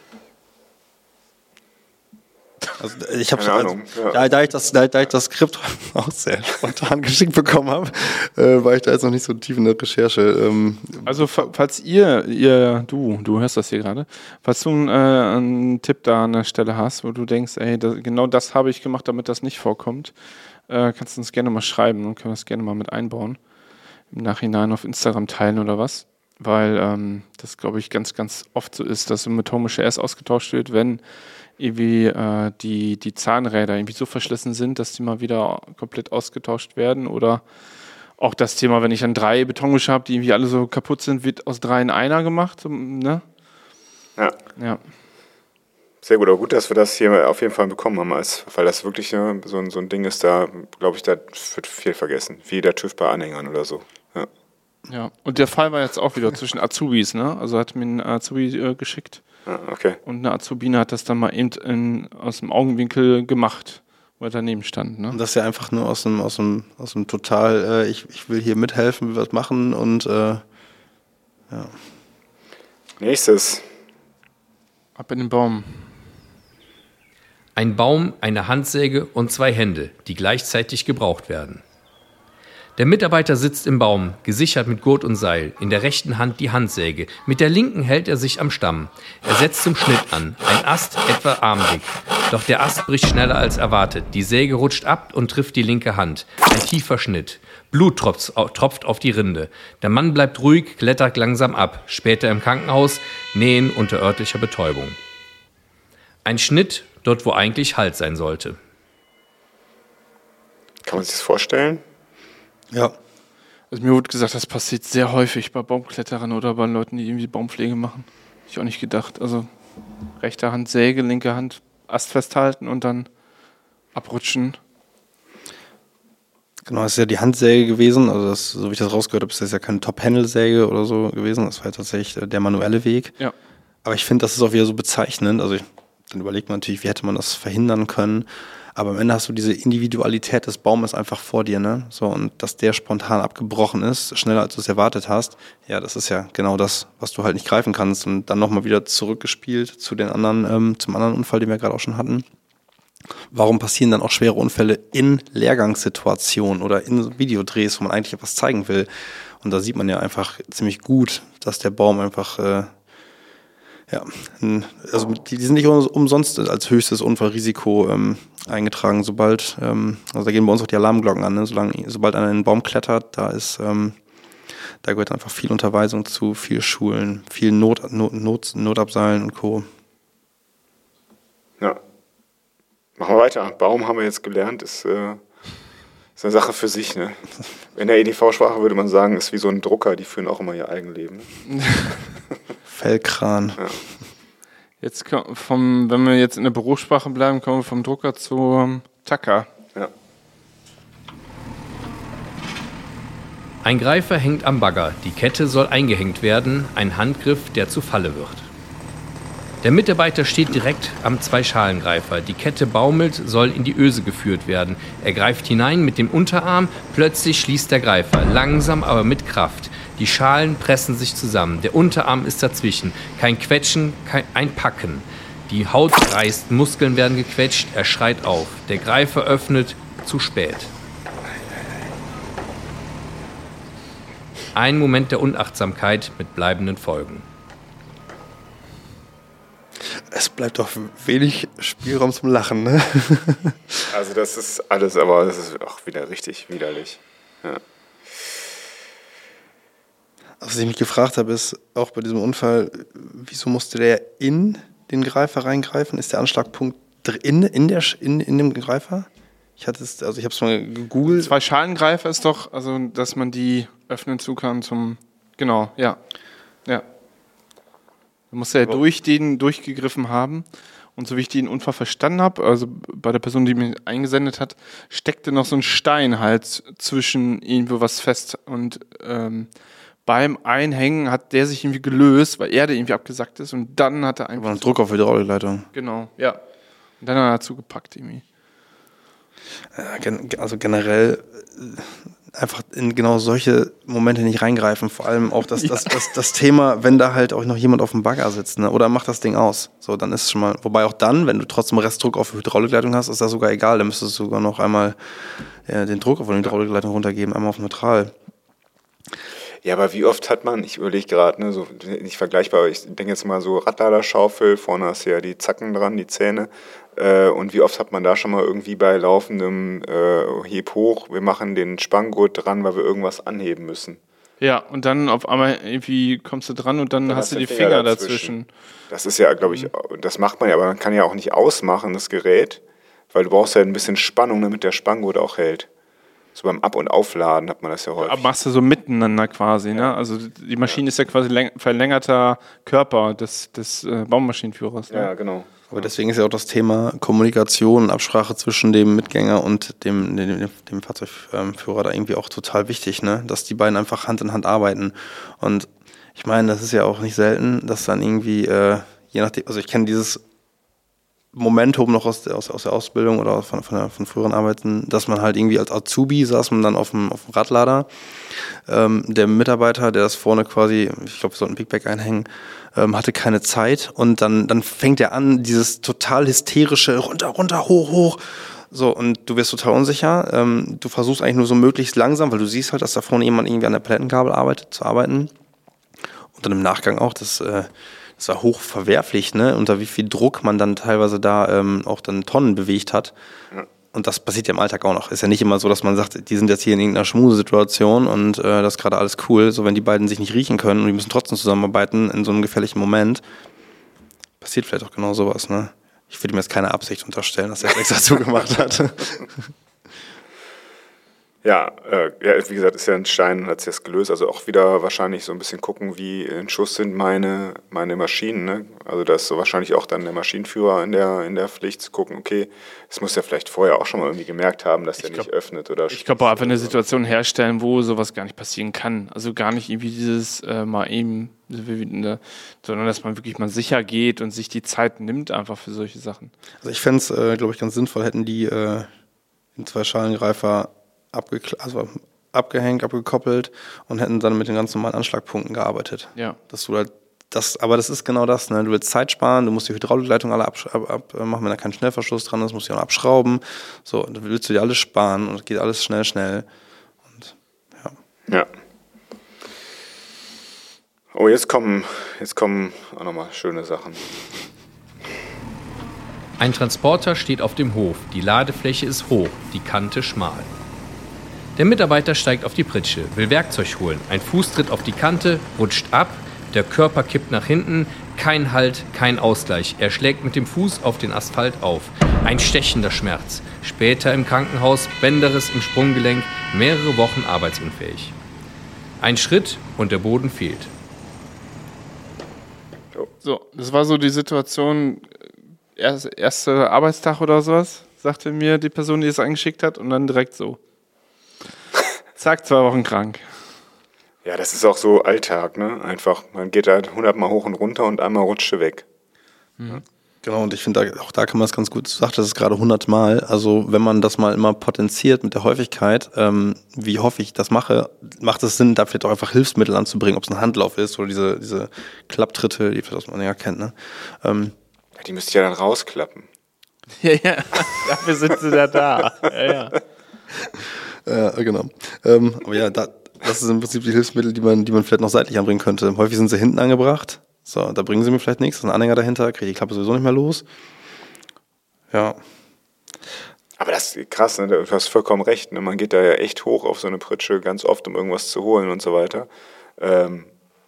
Also ich habe Keine also, Ahnung, ja. da, da, ich das, da, da ich das Skript auch sehr spontan geschickt bekommen habe, äh, war ich da jetzt noch nicht so tief in der Recherche. Ähm, Also falls ihr, ihr, du, du hörst das hier gerade, falls du einen, äh, einen Tipp da an der Stelle hast, wo du denkst, ey, das, genau das habe ich gemacht, damit das nicht vorkommt, äh, kannst du uns gerne mal schreiben und können wir es gerne mal mit einbauen. Im Nachhinein auf Instagram teilen oder was. Weil ähm, das, glaube ich, ganz, ganz oft so ist, dass ein Betonmischer erst ausgetauscht wird, wenn irgendwie äh, die, die Zahnräder irgendwie so verschlissen sind, dass die mal wieder komplett ausgetauscht werden. Oder auch das Thema, wenn ich dann drei Betonmischer habe, die irgendwie alle so kaputt sind, wird aus drei in einer gemacht. Ne? Ja. Ja. Sehr gut, aber gut, dass wir das hier auf jeden Fall bekommen haben, als, weil das wirklich ne, so, ein, so ein Ding ist, da glaube ich, da wird viel vergessen. Wie der TÜV bei Anhängern oder so. Ja. Ja, und der Fall war jetzt auch wieder zwischen Azubis, ne? Also hat mir ein Azubi äh, geschickt. Ah, okay. Und eine Azubine hat das dann mal eben in, aus dem Augenwinkel gemacht, wo er daneben stand, ne? Und das ist ja einfach nur aus dem, aus dem, aus dem total, äh, ich, ich will hier mithelfen, will was machen und äh, ja. Nächstes. Ab in den Baum. Ein Baum, eine Handsäge und zwei Hände, die gleichzeitig gebraucht werden. Der Mitarbeiter sitzt im Baum, gesichert mit Gurt und Seil, in der rechten Hand die Handsäge, mit der linken hält er sich am Stamm. Er setzt zum Schnitt an, ein Ast etwa armdick. Doch der Ast bricht schneller als erwartet, die Säge rutscht ab und trifft die linke Hand. Ein tiefer Schnitt. Blut tropft, tropft auf die Rinde. Der Mann bleibt ruhig, klettert langsam ab. Später im Krankenhaus, Nähen unter örtlicher Betäubung. Ein Schnitt, dort wo eigentlich Halt sein sollte. Kann man sich das vorstellen? Ja. Also mir wurde gesagt, das passiert sehr häufig bei Baumkletterern oder bei Leuten, die irgendwie Baumpflege machen. Hätte ich auch nicht gedacht. Also rechte Hand Säge, linke Hand Ast festhalten und dann abrutschen. Genau, das ist ja die Handsäge gewesen, also das, so wie ich das rausgehört habe, ist das ja keine Top-Handle-Säge oder so gewesen, das war ja tatsächlich der manuelle Weg. Ja. Aber ich finde, das ist auch wieder so bezeichnend, also ich, dann überlegt man natürlich, wie hätte man das verhindern können, aber am Ende hast du diese Individualität des Baumes einfach vor dir, ne, so, und dass der spontan abgebrochen ist, schneller als du es erwartet hast, ja, das ist ja genau das, was du halt nicht greifen kannst und dann nochmal wieder zurückgespielt zu den anderen, ähm, zum anderen Unfall, den wir gerade auch schon hatten. Warum passieren dann auch schwere Unfälle in Lehrgangssituationen oder in Videodrehs, wo man eigentlich etwas zeigen will? Und da sieht man ja einfach ziemlich gut, dass der Baum einfach, äh, ja, ein, also die, die sind nicht umsonst als höchstes Unfallrisiko ähm, eingetragen, sobald, ähm, also da gehen bei uns auch die Alarmglocken an, ne? Solange, sobald einer in den Baum klettert, da ist, ähm, da gehört einfach viel Unterweisung zu, viel Schulen, viel Not, Not, Not, Notabseilen und Co. Ja. Machen wir weiter. Baum haben wir jetzt gelernt, ist, äh, ist eine Sache für sich. Ne? In der E D V-Sprache würde man sagen, ist wie so ein Drucker, die führen auch immer ihr Eigenleben. Ne? Fellkran. Ja. Jetzt vom, wenn wir jetzt in der Berufssprache bleiben, kommen wir vom Drucker zum Tacker. Ja. Ein Greifer hängt am Bagger. Die Kette soll eingehängt werden. Ein Handgriff, der zu Falle wird. Der Mitarbeiter steht direkt am Zwei-Schalen-Greifer. Die Kette baumelt, soll in die Öse geführt werden. Er greift hinein mit dem Unterarm. Plötzlich schließt der Greifer. Langsam, aber mit Kraft. Die Schalen pressen sich zusammen. Der Unterarm ist dazwischen. Kein Quetschen, kein ein Packen. Die Haut reißt, Muskeln werden gequetscht. Er schreit auf. Der Greifer öffnet. Zu spät. Ein Moment der Unachtsamkeit mit bleibenden Folgen. Es bleibt doch wenig Spielraum zum Lachen, ne? Also das ist alles, aber das ist auch wieder richtig widerlich. Ja. Was ich mich gefragt habe, ist auch bei diesem Unfall, wieso musste der in den Greifer reingreifen? Ist der Anschlagpunkt in, in, der, in, in dem Greifer? Ich hatte es, also ich habe es mal gegoogelt. Zwei Schalengreifer ist doch, also dass man die öffnen zu kann zum, genau, ja, ja. Da muss er ja durch den durchgegriffen haben. Und so wie ich den Unfall verstanden habe, also bei der Person, die mich eingesendet hat, steckte noch so ein Stein halt zwischen irgendwo was fest. Und ähm, beim Einhängen hat der sich irgendwie gelöst, weil er da irgendwie abgesackt ist. Und dann hat er einfach... War ein Druck auf Hydraulikleitung. Genau, ja. Und dann hat er zugepackt irgendwie. Ja, also generell einfach in genau solche Momente nicht reingreifen. Vor allem auch das, das, das, das Thema, wenn da halt auch noch jemand auf dem Bagger sitzt, ne? Oder macht das Ding aus. So, dann ist es schon mal. Wobei auch dann, wenn du trotzdem Restdruck auf die Hydraulikleitung hast, ist das sogar egal. Dann müsstest du sogar noch einmal ja, den Druck auf die Hydraulikleitung runtergeben, einmal auf neutral. Ja, aber wie oft hat man, ich überlege gerade, ne, so nicht vergleichbar, aber ich denke jetzt mal so Radladerschaufel, vorne hast du ja die Zacken dran, die Zähne. Äh, und wie oft hat man da schon mal irgendwie bei laufendem äh, Heb hoch, wir machen den Spanngurt dran, weil wir irgendwas anheben müssen. Ja, und dann auf einmal irgendwie kommst du dran und dann, dann hast du die Finger, Finger dazwischen. dazwischen. Das ist ja, glaube ich, das macht man ja, aber man kann ja auch nicht ausmachen, das Gerät, weil du brauchst ja ein bisschen Spannung, damit der Spanngurt auch hält. So beim Ab- und Aufladen hat man das ja häufig. Aber machst du so miteinander quasi, ne? Also die Maschine ja. ist ja quasi läng- verlängerter Körper des, des äh, Baummaschinenführers. Ne? Ja, genau. Aber deswegen ist ja auch das Thema Kommunikation, Absprache zwischen dem Mitgänger und dem, dem, dem Fahrzeugführer da irgendwie auch total wichtig, ne? Dass die beiden einfach Hand in Hand arbeiten. Und ich meine, das ist ja auch nicht selten, dass dann irgendwie, äh, je nachdem, also ich kenne dieses Momentum noch aus der, aus, aus der Ausbildung oder von, von, der, von früheren Arbeiten, dass man halt irgendwie als Azubi saß man dann auf dem, auf dem Radlader. Ähm, der Mitarbeiter, der das vorne quasi, ich glaube, wir sollten ein Big Bag einhängen, ähm, hatte keine Zeit und dann, dann fängt er an, dieses total hysterische runter, runter, hoch, hoch. So, und du wirst total unsicher. Ähm, du versuchst eigentlich nur so möglichst langsam, weil du siehst halt, dass da vorne jemand irgendwie an der Palettengabel arbeitet, zu arbeiten. Und dann im Nachgang auch, das äh, Das war hoch verwerflich, ne? Unter wie viel Druck man dann teilweise da ähm, auch dann Tonnen bewegt hat. Ja. Und das passiert ja im Alltag auch noch. Ist ja nicht immer so, dass man sagt, die sind jetzt hier in irgendeiner Schmusesituation und äh, das ist gerade alles cool. So, wenn die beiden sich nicht riechen können und die müssen trotzdem zusammenarbeiten in so einem gefährlichen Moment, passiert vielleicht auch genau sowas, ne? Ich würde mir jetzt keine Absicht unterstellen, dass er das extra zugemacht hat. Ja, äh, ja, wie gesagt, ist ja ein Stein, hat sich das gelöst. Also auch wieder wahrscheinlich so ein bisschen gucken, wie in Schuss sind meine, meine Maschinen. Ne? Also da ist so wahrscheinlich auch dann der Maschinenführer in der, in der Pflicht zu gucken, okay, das muss ja vielleicht vorher auch schon mal irgendwie gemerkt haben, dass der nicht öffnet oder Ich glaube auch einfach eine Situation herstellen, wo sowas gar nicht passieren kann. Also gar nicht irgendwie dieses äh, mal eben, sondern dass man wirklich mal sicher geht und sich die Zeit nimmt einfach für solche Sachen. Also ich fände es, äh, glaube ich, ganz sinnvoll, hätten die äh, den Zwei-Schalengreifer Abgekl- also abgehängt, abgekoppelt und hätten dann mit den ganz normalen Anschlagpunkten gearbeitet. Ja. Dass du halt das, aber das ist genau das, ne? Du willst Zeit sparen, du musst die Hydraulikleitung alle absch- ab, ab, machen, wenn da kein Schnellverschluss dran ist, musst du die auch abschrauben. So, dann willst du dir alles sparen und es geht alles schnell, schnell. Und ja. Ja. Oh, jetzt kommen, jetzt kommen auch nochmal schöne Sachen. Ein Transporter steht auf dem Hof. Die Ladefläche ist hoch, die Kante schmal. Der Mitarbeiter steigt auf die Pritsche, will Werkzeug holen. Ein Fuß tritt auf die Kante, rutscht ab, der Körper kippt nach hinten. Kein Halt, kein Ausgleich. Er schlägt mit dem Fuß auf den Asphalt auf. Ein stechender Schmerz. Später im Krankenhaus, Bänderriss im Sprunggelenk, mehrere Wochen arbeitsunfähig. Ein Schritt und der Boden fehlt. So, das war so die Situation, erst, erster Arbeitstag oder sowas, sagte mir die Person, die es eingeschickt hat, und dann direkt so. Zack, zwei Wochen krank. Ja, das ist auch so Alltag, ne? Einfach, man geht da hundertmal hoch und runter und einmal rutscht du weg. Mhm. Genau, und ich finde, auch da kann man es ganz gut sagen, das ist gerade hundert Mal. Also wenn man das mal immer potenziert mit der Häufigkeit, ähm, wie häufig ich das mache, macht es Sinn, da vielleicht auch einfach Hilfsmittel anzubringen, ob es ein Handlauf ist oder diese, diese Klapptritte, die vielleicht man ja kennt. Ne? Ähm, ja, die müsst ihr ja dann rausklappen. Ja, ja, dafür sind sie da da. Ja, ja. Ja, genau. Ähm, aber ja, da, das sind im Prinzip die Hilfsmittel, die man, die man vielleicht noch seitlich anbringen könnte. Häufig sind sie hinten angebracht. So, da bringen sie mir vielleicht nichts. Das ist ein Anhänger dahinter, kriege die Klappe sowieso nicht mehr los. Ja. Aber das ist krass, ne? Du hast vollkommen recht. Ne? Man geht da ja echt hoch auf so eine Pritsche, ganz oft, um irgendwas zu holen und so weiter. Ähm,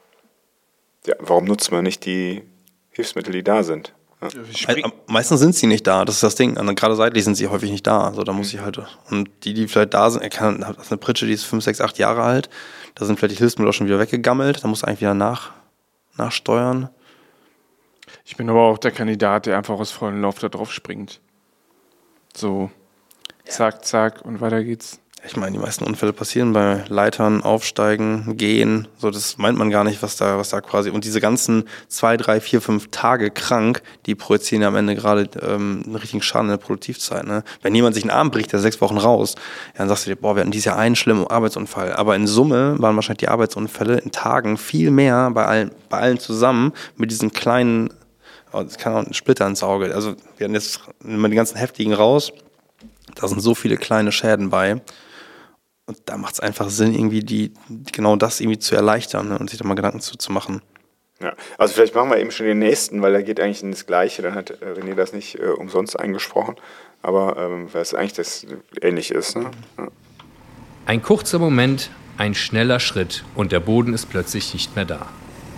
ja, warum nutzt man nicht die Hilfsmittel, die da sind? Ja. Me- Meistens sind sie nicht da, das ist das Ding. Und gerade seitlich sind sie häufig nicht da. Also da muss ich halt. Und die, die vielleicht da sind, er kann, das ist eine Pritsche, die ist fünf, sechs, acht Jahre alt. Da sind vielleicht die Hilfsmittel auch schon wieder weggegammelt. Da muss eigentlich wieder nach, nachsteuern. Ich bin aber auch der Kandidat, der einfach aus vollem Lauf da drauf springt. So, zack, zack und weiter geht's. Ich meine, die meisten Unfälle passieren bei Leitern, Aufsteigen, Gehen. So, das meint man gar nicht, was da, was da quasi. Und diese ganzen zwei, drei, vier, fünf Tage krank, die projizieren ja am Ende gerade ähm, einen richtigen Schaden in der Produktivzeit. Ne? Wenn jemand sich einen Arm bricht, der sechs Wochen raus, ja, dann sagst du dir, boah, wir hatten dieses Jahr einen schlimmen Arbeitsunfall. Aber in Summe waren wahrscheinlich die Arbeitsunfälle in Tagen viel mehr bei allen, bei allen zusammen mit diesen kleinen, oh, das kann auch ein Splitter ins Auge. Also wir hatten jetzt immer die ganzen heftigen raus. Da sind so viele kleine Schäden bei. Und da macht es einfach Sinn, irgendwie die, die genau das irgendwie zu erleichtern, ne, und sich da mal Gedanken zu, zu machen. Ja, also vielleicht machen wir eben schon den nächsten, weil der geht eigentlich in das Gleiche. Dann hat René das nicht äh, umsonst eingesprochen, aber ähm, weil es eigentlich das ähnlich ist. Ne? Ja. Ein kurzer Moment, ein schneller Schritt und der Boden ist plötzlich nicht mehr da.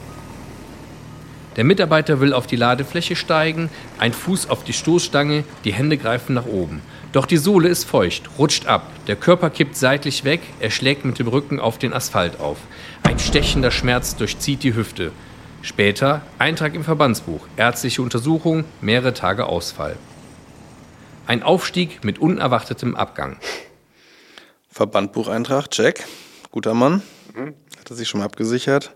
Der Mitarbeiter will auf die Ladefläche steigen, ein Fuß auf die Stoßstange, die Hände greifen nach oben. Doch die Sohle ist feucht, rutscht ab, der Körper kippt seitlich weg, er schlägt mit dem Rücken auf den Asphalt auf. Ein stechender Schmerz durchzieht die Hüfte. Später Eintrag im Verbandsbuch, ärztliche Untersuchung, mehrere Tage Ausfall. Ein Aufstieg mit unerwartetem Abgang. Verbandbucheintrag, check. Guter Mann. Mhm. Hat er sich schon mal abgesichert.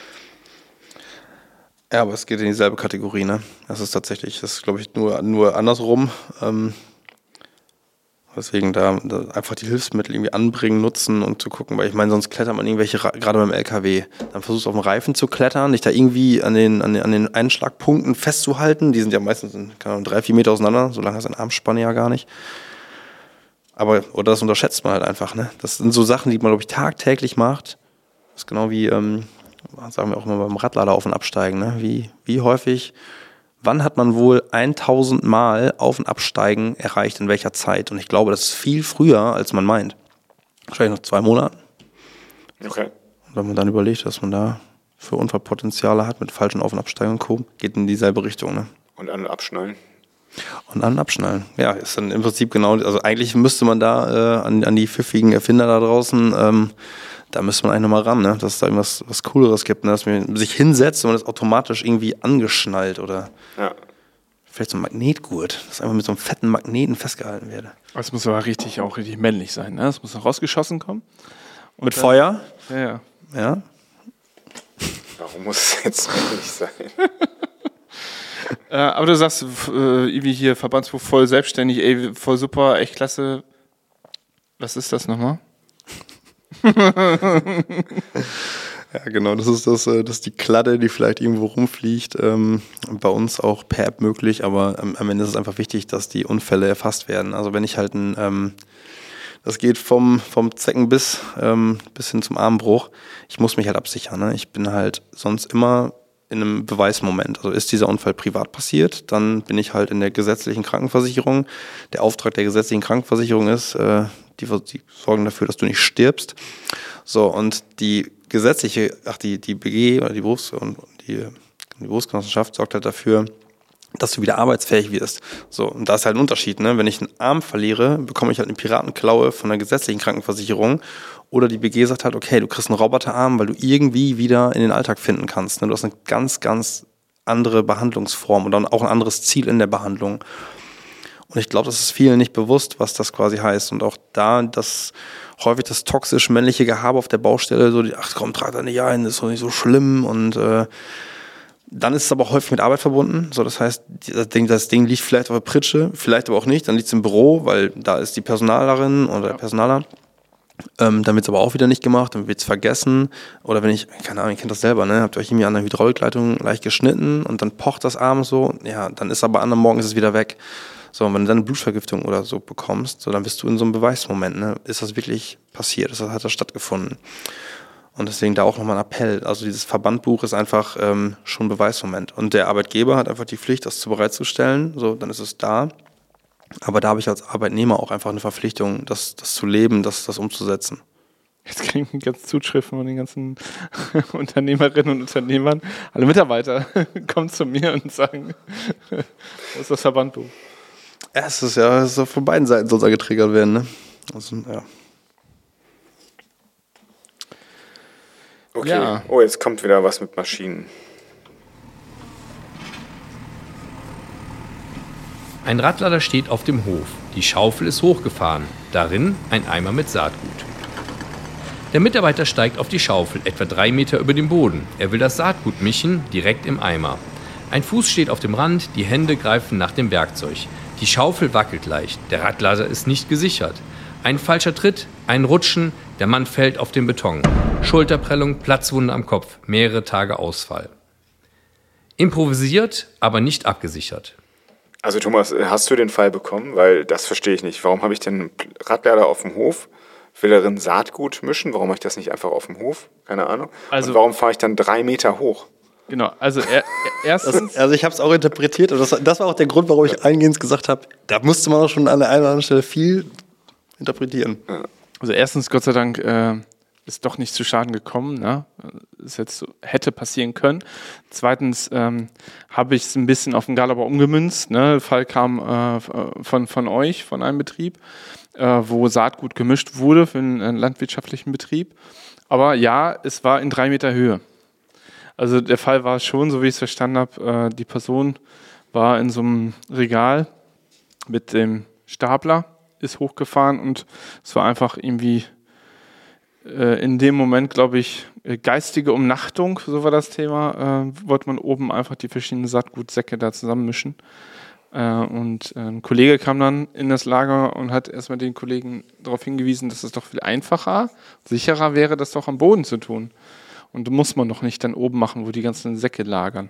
Ja, aber es geht in dieselbe Kategorie, ne? Das ist tatsächlich, das ist, glaube ich, nur, nur andersrum. Ähm, deswegen da, da einfach die Hilfsmittel irgendwie anbringen, nutzen und zu gucken, weil ich meine, sonst klettert man irgendwelche, gerade beim L K W, dann versuchst du auf dem Reifen zu klettern, dich da irgendwie an den, an den, an den Einschlagpunkten festzuhalten. Die sind ja meistens in, keine Ahnung, drei, vier Meter auseinander, so lange ist eine Armspanne ja gar nicht. Aber, oder das unterschätzt man halt einfach, ne? Das sind so Sachen, die man, glaube ich, tagtäglich macht. Das ist genau wie, ähm, sagen wir auch immer beim Radlader auf- und absteigen, ne? Wie, wie häufig, wann hat man wohl tausend Mal Auf- und Absteigen erreicht, in welcher Zeit? Und ich glaube, das ist viel früher, als man meint. Wahrscheinlich noch zwei Monaten. Okay. Und wenn man dann überlegt, was man da für Unfallpotenziale hat mit falschen Auf- und Absteigen und Co., geht in dieselbe Richtung, ne? Und an- und abschnallen. Und an- und abschnallen. Ja, ist dann im Prinzip genau, also eigentlich müsste man da äh, an, an die pfiffigen Erfinder da draußen, ähm, da müsste man eigentlich nochmal ran, ne? Dass es da irgendwas was Cooleres gibt, ne? Dass man sich hinsetzt und man ist automatisch irgendwie angeschnallt oder ja. vielleicht so ein Magnetgurt, das einfach mit so einem fetten Magneten festgehalten werde. Das muss aber richtig auch richtig männlich sein, ne? Das muss noch rausgeschossen kommen. Und mit dann, Feuer? Ja, ja. Ja. Warum muss es jetzt männlich sein? äh, aber du sagst, äh, irgendwie hier Verbandsbuch voll selbstständig, ey, voll super, echt klasse. Was ist das nochmal? Ja, genau, das ist das, das ist die Kladde, die vielleicht irgendwo rumfliegt. Ähm, bei uns auch per App möglich, aber ähm, am Ende ist es einfach wichtig, dass die Unfälle erfasst werden. Also wenn ich halt ein, ähm, Das geht vom, vom Zeckenbiss ähm, bis hin zum Armbruch. Ich muss mich halt absichern. Ne? Ich bin halt sonst immer in einem Beweismoment. Also ist dieser Unfall privat passiert, dann bin ich halt in der gesetzlichen Krankenversicherung. Der Auftrag der gesetzlichen Krankenversicherung ist, äh, die, die sorgen dafür, dass du nicht stirbst. So, und die gesetzliche, ach die, die B G oder die Berufs- und die, die Berufsgenossenschaft sorgt halt dafür, dass du wieder arbeitsfähig wirst. So, und da ist halt ein Unterschied, ne? Wenn ich einen Arm verliere, bekomme ich halt eine Piratenklaue von der gesetzlichen Krankenversicherung. Oder die B G sagt halt, okay, du kriegst einen Roboterarm, weil du irgendwie wieder in den Alltag finden kannst. Ne? Du hast eine ganz, ganz andere Behandlungsform und dann auch ein anderes Ziel in der Behandlung. Und ich glaube, das ist vielen nicht bewusst, was das quasi heißt. Und auch da, das häufig das toxisch männliche Gehabe auf der Baustelle, so, die, ach komm, trag da nicht ein, das ist doch nicht so schlimm. Und äh, dann ist es aber häufig mit Arbeit verbunden. So, das heißt, das Ding, das Ding liegt vielleicht auf der Pritsche, vielleicht aber auch nicht. Dann liegt es im Büro, weil da ist die Personalerin oder der Personaler. Ähm, dann wird es aber auch wieder nicht gemacht, dann wird es vergessen. Oder wenn ich, keine Ahnung, ihr kennt das selber, ne? Habt ihr euch irgendwie an der Hydraulikleitung leicht geschnitten und dann pocht das abends so, ja, dann ist aber am anderen Morgen ist es wieder weg. So, und wenn du dann eine Blutvergiftung oder so bekommst, so, dann bist du in so einem Beweismoment, ne? Ist das wirklich passiert? Ist das, hat das stattgefunden? Und deswegen da auch nochmal ein Appell. Also dieses Verbandbuch ist einfach ähm, schon ein Beweismoment. Und der Arbeitgeber hat einfach die Pflicht, das zu bereitzustellen. So, dann ist es da. Aber da habe ich als Arbeitnehmer auch einfach eine Verpflichtung, das, das zu leben, das, das umzusetzen. Jetzt kriegen wir ganz Zuschriften von den ganzen Unternehmerinnen und Unternehmern. Alle Mitarbeiter kommen zu mir und sagen, wo ist das Verbandbuch? Ja, es ist ja so von beiden Seiten soll es getriggert werden, ne? Also, ja. Okay. Ja. Oh, jetzt kommt wieder was mit Maschinen. Ein Radlader steht auf dem Hof. Die Schaufel ist hochgefahren. Darin ein Eimer mit Saatgut. Der Mitarbeiter steigt auf die Schaufel, etwa drei Meter über dem Boden. Er will das Saatgut mischen, direkt im Eimer. Ein Fuß steht auf dem Rand, die Hände greifen nach dem Werkzeug. Die Schaufel wackelt leicht. Der Radlader ist nicht gesichert. Ein falscher Tritt, ein Rutschen, der Mann fällt auf den Beton. Schulterprellung, Platzwunde am Kopf, mehrere Tage Ausfall. Improvisiert, aber nicht abgesichert. Also Thomas, hast du den Fall bekommen? Weil das verstehe ich nicht. Warum habe ich denn einen Radlader auf dem Hof? Will darin Saatgut mischen? Warum mache ich das nicht einfach auf dem Hof? Keine Ahnung. Also, und warum fahre ich dann drei Meter hoch? Genau, also er, erstens... Das, also ich habe es auch interpretiert und das, das war auch der Grund, warum ich eingehend gesagt habe, da musste man auch schon an der einen oder anderen Stelle viel interpretieren. Ja. Also erstens, Gott sei Dank, äh, ist doch nicht zu Schaden gekommen. Ne? Ist jetzt so, hätte passieren können. Zweitens ähm, habe ich es ein bisschen auf den Galabau umgemünzt. Ne? Der Fall kam äh, von, von euch, von einem Betrieb, äh, wo Saatgut gemischt wurde für einen, einen landwirtschaftlichen Betrieb. Aber ja, es war in drei Meter Höhe. Also der Fall war schon, so wie ich es verstanden habe, äh, die Person war in so einem Regal mit dem Stapler, ist hochgefahren und es war einfach irgendwie äh, in dem Moment, glaube ich, äh, geistige Umnachtung, so war das Thema, äh, wollte man oben einfach die verschiedenen Saatgutsäcke da zusammenmischen. Äh, und äh, ein Kollege kam dann in das Lager und hat erstmal den Kollegen darauf hingewiesen, dass es doch viel einfacher, sicherer wäre, das doch am Boden zu tun. Und muss man doch nicht dann oben machen, wo die ganzen Säcke lagern.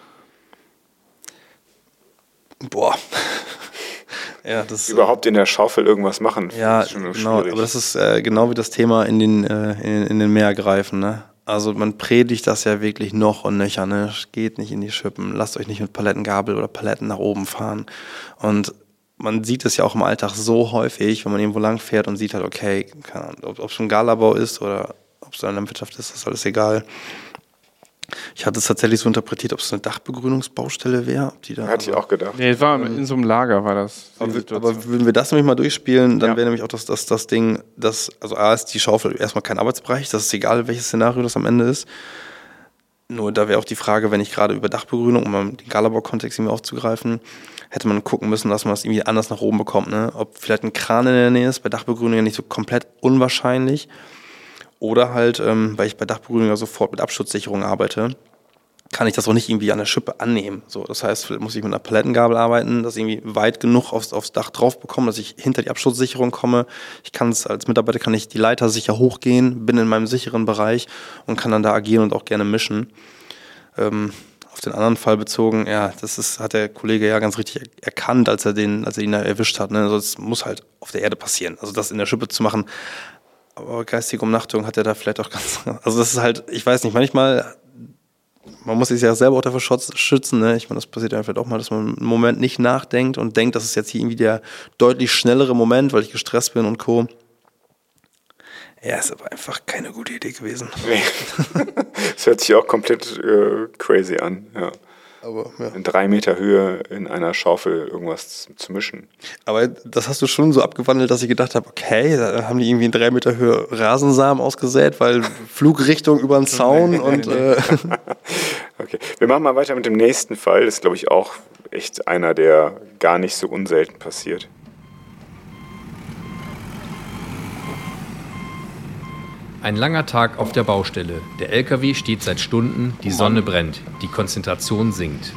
Boah. Ja, das Überhaupt in der Schaufel irgendwas machen. Ja, ist schon genau. schwierig. Aber das ist äh, genau wie das Thema in den, äh, in, in den Meer greifen. Ne? Also man predigt das ja wirklich noch und nöcher. Ne? Geht nicht in die Schippen. Lasst euch nicht mit Palettengabel oder Paletten nach oben fahren. Und man sieht es ja auch im Alltag so häufig, wenn man irgendwo lang fährt und sieht halt, okay, keine Ahnung, ob es schon Galabau ist oder ob es eine Landwirtschaft ist, ist alles egal. Ich hatte es tatsächlich so interpretiert, ob es eine Dachbegrünungsbaustelle wäre. Ob die da Hatte ich auch gedacht. Nee, war in so einem Lager war das. Aber, aber würden wir das nämlich mal durchspielen, dann ja. wäre nämlich auch das, das, das Ding, das, also A ist die Schaufel erstmal kein Arbeitsbereich, das ist egal, welches Szenario das am Ende ist. Nur da wäre auch die Frage, wenn ich gerade über Dachbegrünung, um mal den Galabau-Kontext irgendwie aufzugreifen, hätte man gucken müssen, dass man das irgendwie anders nach oben bekommt. Ne? Ob vielleicht ein Kran in der Nähe ist, bei Dachbegrünung ja nicht so komplett unwahrscheinlich. Oder halt, ähm, weil ich bei Dachbegrünung ja sofort mit Absturzsicherung arbeite, kann ich das auch nicht irgendwie an der Schippe annehmen. So, das heißt, vielleicht muss ich mit einer Palettengabel arbeiten, das irgendwie weit genug aufs, aufs Dach drauf bekommen, dass ich hinter die Absturzsicherung komme. Ich kann es als Mitarbeiter, kann ich die Leiter sicher hochgehen, bin in meinem sicheren Bereich und kann dann da agieren und auch gerne mischen. Ähm, auf den anderen Fall bezogen, ja, das ist, hat der Kollege ja ganz richtig erkannt, als er den, als er ihn da erwischt hat. Ne? Also das muss halt auf der Erde passieren. Also das in der Schippe zu machen. Aber geistige Umnachtung hat er da vielleicht auch ganz. Also das ist halt, ich weiß nicht, manchmal, man muss sich ja selber auch dafür schützen. Ne? Ich meine, das passiert ja vielleicht auch mal, dass man einen Moment nicht nachdenkt und denkt, das ist jetzt hier irgendwie der deutlich schnellere Moment, weil ich gestresst bin und Co. Ja, ist aber einfach keine gute Idee gewesen. Nee. Das hört sich auch komplett äh, crazy an. Ja. Aber, ja. In drei Meter Höhe in einer Schaufel irgendwas zu, zu mischen. Aber das hast du schon so abgewandelt, dass ich gedacht habe, okay, da haben die irgendwie in drei Meter Höhe Rasensamen ausgesät, weil Flugrichtung über den Zaun nee, nee, und... Nee, nee. Äh Okay, wir machen mal weiter mit dem nächsten Fall. Das ist, glaube ich, auch echt einer, der gar nicht so unselten passiert. Ein langer Tag auf der Baustelle. Der L K W steht seit Stunden, die Sonne brennt, die Konzentration sinkt.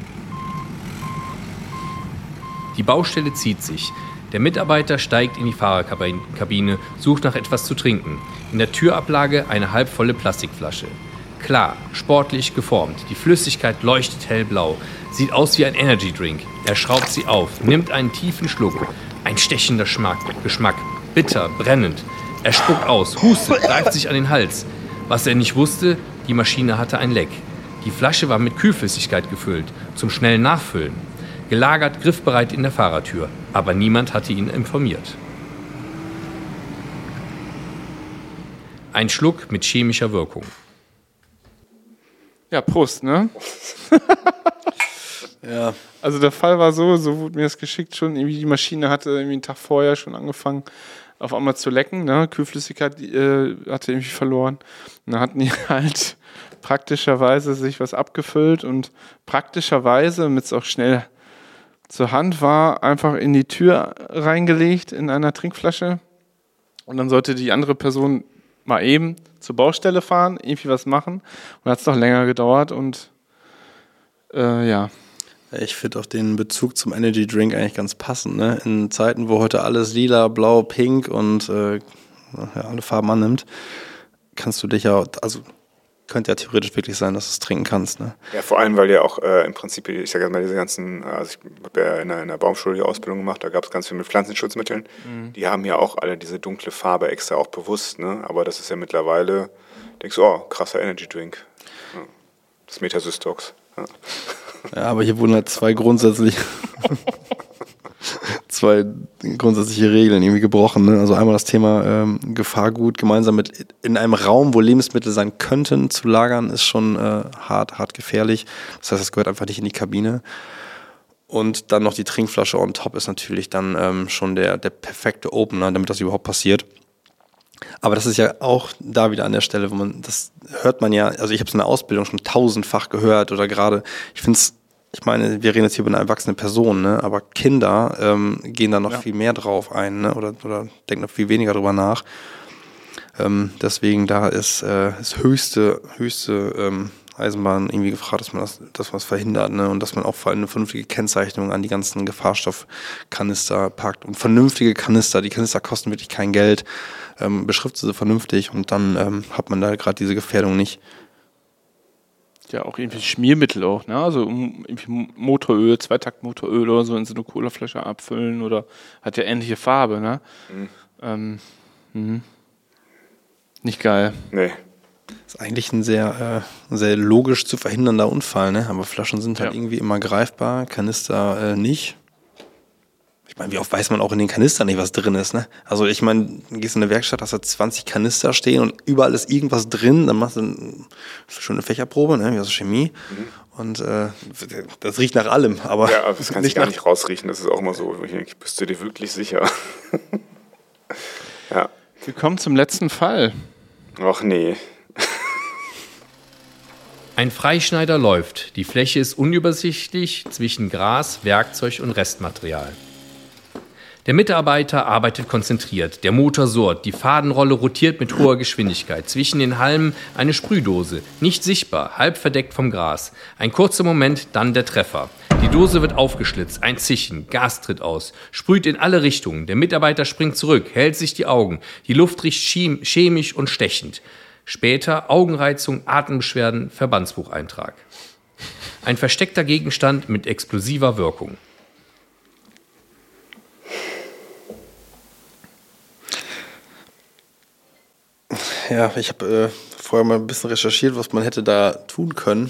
Die Baustelle zieht sich. Der Mitarbeiter steigt in die Fahrerkabine, sucht nach etwas zu trinken. In der Türablage eine halbvolle Plastikflasche. Klar, sportlich geformt. Die Flüssigkeit leuchtet hellblau. Sieht aus wie ein Energy-Drink. Er schraubt sie auf, nimmt einen tiefen Schluck. Ein stechender Geschmack, Geschmack. Bitter, brennend. Er spuckt aus, hustet, greift sich an den Hals. Was er nicht wusste, die Maschine hatte ein Leck. Die Flasche war mit Kühlflüssigkeit gefüllt, zum schnellen Nachfüllen. Gelagert, griffbereit in der Fahrertür. Aber niemand hatte ihn informiert. Ein Schluck mit chemischer Wirkung. Ja, Prost, ne? Ja. Also der Fall war so, so wurde mir das geschickt schon, irgendwie die Maschine hatte irgendwie einen Tag vorher schon angefangen, auf einmal zu lecken, ne? Kühlflüssigkeit äh, hatte irgendwie verloren. Und dann hatten die halt praktischerweise sich was abgefüllt und praktischerweise, damit es auch schnell zur Hand war, einfach in die Tür reingelegt in einer Trinkflasche. Und dann sollte die andere Person mal eben zur Baustelle fahren, irgendwie was machen. Und hat es noch länger gedauert und äh, ja. Ich finde auch den Bezug zum Energy Drink eigentlich ganz passend, ne? In Zeiten, wo heute alles lila, blau, pink und äh, ja, alle Farben annimmt, kannst du dich ja, also könnte ja theoretisch wirklich sein, dass du es trinken kannst, ne? Ja, vor allem, weil ja auch äh, im Prinzip, ich sage mal, diese ganzen, also ich habe ja in einer, in einer Baumschule die Ausbildung gemacht, da gab es ganz viel mit Pflanzenschutzmitteln. Mhm. Die haben ja auch alle diese dunkle Farbe extra auch bewusst, ne? Aber das ist ja mittlerweile, denkst du, oh, krasser Energy Drink. Ja. Das Metasystox. Ja. Ja, aber hier wurden halt zwei grundsätzlich zwei grundsätzliche Regeln irgendwie gebrochen. Ne? Also einmal das Thema ähm, Gefahrgut gemeinsam mit in einem Raum, wo Lebensmittel sein könnten, zu lagern, ist schon äh, hart, hart gefährlich. Das heißt, das gehört einfach nicht in die Kabine. Und dann noch die Trinkflasche on top ist natürlich dann ähm, schon der, der perfekte Opener, damit das überhaupt passiert. Aber das ist ja auch da wieder an der Stelle, wo man, das hört man ja, also ich habe es in der Ausbildung schon tausendfach gehört oder gerade, ich finde es, ich meine, wir reden jetzt hier über eine erwachsene Person, ne? Aber Kinder ähm, gehen da noch ja. viel mehr drauf ein, ne? oder, oder denken noch viel weniger drüber nach. Ähm, deswegen da ist äh, das höchste, höchste ähm, Eisenbahn irgendwie gefragt, dass man das, dass man das verhindert, ne? Und dass man auch vor allem eine vernünftige Kennzeichnung an die ganzen Gefahrstoffkanister packt und vernünftige Kanister, die Kanister kosten wirklich kein Geld, ähm, beschriftet sie vernünftig und dann ähm, hat man da gerade diese Gefährdung nicht. Ja, auch irgendwie Schmiermittel auch, ne? Also irgendwie Motoröl, Zweitakt-Motoröl oder so in so eine Colaflasche abfüllen oder hat ja ähnliche Farbe, ne? Mhm. Ähm, mh. Nicht geil. Nee. Das ist eigentlich ein sehr, äh, sehr logisch zu verhindernder Unfall, ne? Aber Flaschen sind halt ja. irgendwie immer greifbar, Kanister äh, nicht. Ich meine, wie oft weiß man auch in den Kanistern nicht, was drin ist, ne? Also ich meine, du gehst in eine Werkstatt, hast da zwanzig Kanister stehen und überall ist irgendwas drin, dann machst du eine schöne Fächerprobe, ne? Wie aus Chemie. Mhm. Und äh, das riecht nach allem, aber. Ja, aber das kannst du gar nicht rausriechen, das ist auch immer so. Ich denke, bist du dir wirklich sicher? Ja. Wir kommen zum letzten Fall. Ach nee. Ein Freischneider läuft. Die Fläche ist unübersichtlich zwischen Gras, Werkzeug und Restmaterial. Der Mitarbeiter arbeitet konzentriert. Der Motor surrt. Die Fadenrolle rotiert mit hoher Geschwindigkeit. Zwischen den Halmen eine Sprühdose. Nicht sichtbar, halb verdeckt vom Gras. Ein kurzer Moment, dann der Treffer. Die Dose wird aufgeschlitzt. Ein Zischen. Gas tritt aus. Sprüht in alle Richtungen. Der Mitarbeiter springt zurück, hält sich die Augen. Die Luft riecht chemisch und stechend. Später Augenreizung, Atembeschwerden, Verbandsbucheintrag. Ein versteckter Gegenstand mit explosiver Wirkung. Ja, ich habe äh, vorher mal ein bisschen recherchiert, was man hätte da tun können.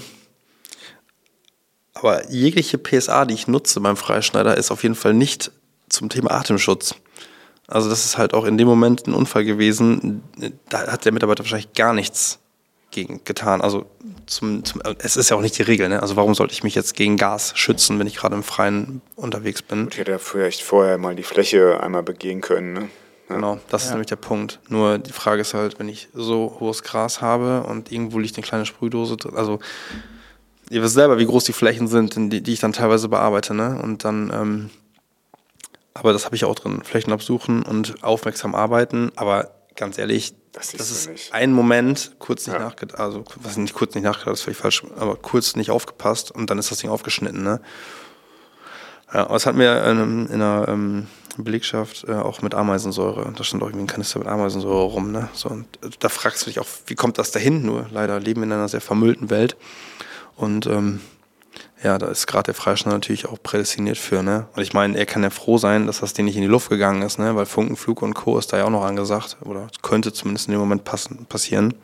Aber jegliche P S A, die ich nutze beim Freischneider, ist auf jeden Fall nicht zum Thema Atemschutz. Also das ist halt auch in dem Moment ein Unfall gewesen, da hat der Mitarbeiter wahrscheinlich gar nichts gegen getan. Also zum, zum, es ist ja auch nicht die Regel, ne? Also warum sollte ich mich jetzt gegen Gas schützen, wenn ich gerade im Freien unterwegs bin? Ich hätte ja vielleicht vorher mal die Fläche einmal begehen können, ne? Ja. Genau, das ist ja nämlich der Punkt. Nur die Frage ist halt, wenn ich so hohes Gras habe und irgendwo liegt eine kleine Sprühdose drin, also ihr wisst selber, wie groß die Flächen sind, die, die ich dann teilweise bearbeite, ne? Und dann, ähm, aber das habe ich auch drin. Flächen absuchen und aufmerksam arbeiten, aber ganz ehrlich, das, das ist nicht. ein Moment, kurz nicht ja. nachgedacht, also was nicht kurz nicht nachgedacht, das ist völlig falsch, aber kurz nicht aufgepasst und dann ist das Ding aufgeschnitten, ne? Ja, aber es hat mir ähm, in einer ähm, Belegschaft äh, auch mit Ameisensäure, da stand auch irgendwie ein Kanister mit Ameisensäure rum, ne? So, und äh, da fragst du dich auch, wie kommt das dahin? Nur leider leben wir in einer sehr vermüllten Welt und ähm, ja, da ist gerade der Freischneider natürlich auch prädestiniert für, ne? Und ich meine, er kann ja froh sein, dass das Ding nicht in die Luft gegangen ist, ne? Weil Funkenflug und Co. ist da ja auch noch angesagt. Oder könnte zumindest in dem Moment passen, passieren.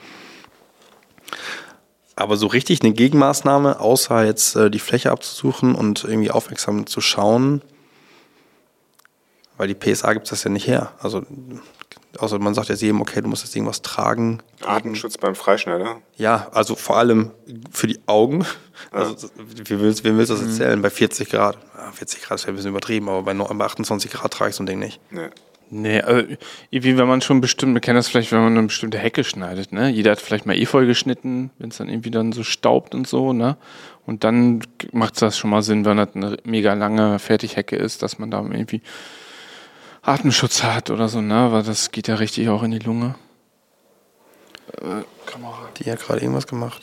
Aber so richtig eine Gegenmaßnahme, außer jetzt äh, die Fläche abzusuchen und irgendwie aufmerksam zu schauen, weil die P S A gibt es das ja nicht her. Also, außer man sagt jetzt jedem, okay, du musst jetzt irgendwas tragen. Atemschutz beim Freischneider? Ja, also vor allem für die Augen. Also, wie willst, wem willst du das erzählen? Bei vierzig Grad. Ja, vierzig Grad ist ja ein bisschen übertrieben, aber bei, bei achtundzwanzig Grad trage ich so ein Ding nicht. Nee. Nee, also irgendwie, wenn man schon bestimmt, man kennt das vielleicht, wenn man eine bestimmte Hecke schneidet, ne? Jeder hat vielleicht mal Efeu geschnitten, wenn es dann irgendwie dann so staubt und so, ne? Und dann macht das schon mal Sinn, wenn das eine mega lange Fertighecke ist, dass man da irgendwie Atemschutz hat oder so, ne? Weil das geht ja richtig auch in die Lunge. Äh, Kamera. Die hat gerade irgendwas gemacht.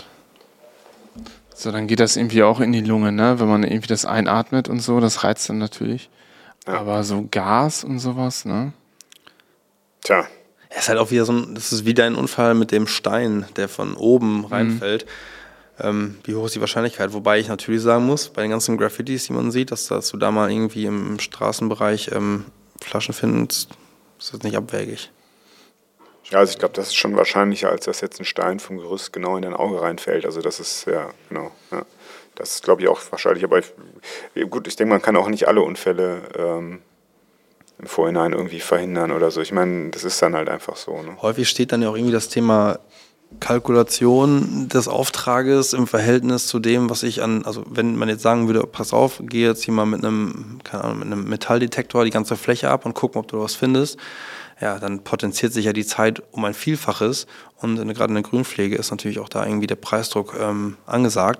So, dann geht das irgendwie auch in die Lunge, ne? Wenn man irgendwie das einatmet und so, das reizt dann natürlich. Ja. Aber so Gas und sowas, ne? Tja. Es ist halt auch wieder so ein, das ist wieder ein Unfall mit dem Stein, der von oben reinfällt. Mhm. Ähm, wie hoch ist die Wahrscheinlichkeit? Wobei ich natürlich sagen muss, bei den ganzen Graffitis, die man sieht, dass, dass du da mal irgendwie im Straßenbereich ähm, Flaschen findest, ist das nicht abwegig. Ja, also ich glaube, das ist schon wahrscheinlicher, als dass jetzt ein Stein vom Gerüst genau in dein Auge reinfällt. Also das ist, ja, genau, ja. Das ist, glaube ich, auch wahrscheinlich. Aber ich, gut, ich denke, man kann auch nicht alle Unfälle ähm, im Vorhinein irgendwie verhindern oder so. Ich meine, das ist dann halt einfach so. Ne? Häufig steht dann ja auch irgendwie das Thema Kalkulation des Auftrages im Verhältnis zu dem, was ich an, also wenn man jetzt sagen würde, pass auf, geh jetzt hier mal mit einem, keine Ahnung, mit einem Metalldetektor die ganze Fläche ab und guck mal, ob du was findest. Ja, dann potenziert sich ja die Zeit um ein Vielfaches und in, gerade in der Grünpflege ist natürlich auch da irgendwie der Preisdruck ähm, angesagt.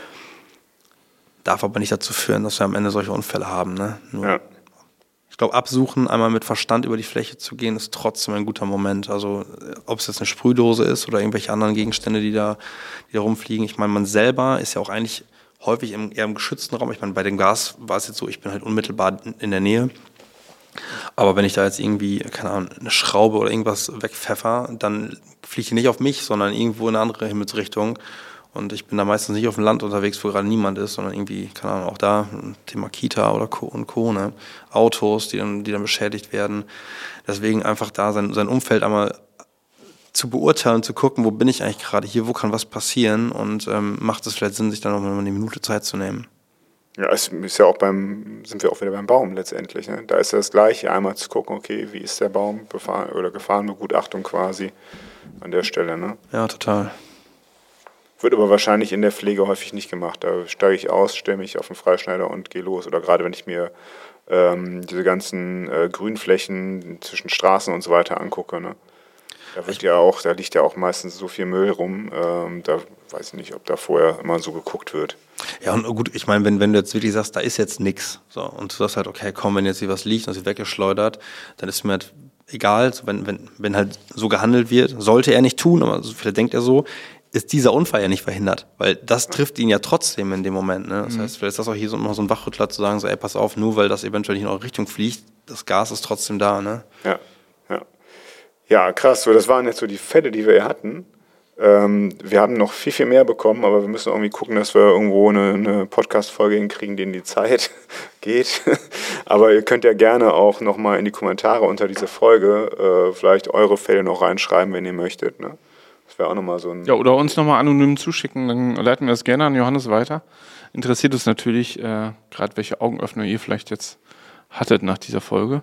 Darf aber nicht dazu führen, dass wir am Ende solche Unfälle haben. Ne? Nur, ja. Ich glaube, absuchen, einmal mit Verstand über die Fläche zu gehen, ist trotzdem ein guter Moment. Also ob es jetzt eine Sprühdose ist oder irgendwelche anderen Gegenstände, die da, die da rumfliegen. Ich meine, man selber ist ja auch eigentlich häufig im, eher im geschützten Raum. Ich meine, bei dem Gas war es jetzt so, ich bin halt unmittelbar in der Nähe. Aber wenn ich da jetzt irgendwie, keine Ahnung, eine Schraube oder irgendwas wegpfeffer, dann fliegt die nicht auf mich, sondern irgendwo in eine andere Himmelsrichtung. Und ich bin da meistens nicht auf dem Land unterwegs, wo gerade niemand ist, sondern irgendwie, keine Ahnung, auch da Thema Kita oder Co. und Co. Ne? Autos, die dann, die dann beschädigt werden. Deswegen einfach da sein, sein Umfeld einmal zu beurteilen, zu gucken, wo bin ich eigentlich gerade hier, wo kann was passieren und ähm, macht es vielleicht Sinn, sich dann auch mal eine Minute Zeit zu nehmen. Ja, es ist ja auch beim, sind wir auch wieder beim Baum letztendlich. Ne? Da ist ja das Gleiche, einmal zu gucken, okay, wie ist der Baum befahren oder Gefahrenbegutachtung quasi an der Stelle. Ne? Ja, total. Wird aber wahrscheinlich in der Pflege häufig nicht gemacht. Da steige ich aus, stelle mich auf den Freischneider und gehe los. Oder gerade wenn ich mir ähm, diese ganzen äh, Grünflächen zwischen Straßen und so weiter angucke. Ne? Da wird ja auch, da liegt ja auch meistens so viel Müll rum. Ähm, da weiß ich nicht, ob da vorher immer so geguckt wird. Ja, und gut, ich meine, wenn, wenn du jetzt wirklich sagst, da ist jetzt nichts, so, und du sagst halt, okay, komm, wenn jetzt hier was liegt und sie weggeschleudert, dann ist mir halt egal, so, wenn, wenn, wenn halt so gehandelt wird, sollte er nicht tun, aber so vielleicht denkt er so, ist dieser Unfall ja nicht verhindert, weil das trifft ihn ja trotzdem in dem Moment. Ne? Das mhm. heißt, vielleicht ist das auch hier so, noch so ein Wachrüttler zu sagen, so, ey, pass auf, nur weil das eventuell nicht in eure Richtung fliegt, das Gas ist trotzdem da. Ne? Ja, ja. Ja, krass, so, das waren jetzt so die Fälle, die wir hier hatten. Ähm, wir haben noch viel, viel mehr bekommen, aber wir müssen irgendwie gucken, dass wir irgendwo eine, eine Podcast-Folge hinkriegen, denen die Zeit geht. Aber ihr könnt ja gerne auch nochmal in die Kommentare unter diese Folge äh, vielleicht eure Fälle noch reinschreiben, wenn ihr möchtet. Ne? Das wäre auch nochmal so ein... Ja, oder uns nochmal anonym zuschicken, dann leiten wir das gerne an Johannes weiter. Interessiert uns natürlich, äh, gerade welche Augenöffner ihr vielleicht jetzt hattet nach dieser Folge.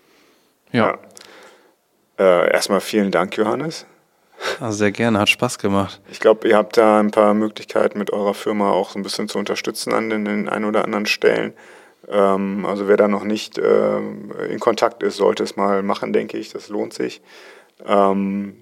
Ja. ja. Äh, erstmal vielen Dank, Johannes. Also sehr gerne, hat Spaß gemacht. Ich glaube, ihr habt da ein paar Möglichkeiten mit eurer Firma auch so ein bisschen zu unterstützen an den, den ein oder anderen Stellen. Ähm, also wer da noch nicht äh, in Kontakt ist, sollte es mal machen, denke ich. Das lohnt sich. Ähm,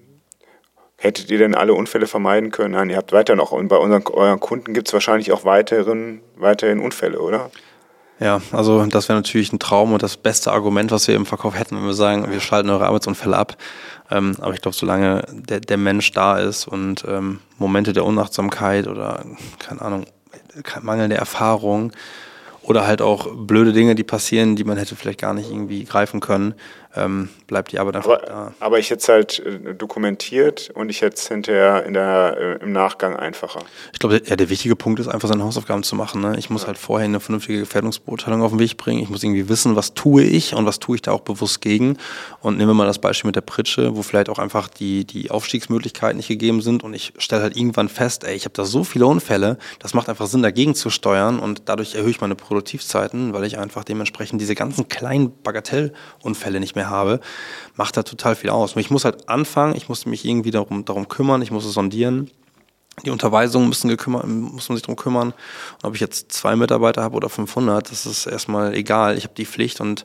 hättet ihr denn alle Unfälle vermeiden können? Nein, ihr habt weiter noch, und bei unseren, euren Kunden gibt es wahrscheinlich auch weiterhin, weiterhin Unfälle, oder? Ja, also das wäre natürlich ein Traum und das beste Argument, was wir im Verkauf hätten, wenn wir sagen, wir schalten eure Arbeitsunfälle ab. Ähm, aber ich glaube, solange der, der Mensch da ist und ähm, Momente der Unachtsamkeit oder, keine Ahnung, mangelnde Erfahrung oder halt auch blöde Dinge, die passieren, die man hätte vielleicht gar nicht irgendwie greifen können, ähm, bleibt die Arbeit einfach aber, da. Aber ich hätte es halt äh, dokumentiert und ich hätte es hinterher in der, äh, im Nachgang einfacher. Ich glaube, ja, der wichtige Punkt ist einfach, seine Hausaufgaben zu machen. Ne? Ich muss ja. halt vorher eine vernünftige Gefährdungsbeurteilung auf den Weg bringen. Ich muss irgendwie wissen, was tue ich und was tue ich da auch bewusst gegen. Und nehmen wir mal das Beispiel mit der Pritsche, wo vielleicht auch einfach die, die Aufstiegsmöglichkeiten nicht gegeben sind und ich stelle halt irgendwann fest, ey, ich habe da so viele Unfälle, das macht einfach Sinn, dagegen zu steuern und dadurch erhöhe ich meine Produktivzeiten, weil ich einfach dementsprechend diese ganzen kleinen Bagatellunfälle nicht mehr habe, macht da total viel aus. Ich muss halt anfangen, ich muss mich irgendwie darum, darum kümmern, ich muss es sondieren. Die Unterweisungen müssen gekümmert, muss man sich darum kümmern. Und ob ich jetzt zwei Mitarbeiter habe oder fünfhundert, das ist erstmal egal. Ich habe die Pflicht und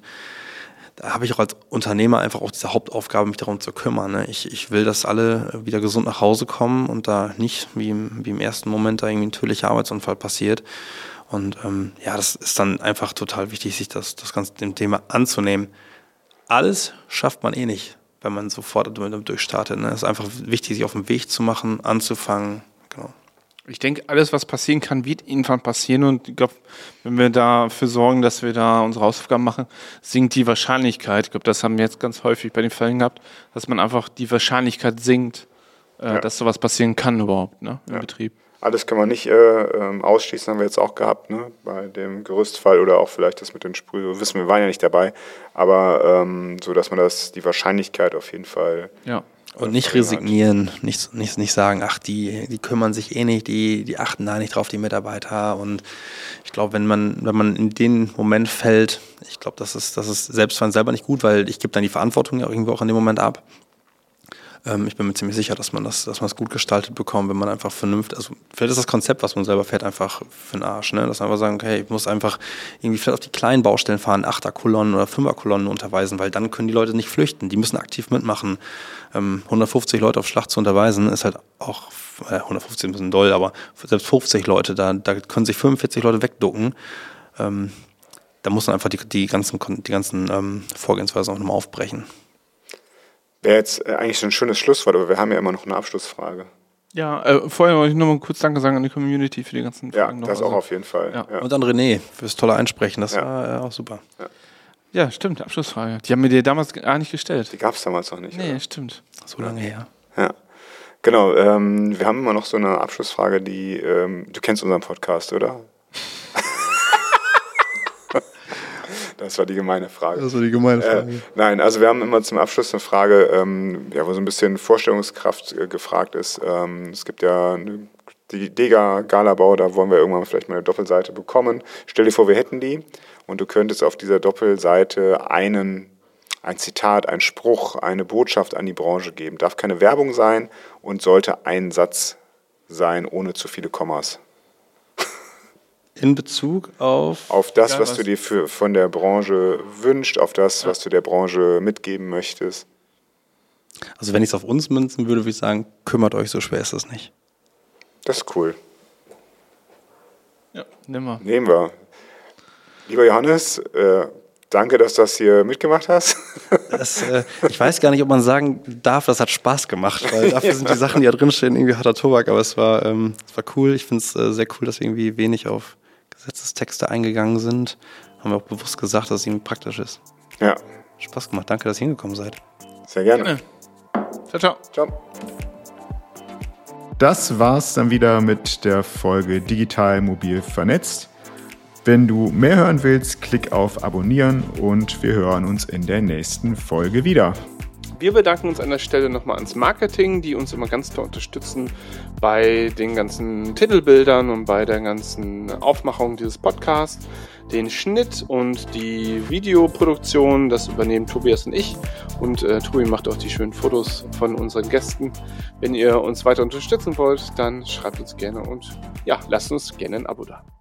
da habe ich auch als Unternehmer einfach auch diese Hauptaufgabe, mich darum zu kümmern. Ne? Ich, ich will, dass alle wieder gesund nach Hause kommen und da nicht, wie im, wie im ersten Moment, da irgendwie ein tödlicher Arbeitsunfall passiert. Und ähm, ja, das ist dann einfach total wichtig, sich das, das ganze dem Thema anzunehmen. Alles schafft man eh nicht, wenn man sofort damit durchstartet. Ne? Es ist einfach wichtig, sich auf den Weg zu machen, anzufangen. Genau. Ich denke, alles, was passieren kann, wird irgendwann passieren. Und ich glaube, wenn wir dafür sorgen, dass wir da unsere Hausaufgaben machen, sinkt die Wahrscheinlichkeit. Ich glaube, das haben wir jetzt ganz häufig bei den Fällen gehabt, dass man einfach die Wahrscheinlichkeit sinkt, äh, ja. dass sowas passieren kann überhaupt, ne, im ja. Betrieb. Alles kann man nicht äh, ausschließen, haben wir jetzt auch gehabt, ne? Bei dem Gerüstfall oder auch vielleicht das mit den Sprüh, wissen wir, waren ja nicht dabei, aber ähm, so, dass man das, die Wahrscheinlichkeit auf jeden Fall... Ja. Und nicht resignieren, nicht, nicht, nicht sagen, ach, die, die kümmern sich eh nicht, die, die achten da nicht drauf, die Mitarbeiter. Und ich glaube, wenn man, wenn man in den Moment fällt, ich glaube, das ist, das ist selbst für einen selber nicht gut, weil ich gebe dann die Verantwortung ja irgendwo auch in dem Moment ab. Ich bin mir ziemlich sicher, dass man das, dass man es gut gestaltet bekommt, wenn man einfach vernünftig, also vielleicht ist das Konzept, was man selber fährt, einfach für den Arsch, ne? Dass man einfach sagen, okay, ich muss einfach irgendwie vielleicht auf die kleinen Baustellen fahren, Achterkolonnen oder Fünferkolonnen unterweisen, weil dann können die Leute nicht flüchten, die müssen aktiv mitmachen. Ähm, hundertfünfzig Leute auf Schlacht zu unterweisen, ist halt auch, äh, hundertfünfzig ist ein bisschen doll, aber selbst fünfzig Leute, da, da können sich fünfundvierzig Leute wegducken. Ähm, da muss man einfach die, die ganzen, die ganzen ähm, Vorgehensweisen auch nochmal aufbrechen. Wäre jetzt eigentlich ein schönes Schlusswort, aber wir haben ja immer noch eine Abschlussfrage. Ja, äh, vorher wollte ich nur mal kurz Danke sagen an die Community für die ganzen Fragen. Ja, das noch. auch auf jeden Fall. Ja. Ja. Und an René fürs tolle Einsprechen, das ja. war äh, auch super. Ja. ja, stimmt, Abschlussfrage. Die haben mir dir damals gar nicht gestellt. Die gab es damals noch nicht. Nee, oder? Stimmt. So lange her. Ja, genau. Ähm, wir haben immer noch so eine Abschlussfrage, die, ähm, du kennst unseren Podcast, oder? Das war die gemeine Frage. Das war die gemeine Frage. Äh, nein, also wir haben immer zum Abschluss eine Frage, ähm, ja, wo so ein bisschen Vorstellungskraft äh, gefragt ist. Ähm, es gibt ja eine, die Dega-Galabau, da wollen wir irgendwann vielleicht mal eine Doppelseite bekommen. Stell dir vor, wir hätten die und du könntest auf dieser Doppelseite einen, ein Zitat, ein Spruch, eine Botschaft an die Branche geben. Darf keine Werbung sein und sollte ein Satz sein, ohne zu viele Kommas. In Bezug auf? Auf das, ja, was, was du dir für, von der Branche wünschst, auf das, ja. was du der Branche mitgeben möchtest. Also wenn ich es auf uns münzen würde, würde ich sagen, kümmert euch, so schwer ist das nicht. Das ist cool. Ja, nimm mal. Nehmen wir. Lieber Johannes, äh, danke, dass du das hier mitgemacht hast. Das, äh, ich weiß gar nicht, ob man sagen darf, das hat Spaß gemacht, weil dafür sind die Sachen, die da drin stehen, irgendwie harter Tobak, aber es war, ähm, es war cool. Ich finde es äh, sehr cool, dass wir irgendwie wenig auf Gesetzestexte eingegangen sind. Haben wir auch bewusst gesagt, dass es irgendwie praktisch ist. Ja. Spaß gemacht. Danke, dass ihr hingekommen seid. Sehr gerne. gerne. Ciao, ciao. Ciao. das war's dann wieder mit der Folge Digital Mobil Vernetzt. Wenn du mehr hören willst, klick auf Abonnieren und wir hören uns in der nächsten Folge wieder. Wir bedanken uns an der Stelle nochmal ans Marketing, die uns immer ganz toll unterstützen bei den ganzen Titelbildern und bei der ganzen Aufmachung dieses Podcasts. Den Schnitt und die Videoproduktion, das übernehmen Tobias und ich. Und äh, Tobi macht auch die schönen Fotos von unseren Gästen. Wenn ihr uns weiter unterstützen wollt, dann schreibt uns gerne und ja, lasst uns gerne ein Abo da.